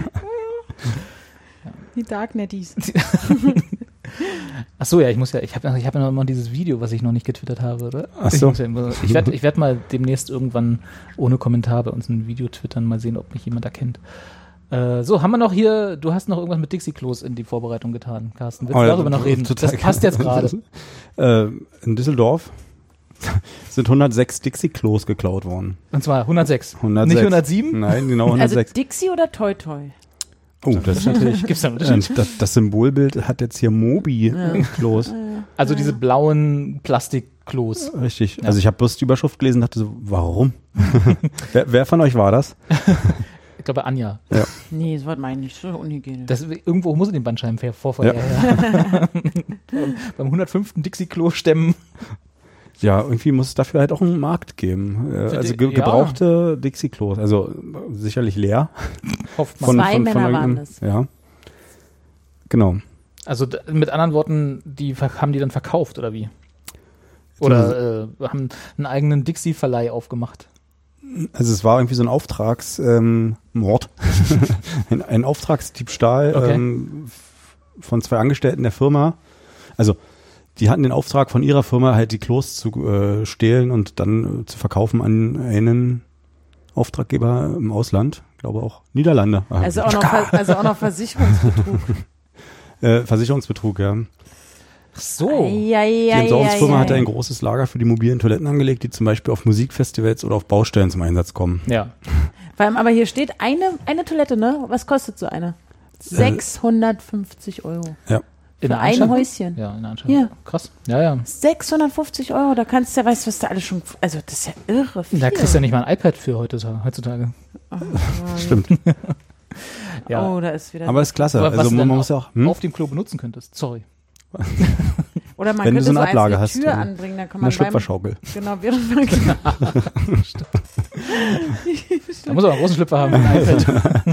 Die Darknetties. Ach so, ja, ich habe ja noch mal dieses Video, was ich noch nicht getwittert habe, oder? Ach so. Ich werd mal demnächst irgendwann ohne Kommentar bei uns ein Video twittern, mal sehen, ob mich jemand erkennt. So, haben wir noch hier, du hast noch irgendwas mit Dixie-Klos in die Vorbereitung getan, Carsten. Willst du darüber noch reden? Das passt jetzt gerade. In Düsseldorf sind 106 Dixie-Klos geklaut worden. Und zwar 106. 106. Nicht 107? Nein, genau 106. Also Dixie oder Toy Toy? Oh, das ist natürlich. Gibt's da einen Unterschied? Das Symbolbild hat jetzt hier Mobi-Klos. Also diese blauen Plastikklos. Richtig. Ja. Also ich habe bloß die Überschrift gelesen und dachte so, warum? wer von euch war das? Ich glaube Anja. Ja. Nee, das war meine nicht, so unhygienisch. Irgendwo muss in den Bandscheibenvorfall her. Beim 105. Dixie-Klo stemmen. Ja, irgendwie muss es dafür halt auch einen Markt geben. Also gebrauchte Dixie-Klos, also sicherlich leer. Hofft man. Zwei Männer waren das. Ja, genau. Also mit anderen Worten, haben die dann verkauft oder wie? Oder haben einen eigenen Dixie-Verleih aufgemacht? Also es war irgendwie so ein Auftragsmord, ein Auftragsdiebstahl von 2 Angestellten der Firma. Also die hatten den Auftrag von ihrer Firma halt die Klos zu stehlen und dann zu verkaufen an einen Auftraggeber im Ausland, ich glaube auch Niederlande. Also auch noch Versicherungsbetrug. Versicherungsbetrug, ja. Ach so. Die Entsorgungsfirma hatte ein großes Lager für die mobilen Toiletten angelegt, die zum Beispiel auf Musikfestivals oder auf Baustellen zum Einsatz kommen. Ja. Vor allem, aber hier steht eine Toilette, ne? Was kostet so eine? 650 €. Ja. In für ein Häuschen. Ja, in der Anstalt. Ja. Krass. Ja. 650 €, da kannst du ja, weißt du, was da alles schon, also das ist ja irre viel. Da kriegst du ja nicht mal ein iPad für heutzutage. Oh, stimmt. Ja. Oh, da ist wieder. Aber ist klasse. Aber also man muss ja auch auf dem Klo benutzen könntest. Sorry. Oder man wenn könnte du so eine Ablage eine hast, Tür anbringen, dann kann man eine Schlüpferschaukel. Genau, während man Da muss man einen großen Schlüpfer haben mit einem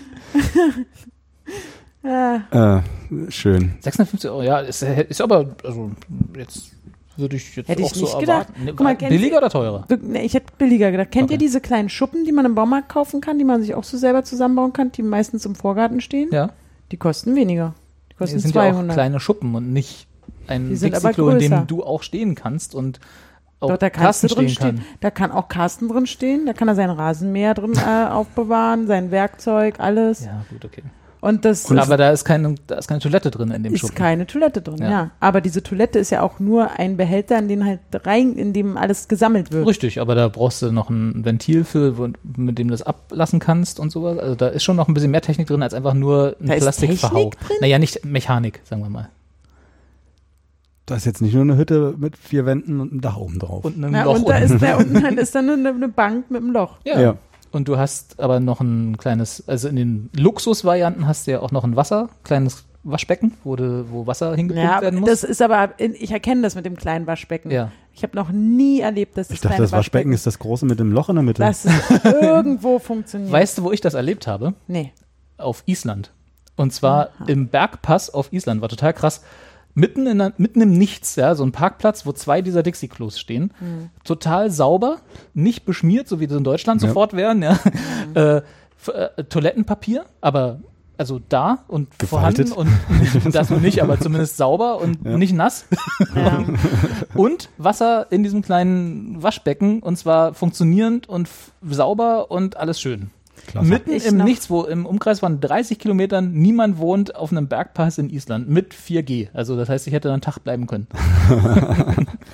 iPad. Schön. 650 €, ja, ist aber, also jetzt würde ich jetzt hätte auch ich nicht so gedacht. erwarten. Guck mal, Billiger oder teurer? Ich hätte billiger gedacht. Kennt ihr diese kleinen Schuppen, die man im Baumarkt kaufen kann, die man sich auch so selber zusammenbauen kann, die meistens im Vorgarten stehen? Ja. Die kosten weniger. Die kosten Das sind 200. ja auch kleine Schuppen und nicht ein Die sind aber Dixie-Klo, in dem größer. du auch stehen kannst und auch Dort, da Carsten drin stehen kann. Da kann auch Carsten drin stehen, da kann er seinen Rasenmäher drin aufbewahren, sein Werkzeug, alles. Ja, gut, okay. Und das Aber da ist keine Toilette drin in dem ist Schuppen. keine Toilette drin, ja. Aber diese Toilette ist ja auch nur ein Behälter, in dem alles gesammelt wird. Richtig, aber da brauchst du noch ein Ventil für, mit dem du das ablassen kannst und sowas. Also da ist schon noch ein bisschen mehr Technik drin als einfach nur ein Da ist Plastikverhau. Technik drin? Naja, nicht Mechanik, sagen wir mal. Da ist jetzt nicht nur eine Hütte mit 4 Wänden und einem Dach oben drauf. Und einem Ja, Loch. und da ist dann ist dann nur eine Bank mit einem Loch. Ja. Und du hast aber noch ein kleines, also in den Luxusvarianten hast du ja auch noch ein kleines Waschbecken, wo Wasser hingepumpt werden muss. Das ist aber, ich erkenne das mit dem kleinen Waschbecken. Ja. Ich habe noch nie erlebt, dass Ich dachte, das Waschbecken ist das große mit dem Loch in der Mitte. dass es irgendwo funktioniert. Weißt du, wo ich das erlebt habe? Nee. Auf Island. Und zwar im Bergpass auf Island. War total krass. Mitten im Nichts, ja, so ein Parkplatz, wo 2 dieser Dixie-Klos stehen. Total sauber, nicht beschmiert, so wie das in Deutschland sofort wären, ja. Toilettenpapier, aber also da und gefaltet. Vorhanden und das noch nicht, aber zumindest sauber und nicht nass. Ja. Und Wasser in diesem kleinen Waschbecken und zwar funktionierend und sauber und alles schön. Klasse. Mitten im Nichts, wo im Umkreis von 30 Kilometern niemand wohnt, auf einem Bergpass in Island mit 4G. Also das heißt, ich hätte dann einen Tag bleiben können.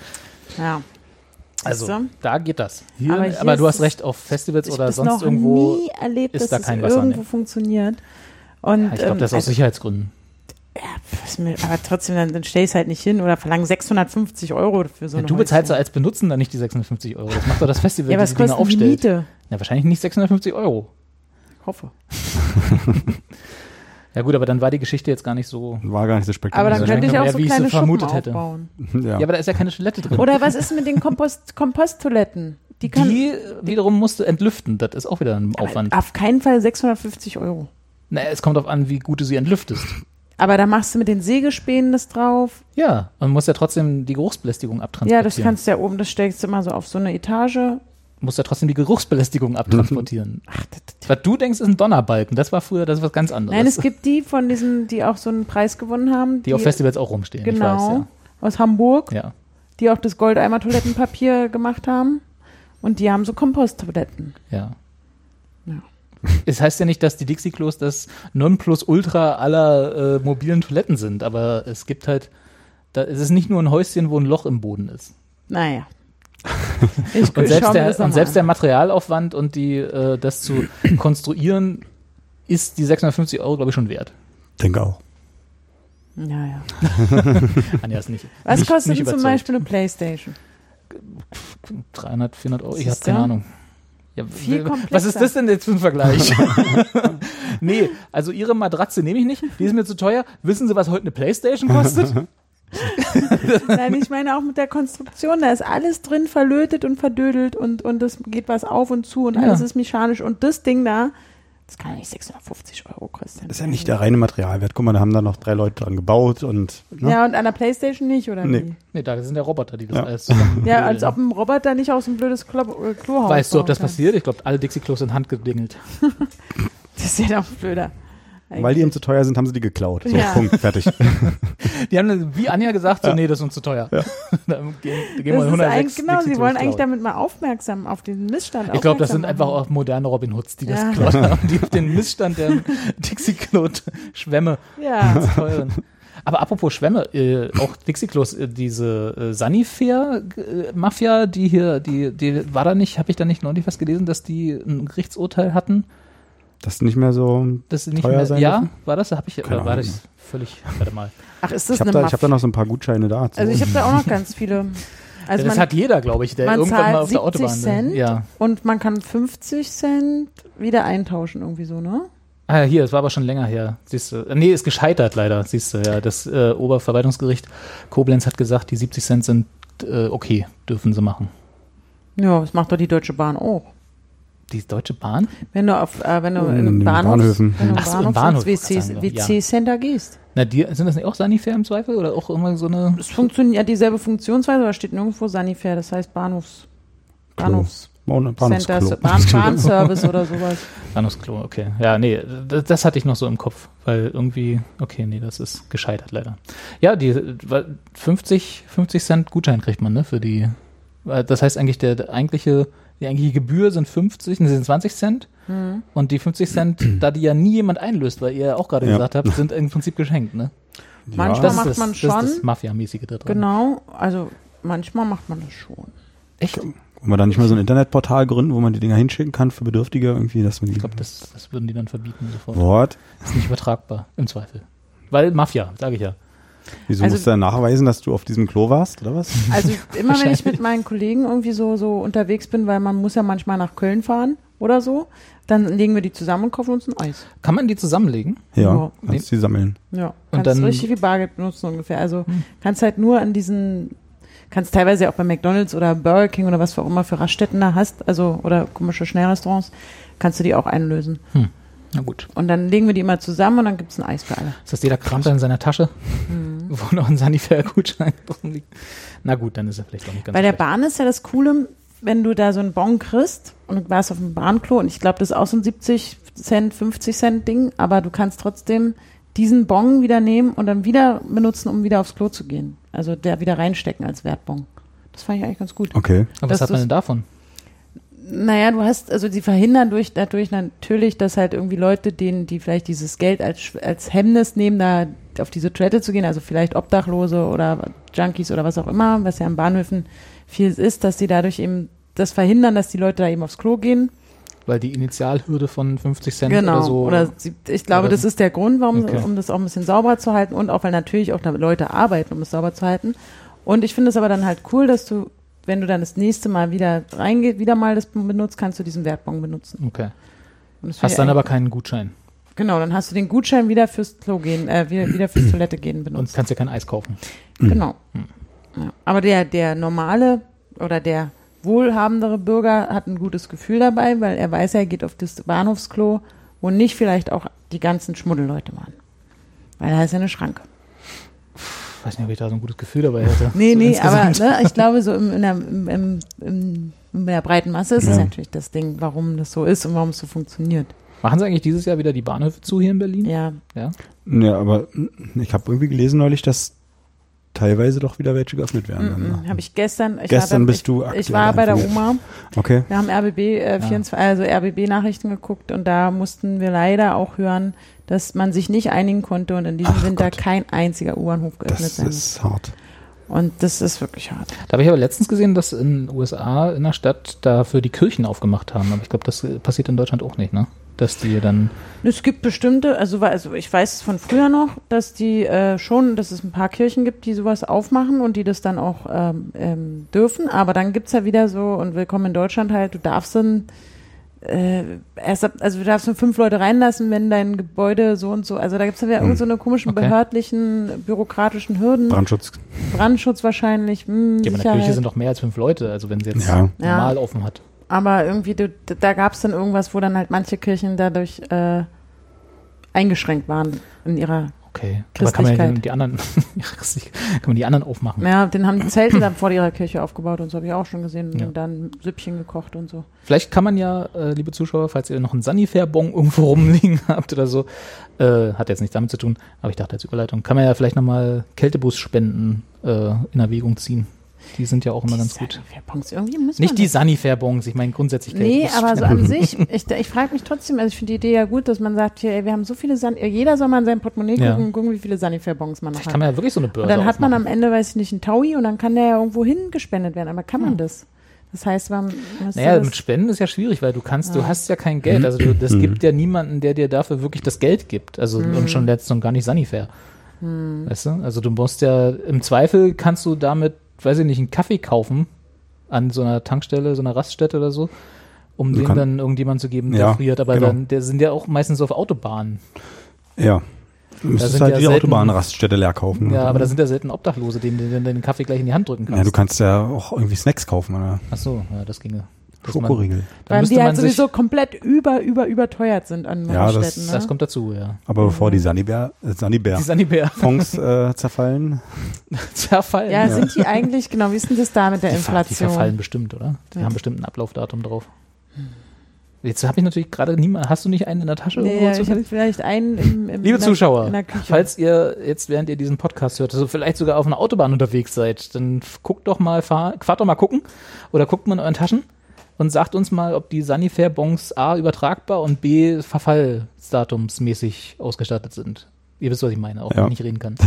Ja. Also, Siehste? da geht das. Aber Hier, hier aber du ist hast recht, auf Festivals Ich oder habe sonst noch irgendwo nie erlebt, ist dass da das kein Wasser. irgendwo Nee. funktioniert. Und, Ja, ich glaube, das ist aus Sicherheitsgründen. aber trotzdem, dann stell ich es halt nicht hin oder verlangen 650 € für so eine Du bezahlst ja Holzung. als Benutzender nicht die 650 €. Das macht doch das Festival, Ja, die was die Dinge kostet die aufstellt. Miete? Ja, wahrscheinlich nicht 650 €. Ich hoffe. Ja gut, aber dann war die Geschichte jetzt gar nicht so. War gar nicht so spektakulär. Aber dann könnte ich mehr, auch so wie ich kleine so Schuppen vermutet hätte. aufbauen. Ja, aber da ist ja keine Toilette drin. Oder was ist mit den Komposttoiletten? Die wiederum musst du entlüften. Das ist auch wieder ein Aufwand. auf keinen Fall 650 €. Naja, es kommt darauf an, wie gut du sie entlüftest. Aber da machst du mit den Sägespänen das drauf. Ja, und musst ja trotzdem die Geruchsbelästigung abtransportieren. Ja, das kannst du ja oben, das stellst du immer so auf so eine Etage. Musst ja trotzdem die Geruchsbelästigung abtransportieren. Was du denkst, ist ein Donnerbalken. Das war früher, das ist was ganz anderes. Nein, es gibt die von diesen, die auch so einen Preis gewonnen haben. die auf Festivals auch rumstehen, Genau, ich weiß, aus Hamburg, ja. die auch das Goldeimer-Toilettenpapier gemacht haben. Und die haben so Komposttoiletten. Ja. Ja. Es heißt ja nicht, dass die Dixie-Klos das Nonplusultra aller mobilen Toiletten sind, aber es gibt halt, es ist nicht nur ein Häuschen, wo ein Loch im Boden ist. Naja. Und selbst der Materialaufwand und das zu konstruieren, ist die 650 €, glaube ich, schon wert. Denke auch. Ja. Anja ist nicht. Was nicht, kostet nicht denn zum überzeugt. Beispiel eine Playstation? 300, 400 €? Ich habe Siehst du? keine Ahnung. Ja, Viel komplexer. was ist das denn jetzt für ein Vergleich? Nee, also ihre Matratze nehme ich nicht. Die ist mir zu teuer. Wissen Sie, was heute eine Playstation kostet? Nein, ich meine auch mit der Konstruktion. Da ist alles drin verlötet und verdödelt und es geht was auf und zu und Ja. alles ist mechanisch. Und das Ding da, das kann ja nicht 650 € kosten. Das ist ja nicht der reine Materialwert. Guck mal, da haben da noch 3 Leute dran gebaut und. Ne? Ja, und an der Playstation nicht, oder Nee. wie? Nee, da sind ja Roboter, die das Ja. alles zusammen. Ja, als ob ein Roboter nicht aus ein blödes Klohaus Weißt du, ob das bauen kann. passiert? Ich glaube, alle Dixie-Klos sind handgedingelt. Das ist ja doch blöder. Weil die ihm zu teuer sind, haben sie die geklaut. So, Ja. Punkt, fertig. Die haben, wie Anja gesagt, so, nee, das ist uns zu teuer. Dann gehen Das wir ist 106 eigentlich, genau, sie Dixie-Klos wollen eigentlich klauen. damit mal aufmerksam auf den Missstand Ich glaube, das sind aufmerksam einfach machen. auch moderne Robin Hoods, die das Ja. geklaut haben, die auf den Missstand der Dixie-Klo-Schwämme Ja, feuern. Aber apropos Schwämme, auch Dixie-Klos, diese Sanifair-Mafia, die war da nicht, habe ich da nicht neulich was gelesen, dass die ein Gerichtsurteil hatten? Das ist nicht mehr so. Dass sie nicht Teuer mehr, sein ja, dürfen? war das? Habe ich, Keine oder war Ahnung. das völlig, warte mal. ach, ist Ich das habe eine da noch so ein paar Gutscheine da. So. Also ich habe da auch noch ganz viele. Also Ja, das man, hat jeder, glaube ich, der man irgendwann zahlt mal auf der 70 Autobahn Cent Ja. und man kann 50 Cent wieder eintauschen irgendwie so, ne? Ah, hier, das war aber schon länger her. Siehst du. Nee, ist gescheitert leider, siehst du, ja. Das Oberverwaltungsgericht Koblenz hat gesagt, die 70 Cent sind okay, dürfen sie machen. Ja, das macht doch die Deutsche Bahn auch. Die Deutsche Bahn? Wenn du wenn du In in einem den Bahnhof, Bahnhöfen. wenn du Ach so, im Bahnhof, ins Gott sei Dank, ja. WC-Center gehst. Na, sind das nicht auch Sanifair im Zweifel? Oder auch immer so eine. Es funktioniert ja dieselbe Funktionsweise, aber steht nirgendwo Sanifair, das heißt Bahnhofscenter, Bahnhofsklo. Bahnservice oder sowas. Bahnhofsklo, okay. Ja, nee, das hatte ich noch so im Kopf, weil irgendwie, okay, nee, das ist gescheitert leider. Ja, die 50 Cent Gutschein kriegt man, ne, für die. Das heißt eigentlich, die eigentliche Gebühr sind 20 Cent. Und die 50 Cent, da die ja nie jemand einlöst, weil ihr ja auch gerade Ja. gesagt habt, sind im Prinzip geschenkt, ne? Manchmal Das macht ist man das schon. ist das Mafia-mäßige da drin. Genau, also manchmal macht man das schon. Echt? Wollen wir da nicht mal so ein Internetportal gründen, wo man die Dinger hinschicken kann für Bedürftige irgendwie, dass man die. Ich glaube, das würden die dann verbieten sofort. What? Ist nicht übertragbar, im Zweifel. Weil Mafia, sage ich ja. Wieso Also- musst du dann nachweisen, dass du auf diesem Klo warst, oder was? Also immer wenn ich mit meinen Kollegen irgendwie so unterwegs bin, weil man muss ja manchmal nach Köln fahren oder so, dann legen wir die zusammen und kaufen uns ein Eis. Kann man die zusammenlegen? Ja, Ja. kannst die sammeln. Ja, Und kannst dann- richtig wie Bargeld benutzen ungefähr. Also kannst halt nur an kannst teilweise auch bei McDonald's oder Burger King oder was auch immer für Raststätten da hast, also oder komische Schnellrestaurants, kannst du die auch einlösen. Na gut. Und dann legen wir die immer zusammen und dann gibt's ein Eis für alle. Das heißt, jeder kramt dann in seiner Tasche, wo noch ein Sanifair-Gutschein drin liegt. Na gut, dann ist er vielleicht auch nicht ganz Bei der schlecht. Bahn ist ja das Coole, wenn du da so einen Bon kriegst und du warst auf dem Bahnklo und ich glaube, das ist auch so ein 70 Cent, 50 Cent Ding, aber du kannst trotzdem diesen Bon wieder nehmen und dann wieder benutzen, um wieder aufs Klo zu gehen. Also der wieder reinstecken als Wertbon. Das fand ich eigentlich ganz gut. Okay. Aber was das hat man ist- denn davon? Naja, du hast, also sie verhindern dadurch natürlich, dass halt irgendwie Leute, die vielleicht dieses Geld als Hemmnis nehmen, da auf diese Toilette zu gehen, also vielleicht Obdachlose oder Junkies oder was auch immer, was ja an Bahnhöfen viel ist, dass sie dadurch eben das verhindern, dass die Leute da eben aufs Klo gehen. Weil die Initialhürde von 50 Cent genau. oder so. Oder ich glaube, das ist der Grund, warum, Okay. um das auch ein bisschen sauber zu halten und auch, weil natürlich auch da Leute arbeiten, um es sauber zu halten. Und ich finde es aber dann halt cool, dass du, wenn du dann das nächste Mal wieder reingehst, wieder mal das benutzt, kannst du diesen Wertbon benutzen. Okay. Und das Hast dann aber keinen Gutschein. Genau, dann hast du den Gutschein wieder fürs Klo gehen, wieder fürs Toilette gehen benutzt. Und kannst ja kein Eis kaufen. Genau. Ja. Aber der normale oder der wohlhabendere Bürger hat ein gutes Gefühl dabei, weil er weiß, er geht auf das Bahnhofsklo, wo nicht vielleicht auch die ganzen Schmuddelleute waren. Weil da ist ja eine Schranke. Ich weiß nicht, ob ich da so ein gutes Gefühl dabei hätte. Nee, So aber insgesamt. ich glaube, so in der breiten Masse ist es natürlich das Ding, warum das so ist und warum es so funktioniert. Machen sie eigentlich dieses Jahr wieder die Bahnhöfe zu hier in Berlin? Ja. Ja? Ja, aber ich habe irgendwie gelesen neulich, dass teilweise doch wieder welche geöffnet werden. Habe ich gestern. Bist du aktuell Ich war bei der informiert. Oma. Okay. Wir haben RBB-Nachrichten geguckt und da mussten wir leider auch hören, dass man sich nicht einigen konnte und in diesem Winter Gott. kein einziger U-Bahnhof geöffnet Das sein muss. ist hart. Und das ist wirklich hart. Da habe ich aber letztens gesehen, dass in den USA in der Stadt dafür die Kirchen aufgemacht haben. Aber ich glaube, das passiert in Deutschland auch nicht, ne? Dass die dann... Es gibt bestimmte, also ich weiß es von früher noch, dass die dass es ein paar Kirchen gibt, die sowas aufmachen und die das dann auch dürfen. Aber dann gibt's ja wieder so, und willkommen in Deutschland halt, du darfst dann du darfst nur 5 Leute reinlassen, wenn dein Gebäude so und so, also da gibt's ja wieder irgend so eine komischen behördlichen, bürokratischen Hürden. Brandschutz wahrscheinlich, Ja, aber in der Sicherheit. Kirche sind doch mehr als 5 Leute, also wenn sie jetzt Ja. normal offen hat. Aber irgendwie, da gab's dann irgendwas, wo dann halt manche Kirchen dadurch eingeschränkt waren in ihrer Okay, aber kann man ja Christlichkeit. die anderen, kann man die anderen aufmachen? Ja, den haben die Zelte dann vor ihrer Kirche aufgebaut und so, habe ich auch schon gesehen. Ja. Und dann Süppchen gekocht und so. Vielleicht kann man ja, liebe Zuschauer, falls ihr noch einen Sanifair-Bon irgendwo rumliegen habt oder so, hat jetzt nichts damit zu tun, aber ich dachte als Überleitung, kann man ja vielleicht nochmal Kältebus-Spenden in Erwägung ziehen. Die sind ja auch immer ganz gut. Sanifair-Bons, irgendwie muss Nicht man die das. Sanifair-Bons, ich meine grundsätzlich Nee, aber so Kältebus-Spenden. an sich, ich frage mich trotzdem, also ich finde die Idee ja gut, dass man sagt, hier, ey, wir haben so viele jeder soll mal in sein Portemonnaie Ja. gucken, wie viele Sanifair-Bons man noch Vielleicht hat. kann man ja wirklich so eine Börse Und dann hat man aufmachen. am Ende, weiß ich nicht, einen Taui und dann kann der ja irgendwo hin gespendet werden. Aber kann man das? Das heißt, man müsste Naja, das, mit Spenden ist ja schwierig, weil du hast ja kein Geld. Also das gibt ja niemanden, der dir dafür wirklich das Geld gibt. Also und schon letztens und gar nicht Sanifair. Weißt du? Also du musst ja, im Zweifel kannst du damit, weiß ich nicht, einen Kaffee kaufen an so einer Tankstelle, so einer Raststätte oder so, um den dann irgendjemand zu geben, der Ja, friert. Aber genau. dann, der sind ja auch meistens auf Autobahnen. Ja. Du müsstest sind halt ja die selten- Autobahnraststätte leer kaufen. Ja, aber da sind ja selten Obdachlose, denen du den Kaffee gleich in die Hand drücken kannst. Ja, du kannst ja auch irgendwie Snacks kaufen, oder? Ach so, ja, das ginge. Dass man- Schokoriegel. Da weil müsste die halt man sich, sowieso komplett überteuert sind an Ja, das- Raststätten. Ne? das kommt dazu, ja. Aber bevor die Die Sanibär-Fonds Sanibär zerfallen. zerfallen. Ja, sind die eigentlich, genau, wie ist denn das da mit der Die Inflation? verfallen bestimmt, oder? Die Ja. haben bestimmt ein Ablaufdatum drauf. Jetzt habe ich natürlich gerade niemand. Hast du nicht einen in der Tasche? Nee, irgendwo ich habe zufällig? vielleicht einen im Liebe in Zuschauer, in der Küche. falls ihr jetzt, während ihr diesen Podcast hört, also vielleicht sogar auf einer Autobahn unterwegs seid, dann guckt doch mal, fahrt doch mal gucken oder guckt mal in euren Taschen und sagt uns mal, ob die Sanifair-Bons A übertragbar und B verfallsdatumsmäßig ausgestattet sind. Ihr wisst, was ich meine, auch wenn Ja. ich nicht reden kann.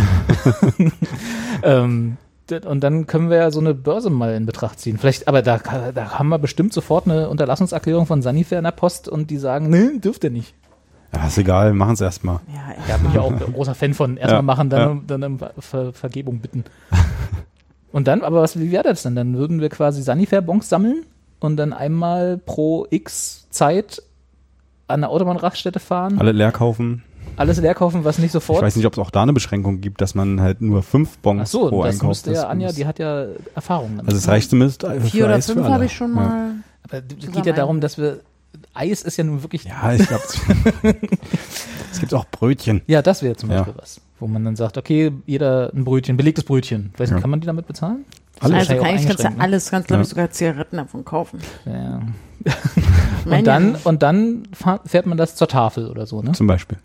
Und dann können wir ja so eine Börse mal in Betracht ziehen. Vielleicht, aber da haben wir bestimmt sofort eine Unterlassungserklärung von Sanifair in der Post und die sagen, nee, dürft ihr nicht. Ja, ist egal, machen sie erstmal. Ja, Da bin ich ja auch ein großer Fan von. Erstmal Ja, machen, dann um Vergebung bitten. Und dann, aber wie wäre das denn? Dann würden wir quasi Sanifair-Bons sammeln und dann einmal pro X Zeit an der Autobahnraststätte fahren, Alle leer kaufen. alles leer kaufen, was nicht Ich sofort. weiß nicht, ob es auch da eine Beschränkung gibt, dass man halt nur 5 Bons Ach so, pro das Einkauf müsste ja des Anja, Bundes. die hat ja Erfahrung damit. Also es reicht zumindest für 4 oder Eis für 5 alle. habe ich schon Ja. mal. aber es geht zusammen ja darum, dass wir Eis ist ja nun wirklich. Ja, ich glaube, es gibt auch Brötchen. Ja, das wäre zum Ja. Beispiel was, wo man dann sagt, okay, jeder ein Brötchen, belegtes Brötchen. Weiß nicht, Ja. kann man die damit bezahlen? Alles. Also wahrscheinlich auch eigentlich kannst du eingeschränkt, ne? alles, kannst glaube ich Ja. sogar Zigaretten davon kaufen. Ja. Meine Und dann fährt man das zur Tafel oder so, ne? Zum Beispiel.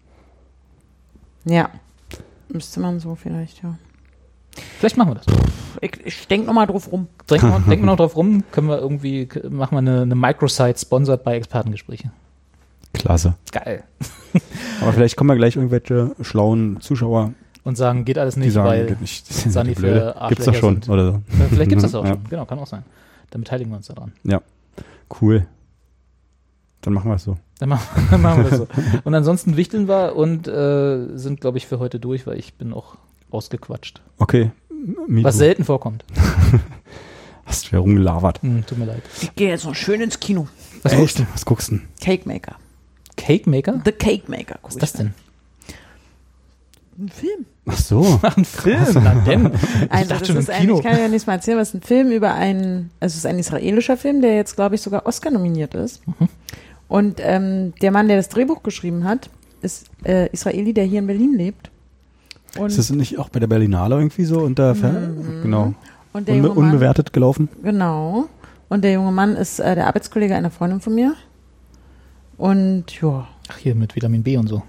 Ja. Müsste man so vielleicht, ja. Vielleicht machen wir das. Ich denke nochmal drauf rum. Denken wir noch drauf rum, machen wir eine Microsite sponsored bei Expertengespräche. Klasse. Geil. Aber vielleicht kommen ja gleich irgendwelche schlauen Zuschauer und sagen, geht alles nicht, Die sagen, weil geht nicht. Sunny für Blöde. Arschlöcher Gibt's doch schon, sind. oder so. Vielleicht gibt es das auch Ja. schon. Genau, kann auch sein. Dann beteiligen wir uns daran. Ja, cool. Dann machen wir es so. Dann machen wir das so. Und ansonsten wichteln wir und sind, glaube ich, für heute durch, weil ich bin auch ausgequatscht. Okay. Was selten vorkommt. Hast du ja rumgelabert. Tut mir leid. Ich gehe jetzt noch schön ins Kino. Was guckst du? Was guckst du denn? Cake Maker. Cake Maker? The Cake Maker. Was ist das denn? Ein Film. Ach so. Ach, ein Film. Na denn. Ich Also dachte das schon ist im Kino. ich kann ja nicht mal erzählen, was ein Film über also es ist ein israelischer Film, der jetzt, glaube ich, sogar Oscar nominiert ist. Und der Mann, der das Drehbuch geschrieben hat, ist Israeli, der hier in Berlin lebt. Und Ist das nicht auch bei der Berlinale irgendwie so unter Genau. Und der junge Mann, Unbewertet gelaufen? genau. Und der junge Mann ist der Arbeitskollege einer Freundin von mir. Und ja, Ach, hier mit Vitamin B und so.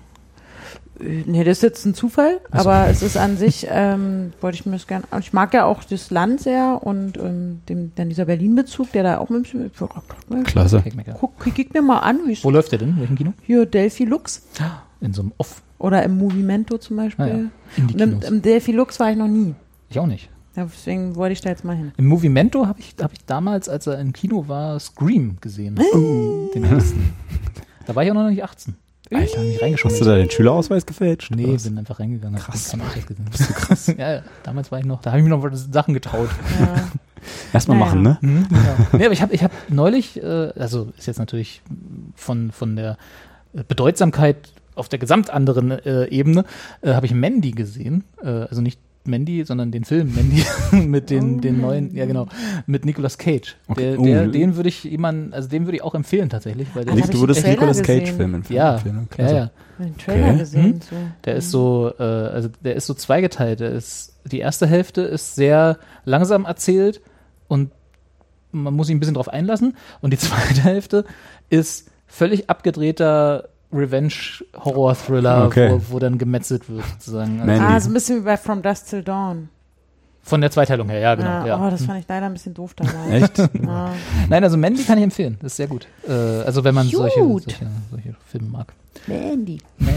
nee, das ist jetzt ein Zufall, Ach so. aber es ist an sich, wollte ich mir das gerne, ich mag ja auch das Land sehr und dann dieser Berlin-Bezug, der da auch mit dem, Klasse. Cake Maker. kick mir mal an, wie es Wo läuft der denn? In welchem Kino? hier Delphi Lux In so einem Off. oder im Movimento zum Beispiel. Ah, ja. In die Und im, Kinos. im Delphi Lux war ich noch nie. Ich auch nicht. Ja, deswegen wollte ich da jetzt mal hin. Im Movimento habe ich damals, als er im Kino war, Scream gesehen. Den ersten. Da war ich auch noch nicht 18. Alter, hab mich reingeschoben. Hast du da den Schülerausweis gefälscht? Nee, Was? bin einfach reingegangen. Krass. Hab keinen Ausweis gesehen. Bist du krass? Ja, damals war ich noch, da habe ich mir noch Sachen getraut. Ja. Erstmal Naja. machen, ne? Genau. Nee, aber ich hab neulich, also ist jetzt natürlich von der Bedeutsamkeit auf der gesamt anderen Ebene, habe ich Mandy gesehen. Also nicht Mandy, sondern den Film Mandy mit den neuen, ja genau, mit Nicolas Cage. Okay. Den würde ich dem würde ich auch empfehlen tatsächlich, weil der Hab Nick, ich du den würdest Trailer Nicolas gesehen? Cage-Film empfehlen. ja, empfehlen, ja, ja. Den Trailer Okay. gesehen. So. Der ist so, der ist so zweigeteilt. Die erste Hälfte ist sehr langsam erzählt und man muss sich ein bisschen drauf einlassen. Und die zweite Hälfte ist völlig abgedrehter Revenge-Horror-Thriller, Okay. wo dann gemetzelt wird, sozusagen. Mandy. So ein bisschen wie bei From Dusk Till Dawn. Von der Zweiteilung her, ja, genau. Ja. Oh, das fand ich leider ein bisschen doof damals. Echt? Ja. Nein, also Mandy kann ich empfehlen. Das ist sehr gut. Also wenn man solche Gut. Filme mag. Mandy.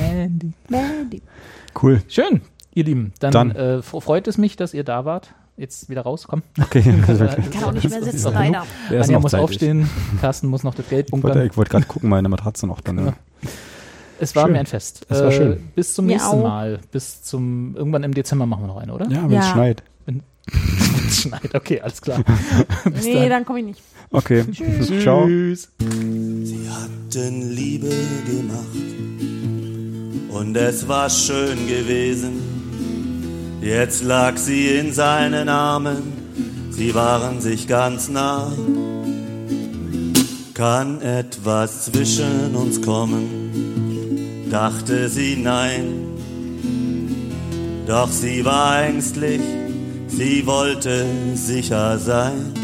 Mandy. Cool. Schön, ihr Lieben. Dann, Dann. Freut es mich, dass ihr da wart. Jetzt wieder raus, komm. Okay. Ich kann auch nicht mehr sitzen, auch leider. Der ist Anja noch muss zeitig. aufstehen, Carsten muss noch das Geld bunkern. Ich wollte gerade gucken, meine Matratze noch dann. Ja. Es war Schön. mir ein Fest. Es war schön. Bis zum Mir nächsten auch. Mal. Irgendwann im Dezember machen wir noch eine, oder? Ja, wenn es Ja. schneit. Schneit, okay, alles klar. Nee, dann komme ich nicht. Okay. Ciao. Tschüss. Sie hatten Liebe gemacht und es war schön gewesen. Jetzt lag sie in seinen Armen, sie waren sich ganz nah. Kann etwas zwischen uns kommen? Dachte sie nein. Doch sie war ängstlich, sie wollte sicher sein.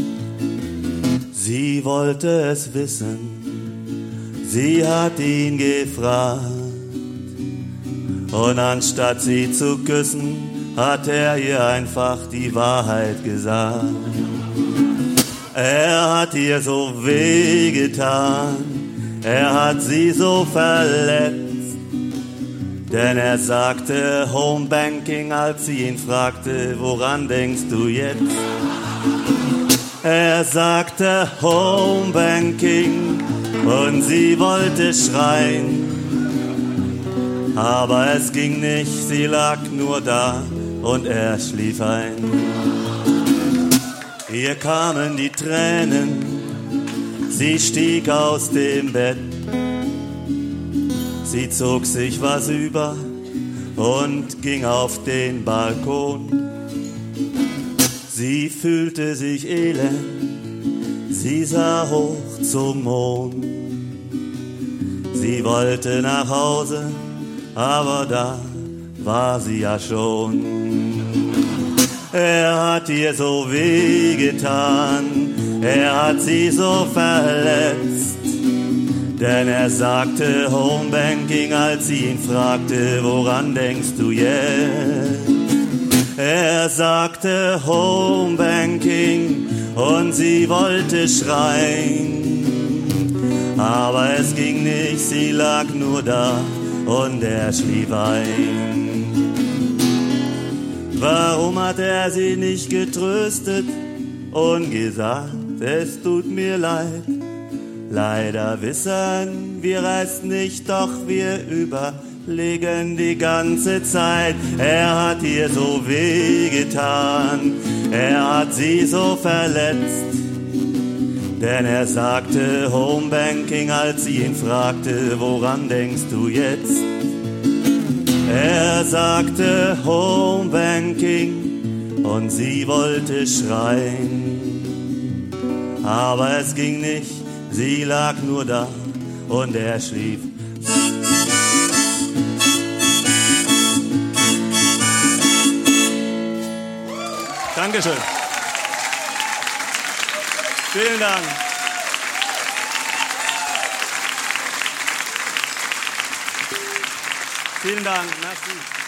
Sie wollte es wissen, sie hat ihn gefragt. Und anstatt sie zu küssen, hat er ihr einfach die Wahrheit gesagt. Er hat ihr so wehgetan, er hat sie so verletzt. Denn er sagte Homebanking, als sie ihn fragte, woran denkst du jetzt? Er sagte Homebanking und sie wollte schreien. Aber es ging nicht, sie lag nur da und er schlief ein. Ihr kamen die Tränen, sie stieg aus dem Bett. Sie zog sich was über und ging auf den Balkon. Sie fühlte sich elend, sie sah hoch zum Mond. Sie wollte nach Hause, aber da war sie ja schon. Er hat ihr so wehgetan, er hat sie so verletzt. Denn er sagte Homebanking, als sie ihn fragte, woran denkst du jetzt? Er sagte Homebanking und sie wollte schreien. Aber es ging nicht, sie lag nur da und er schlief ein. Warum hat er sie nicht getröstet und gesagt, es tut mir leid? Leider wissen wir es nicht, doch wir überlegen die ganze Zeit. Er hat ihr so wehgetan, er hat sie so verletzt. Denn er sagte Homebanking, als sie ihn fragte, woran denkst du jetzt? Er sagte Homebanking und sie wollte schreien. Aber es ging nicht, sie lag nur da und er schlief. Dankeschön. Vielen Dank. Vielen Dank. Merci.